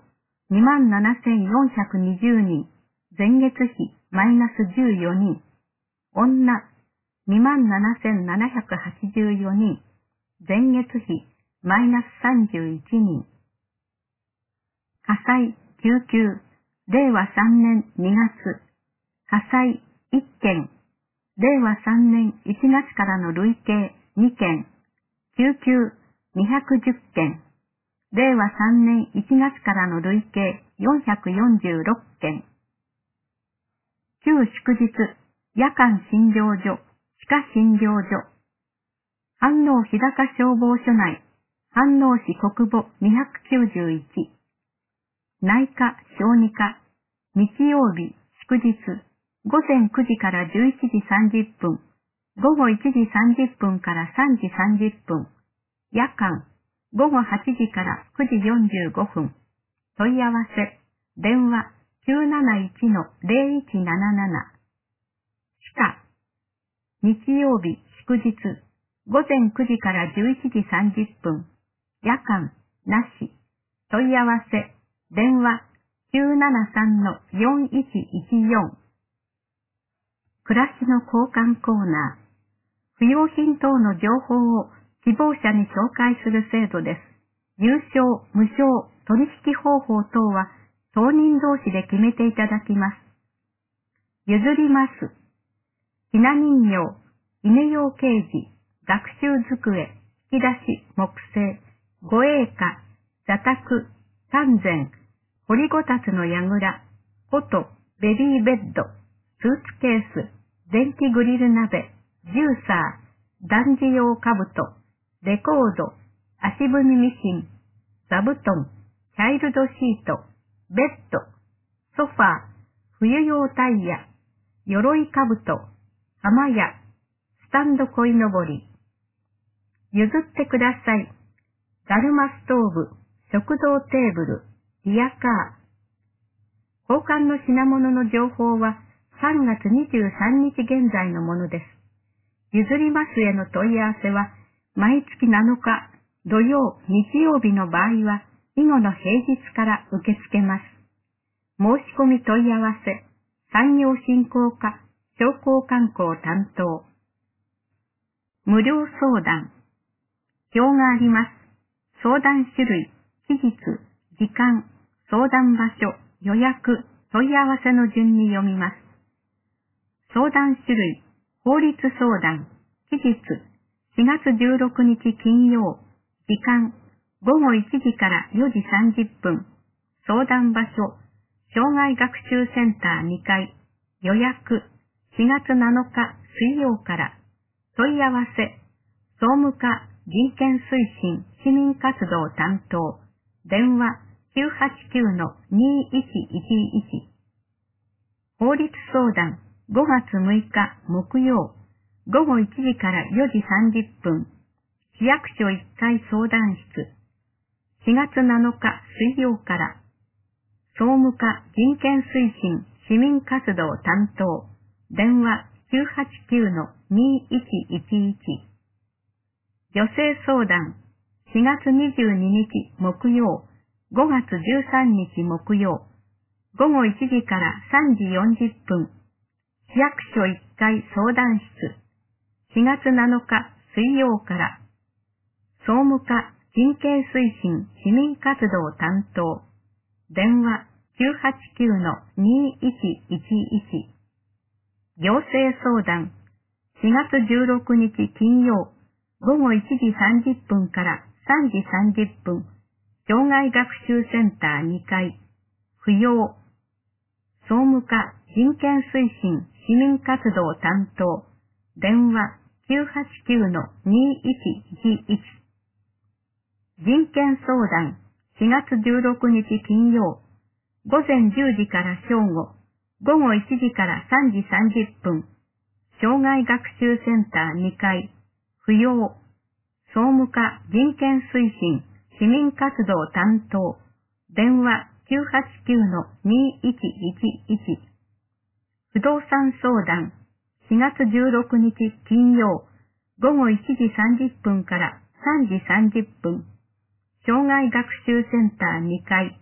にまんななせんよんひゃくにじゅうにん、前月比マイナスじゅうよにん。女、にまんななせんななひゃくはちじゅうよにん、前月比マイナスさんじゅういちにん。火災、救急、れいわさんねんにがつ、火災いっけん、れいわさんねんいちがつからの累計にけん、救急にひゃくじゅっけん、れいわさんねんいちがつからの累計よんひゃくよんじゅうろっけん。旧祝日、夜間診療所、地下診療所。飯能日高消防署内、飯能市国母にひゃくきゅうじゅういち。内科、小児科、日曜日、祝日、ごぜんくじからじゅういちじさんじゅっぷん、ごごいちじさんじゅっぷんからさんじさんじゅっぷん、夜間、ごごはちじからくじよんじゅうごふん、問い合わせ、電話 きゅうなないちのぜろいちなななな。地下、日曜日、祝日、ごぜんくじからじゅういちじさんじゅっぷん、夜間、なし、問い合わせ、電話 きゅうななさんのよんいちいちよん。暮らしの交換コーナー。不用品等の情報を希望者に紹介する制度です。有償、無償、取引方法等は当人同士で決めていただきます。譲ります。ひな人形、稲用ケージ、学習机、引き出し、木製、護衛歌、座卓、丹前、掘りごたつの櫓、琴、ベビーベッド、スーツケース、電気グリル鍋、ジューサー、男児用兜、レコード、足踏みミシン、座布団、チャイルドシート、ベッド、ソファー、冬用タイヤ、鎧兜、浜屋、スタンド鯉のぼり。譲ってください。だるまストーブ、食堂テーブル、リアカー。交換の品物の情報はさんがつにじゅうさんにち現在のものです。譲りますへの問い合わせは、毎月なのか、土曜、日曜日の場合は、以後の平日から受け付けます。申し込み問い合わせ、産業振興課、商工観光担当。無料相談。表があります。相談種類、期日、時間、相談場所、予約、問い合わせの順に読みます。相談種類、法律相談、期日、しがつじゅうろくにち金曜、時間、ごごいちじからよじさんじゅっぷん、相談場所、障害学習センターにかい、予約、しがつなのか水曜から、問い合わせ、総務課人権推進市民活動担当、電話 きゅうはちきゅうのにいちいちいち。法律相談、ごがつむいか木曜、ごごいちじからよじさんじゅっぷん、市役所いっかい相談室、しがつなのか水曜から、総務課人権推進市民活動担当、電話 きゅうはちきゅうのにいちいちいち。女性相談、しがつにじゅうににち木曜、ごがつじゅうさんにち木曜、ごごいちじからさんじよんじゅっぷん、市役所いっかい相談室、しがつなのか水曜から、総務課人権推進市民活動担当、電話 きゅうはちきゅうのにいちいちいち。行政相談、しがつじゅうろくにち金曜、ごごいちじさんじゅっぷんからさんじさんじゅっぷん、障害学習センターにかい、不要、総務課人権推進市民活動担当、電話 きゅうはちきゅうのにいちいちいち。人権相談、しがつじゅうろくにち金曜、ごぜんじゅうじから正午、ごごいちじからさんじさんじゅっぷん、障害学習センターにかい、不要、総務課人権推進市民活動担当、電話 きゅうはちきゅうのにいちいちいち。不動産相談、しがつじゅうろくにち金曜、ごごいちじさんじゅっぷんからさんじさんじゅっぷん、障害学習センターにかい、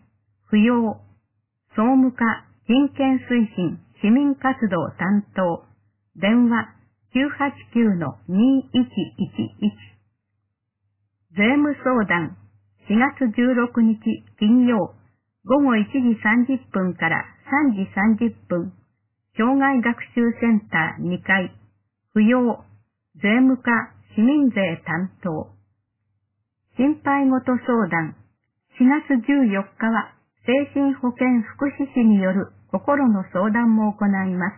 不要。総務課人権推進市民活動担当。電話 きゅうはちきゅうのにいちいちいち。税務相談しがつじゅうろくにち金曜ごごいちじさんじゅっぷんからさんじさんじゅっぷん。障害学習センターにかい。不要。税務課市民税担当。心配事相談しがつじゅうよっかは精神保健福祉士による心の相談も行います。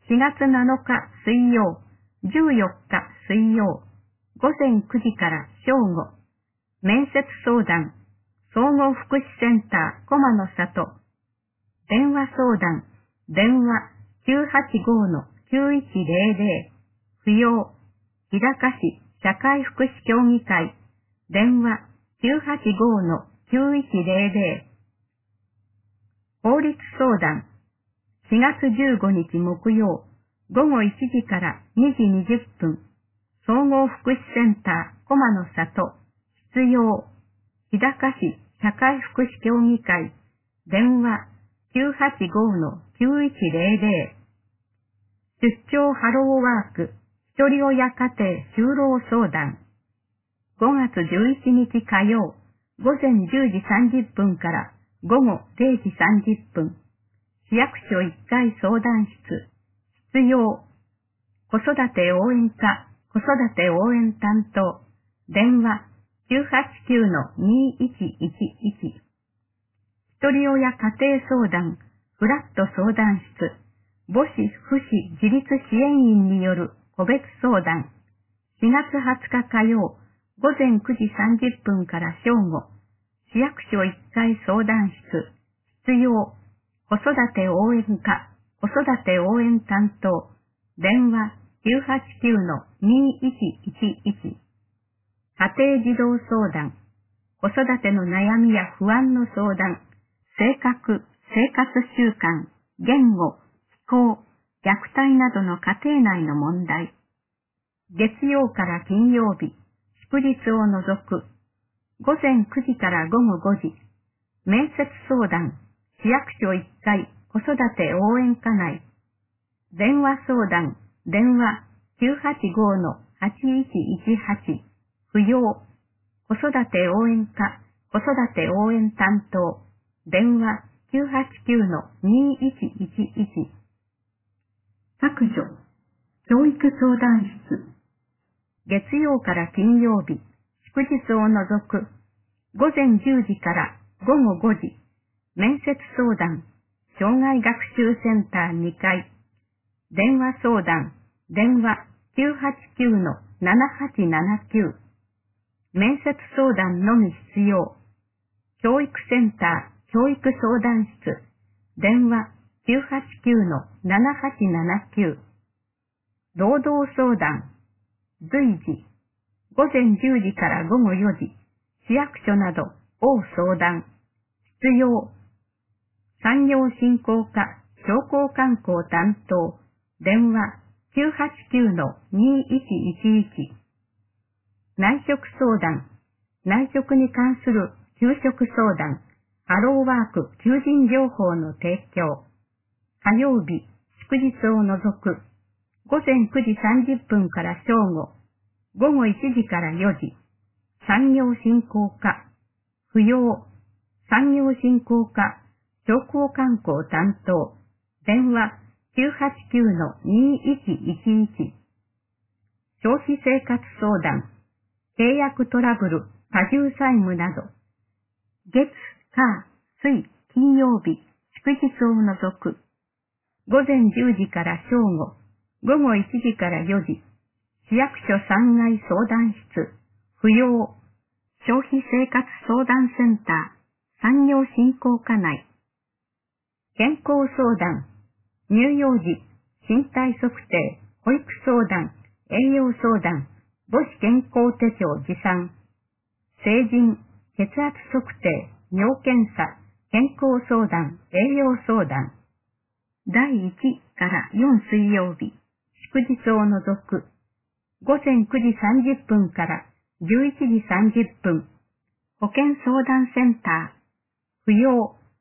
しがつなのか水曜、じゅうよっか水曜、ごぜんくじから正午。面接相談、総合福祉センター駒の里。電話相談、電話 きゅうはちごのきゅういちぜろぜろ。不要。日高市社会福祉協議会。電話 きゅうはちごのきゅういちぜろぜろ。法律相談。しがつじゅうごにち木曜、ごごいちじからにじにじゅっぷん。総合福祉センター駒の里。必要。日高市社会福祉協議会。電話 きゅうはちごのきゅういちぜろぜろ。出張ハローワークひとり親家庭就労相談。ごがつじゅういちにち火曜、ごぜんじゅうじさんじゅっぷんからごごれいじさんじゅっぷん。市役所いっかい相談室。必要。子育て応援課、子育て応援担当。電話 きゅうはちきゅうのにいちいちいち。ひとり親家庭相談、フラット相談室。母子父子自立支援員による個別相談。しがつはつか火曜、ごぜんくじさんじゅっぷんから正午。市役所いっかい相談室。必要。子育て応援課、子育て応援担当。電話 きゅうはちきゅうのにいちいちいち。家庭児童相談。子育ての悩みや不安の相談。性格、生活習慣、言語、気候、虐待などの家庭内の問題。月曜から金曜日、祝日を除く。ごぜんくじからごごごじ。面接相談。市役所いっかい子育て応援課内。電話相談。電話 きゅうはちごのはちいちいちはち。不要。子育て応援課、子育て応援担当。電話 きゅうはちきゅうのにいちいちいち。削除。教育相談室。月曜から金曜日、祝日を除く。ごぜんじゅうじからごごごじ。面接相談。障害学習センターにかい。電話相談。電話 きゅうはちきゅうのななはちななきゅう。面接相談のみ必要。教育センター教育相談室。電話 きゅうはちきゅうのななはちななきゅう。労働相談。随時。ごぜんじゅうじからごごよじ。市役所などを相談。必要。産業振興課商工観光担当。電話 きゅうはちきゅうのにいちいちいち。内職相談。内職に関する給食相談。ハローワーク求人情報の提供。火曜日、祝日を除く。ごぜんくじさんじゅっぷんから正午。ごごいちじからよじ。産業振興課。不要。産業振興課商工観光担当。電話 きゅうはちきゅうのにいちいちいち。消費生活相談。契約トラブル、多重債務など。月、火、水、金曜日、祝日を除く。ごぜんじゅうじから正午。ごごいちじからよじ。市役所さんがい相談室。不要。消費生活相談センター。産業振興課内。健康相談。乳幼児、身体測定、保育相談、栄養相談、母子健康手帳持参。成人、血圧測定、尿検査、健康相談、栄養相談。だいいちからよん水曜日、祝日を除く。ごぜんくじさんじゅっぷんからじゅういちじさんじゅっぷん。保健相談センター。不要、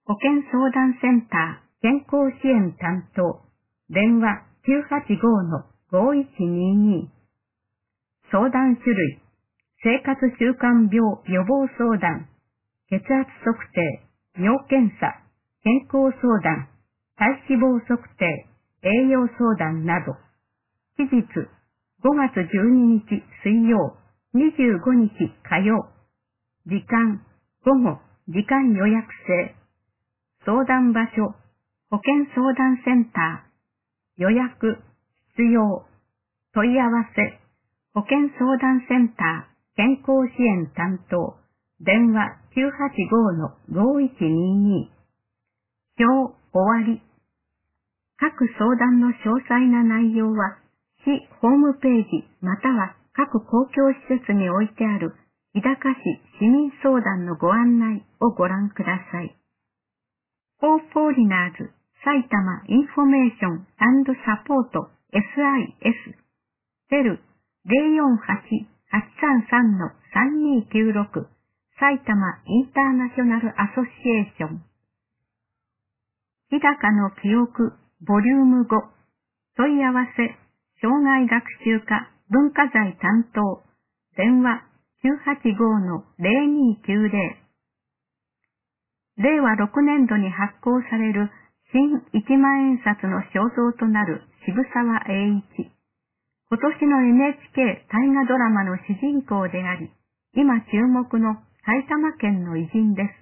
保健相談センター健康支援担当、電話 きゅうはちご の ごいちにに。相談種類、生活習慣病予防相談、血圧測定、尿検査、健康相談、体脂肪測定、栄養相談など。期日、ごがつじゅうににち水曜、にじゅうごにち火曜。時間、午後、時間予約制。相談場所、保健相談センター。予約、必要。問い合わせ、保健相談センター、健康支援担当。電話 きゅうはちご の ごいちにに。表、終わり。各相談の詳細な内容は、市ホームページまたは各公共施設に置いてある日高市市民相談のご案内をご覧ください。フォーフォーリナーズ埼玉インフォメーション&サポート エスアイエス テル ゼロよんはち はちさんさん さんにきゅうろく埼玉インターナショナルアソシエーション。日高の記憶ボリュームご。問い合わせ障害学習課文化財担当。電話 きゅうはちご の ゼロにきゅうゼロ。れいわろくねんどに発行される新いちまんえん札の肖像となる渋沢栄一。今年の エヌエイチケー 大河ドラマの主人公であり、今注目の埼玉県の偉人です。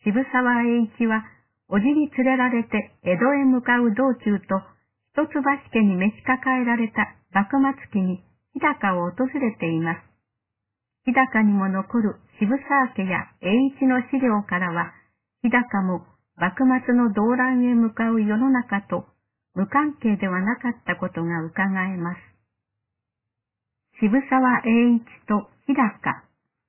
渋沢栄一は、叔父に連れられて江戸へ向かう道中と、一橋家に召し抱えられた幕末期に日高を訪れています。日高にも残る渋沢家や栄一の資料からは、日高も幕末の動乱へ向かう世の中と無関係ではなかったことが伺えます。渋沢栄一と日高。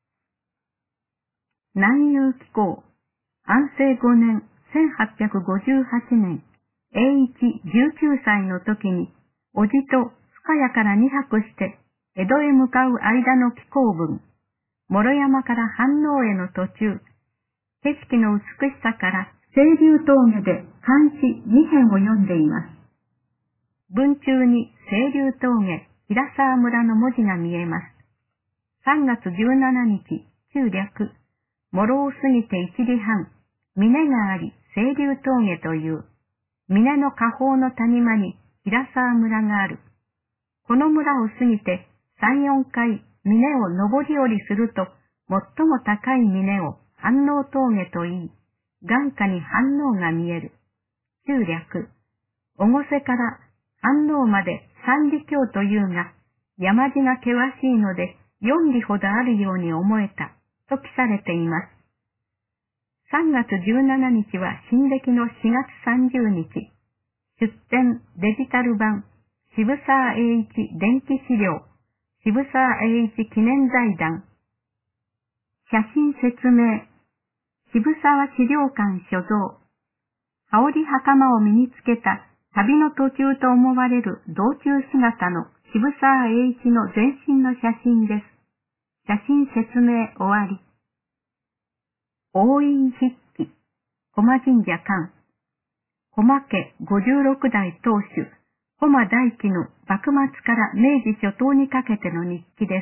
南遊紀行、安政ごねん、せんはっぴゃくごじゅうはちねん、栄一じゅうきゅうさいの時に、叔父と深谷からにはくして江戸へ向かう間の紀行文、諸山から飯能への途中、景色の美しさから清流峠で漢詩にへんを読んでいます。文中に清流峠、平沢村の文字が見えます。さんがつじゅうしちにち、中略、諸を過ぎて一里半、峰があり清流峠という、峰の下方の谷間に平沢村がある。この村を過ぎてさん、よんかい峰を登り降りすると、最も高い峰を飯能峠と言い、眼下に飯能が見える。中略、越生から飯能まで三里峡というが、山地が険しいので四里ほどあるように思えた、と記されています。さんがつじゅうしちにちは新暦のしがつさんじゅうにち、出典デジタル版、渋沢栄一電気資料、渋沢栄一記念財団。写真説明、渋沢資料館所蔵。羽織袴を身につけた旅の途中と思われる道中姿の渋沢栄一の全身の写真です。写真説明終わり。押印筆記、駒神社館。駒家ごじゅうろくだい当主、駒大輝の幕末から明治初頭にかけての日記です。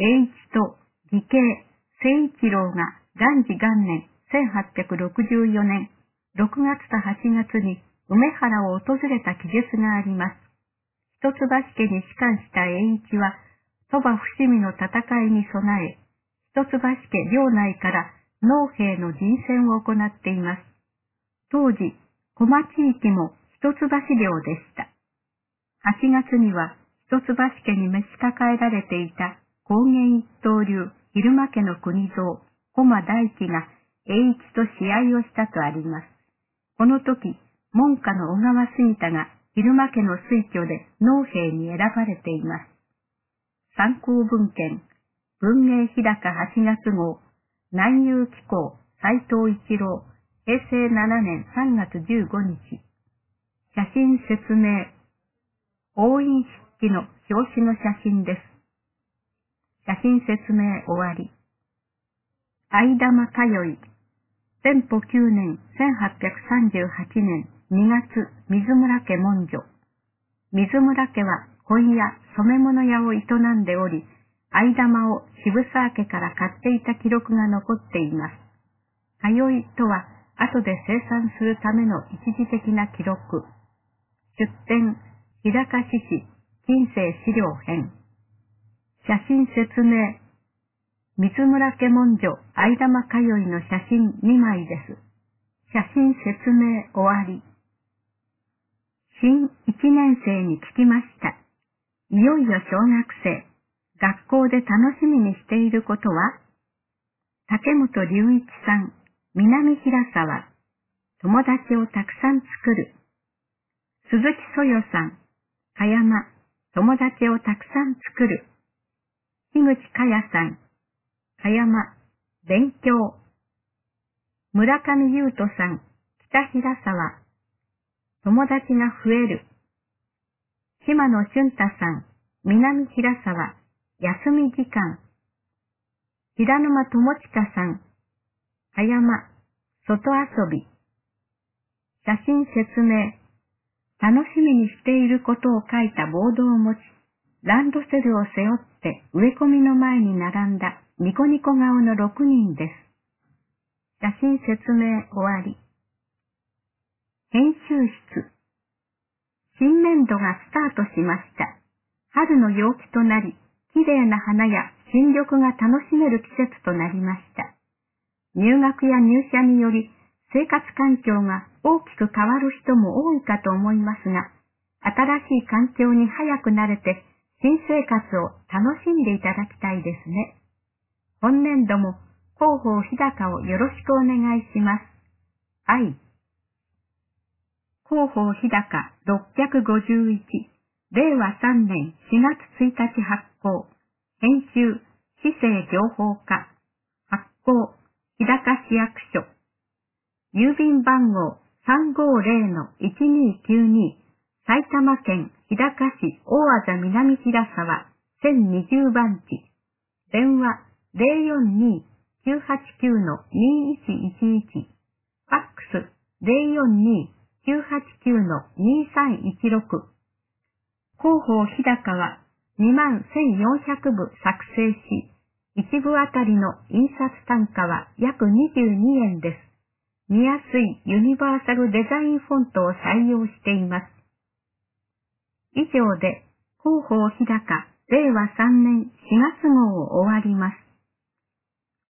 栄一と義兄、誠一郎が元治元年せんはっぴゃくろくじゅうよねんろくがつとはちがつに梅原を訪れた記述があります。一橋家に仕官した栄一は、鳥羽伏見の戦いに備え、一橋家領内から農兵の人選を行っています。当時、駒地域も一橋領でした。はちがつには一橋家に召し抱えられていた高原一刀流入間家の国蔵、駒大輝が栄一と試合をしたとあります。この時、門下の小川杉田が入間家の推挙で農兵に選ばれています。参考文献、文芸日高はちがつ号、南遊紀行、斎藤一郎、へいせいななねんさんがつじゅうごにち。写真説明、押印筆記の表紙の写真です。写真説明終わり。相玉通い、 天保きゅうねんせんはっぴゃくさんじゅうはちねんにがつ、水村家文書。水村家は紺屋、染め物屋を営んでおり、藍玉を渋沢家から買っていた記録が残っています。通いとは、後で生産するための一時的な記録。出典、日高志士、近世資料編。写真説明。水村家文書、藍玉通いの写真にまいです。写真説明終わり。新いちねん生に聞きました。いよいよ小学生。学校で楽しみにしていることは？竹本隆一さん、南平沢。友達をたくさん作る。鈴木そよさん、葉山。友達をたくさん作る。樋口かやさん、葉山。勉強。村上優斗さん、北平沢。友達が増える。島野俊太さん、南平沢。休み時間。平沼智親さん、葉山。外遊び。写真説明。楽しみにしていることを書いたボードを持ち、ランドセルを背負って植え込みの前に並んだニコニコ顔のろくにんです。写真説明終わり。編集室。新年度がスタートしました。春の陽気となり、綺麗な花や新緑が楽しめる季節となりました。入学や入社により生活環境が大きく変わる人も多いかと思いますが、新しい環境に早く慣れて新生活を楽しんでいただきたいですね。本年度も広報日高をよろしくお願いします。愛。広報日高ろっぴゃくごじゅういち、れいわさんねんしがつついたち発行。編集、市政情報課。発行、日高市役所。郵便番号 さんごーぜろのいちにーきゅうに、埼玉県日高市大字南平沢せんにじゅうばんち。電話 ゼロよんにーきゅうはちきゅうのにいちいちいち。ファックス ゼロよんにーきゅうはちきゅうのにさんいちろく。広報日高はにまんせんよんひゃくぶ作成し、いちぶあたりの印刷単価は約にじゅうにえんです。見やすいユニバーサルデザインフォントを採用しています。以上で広報日高れいわさんねんしがつ号を終わります。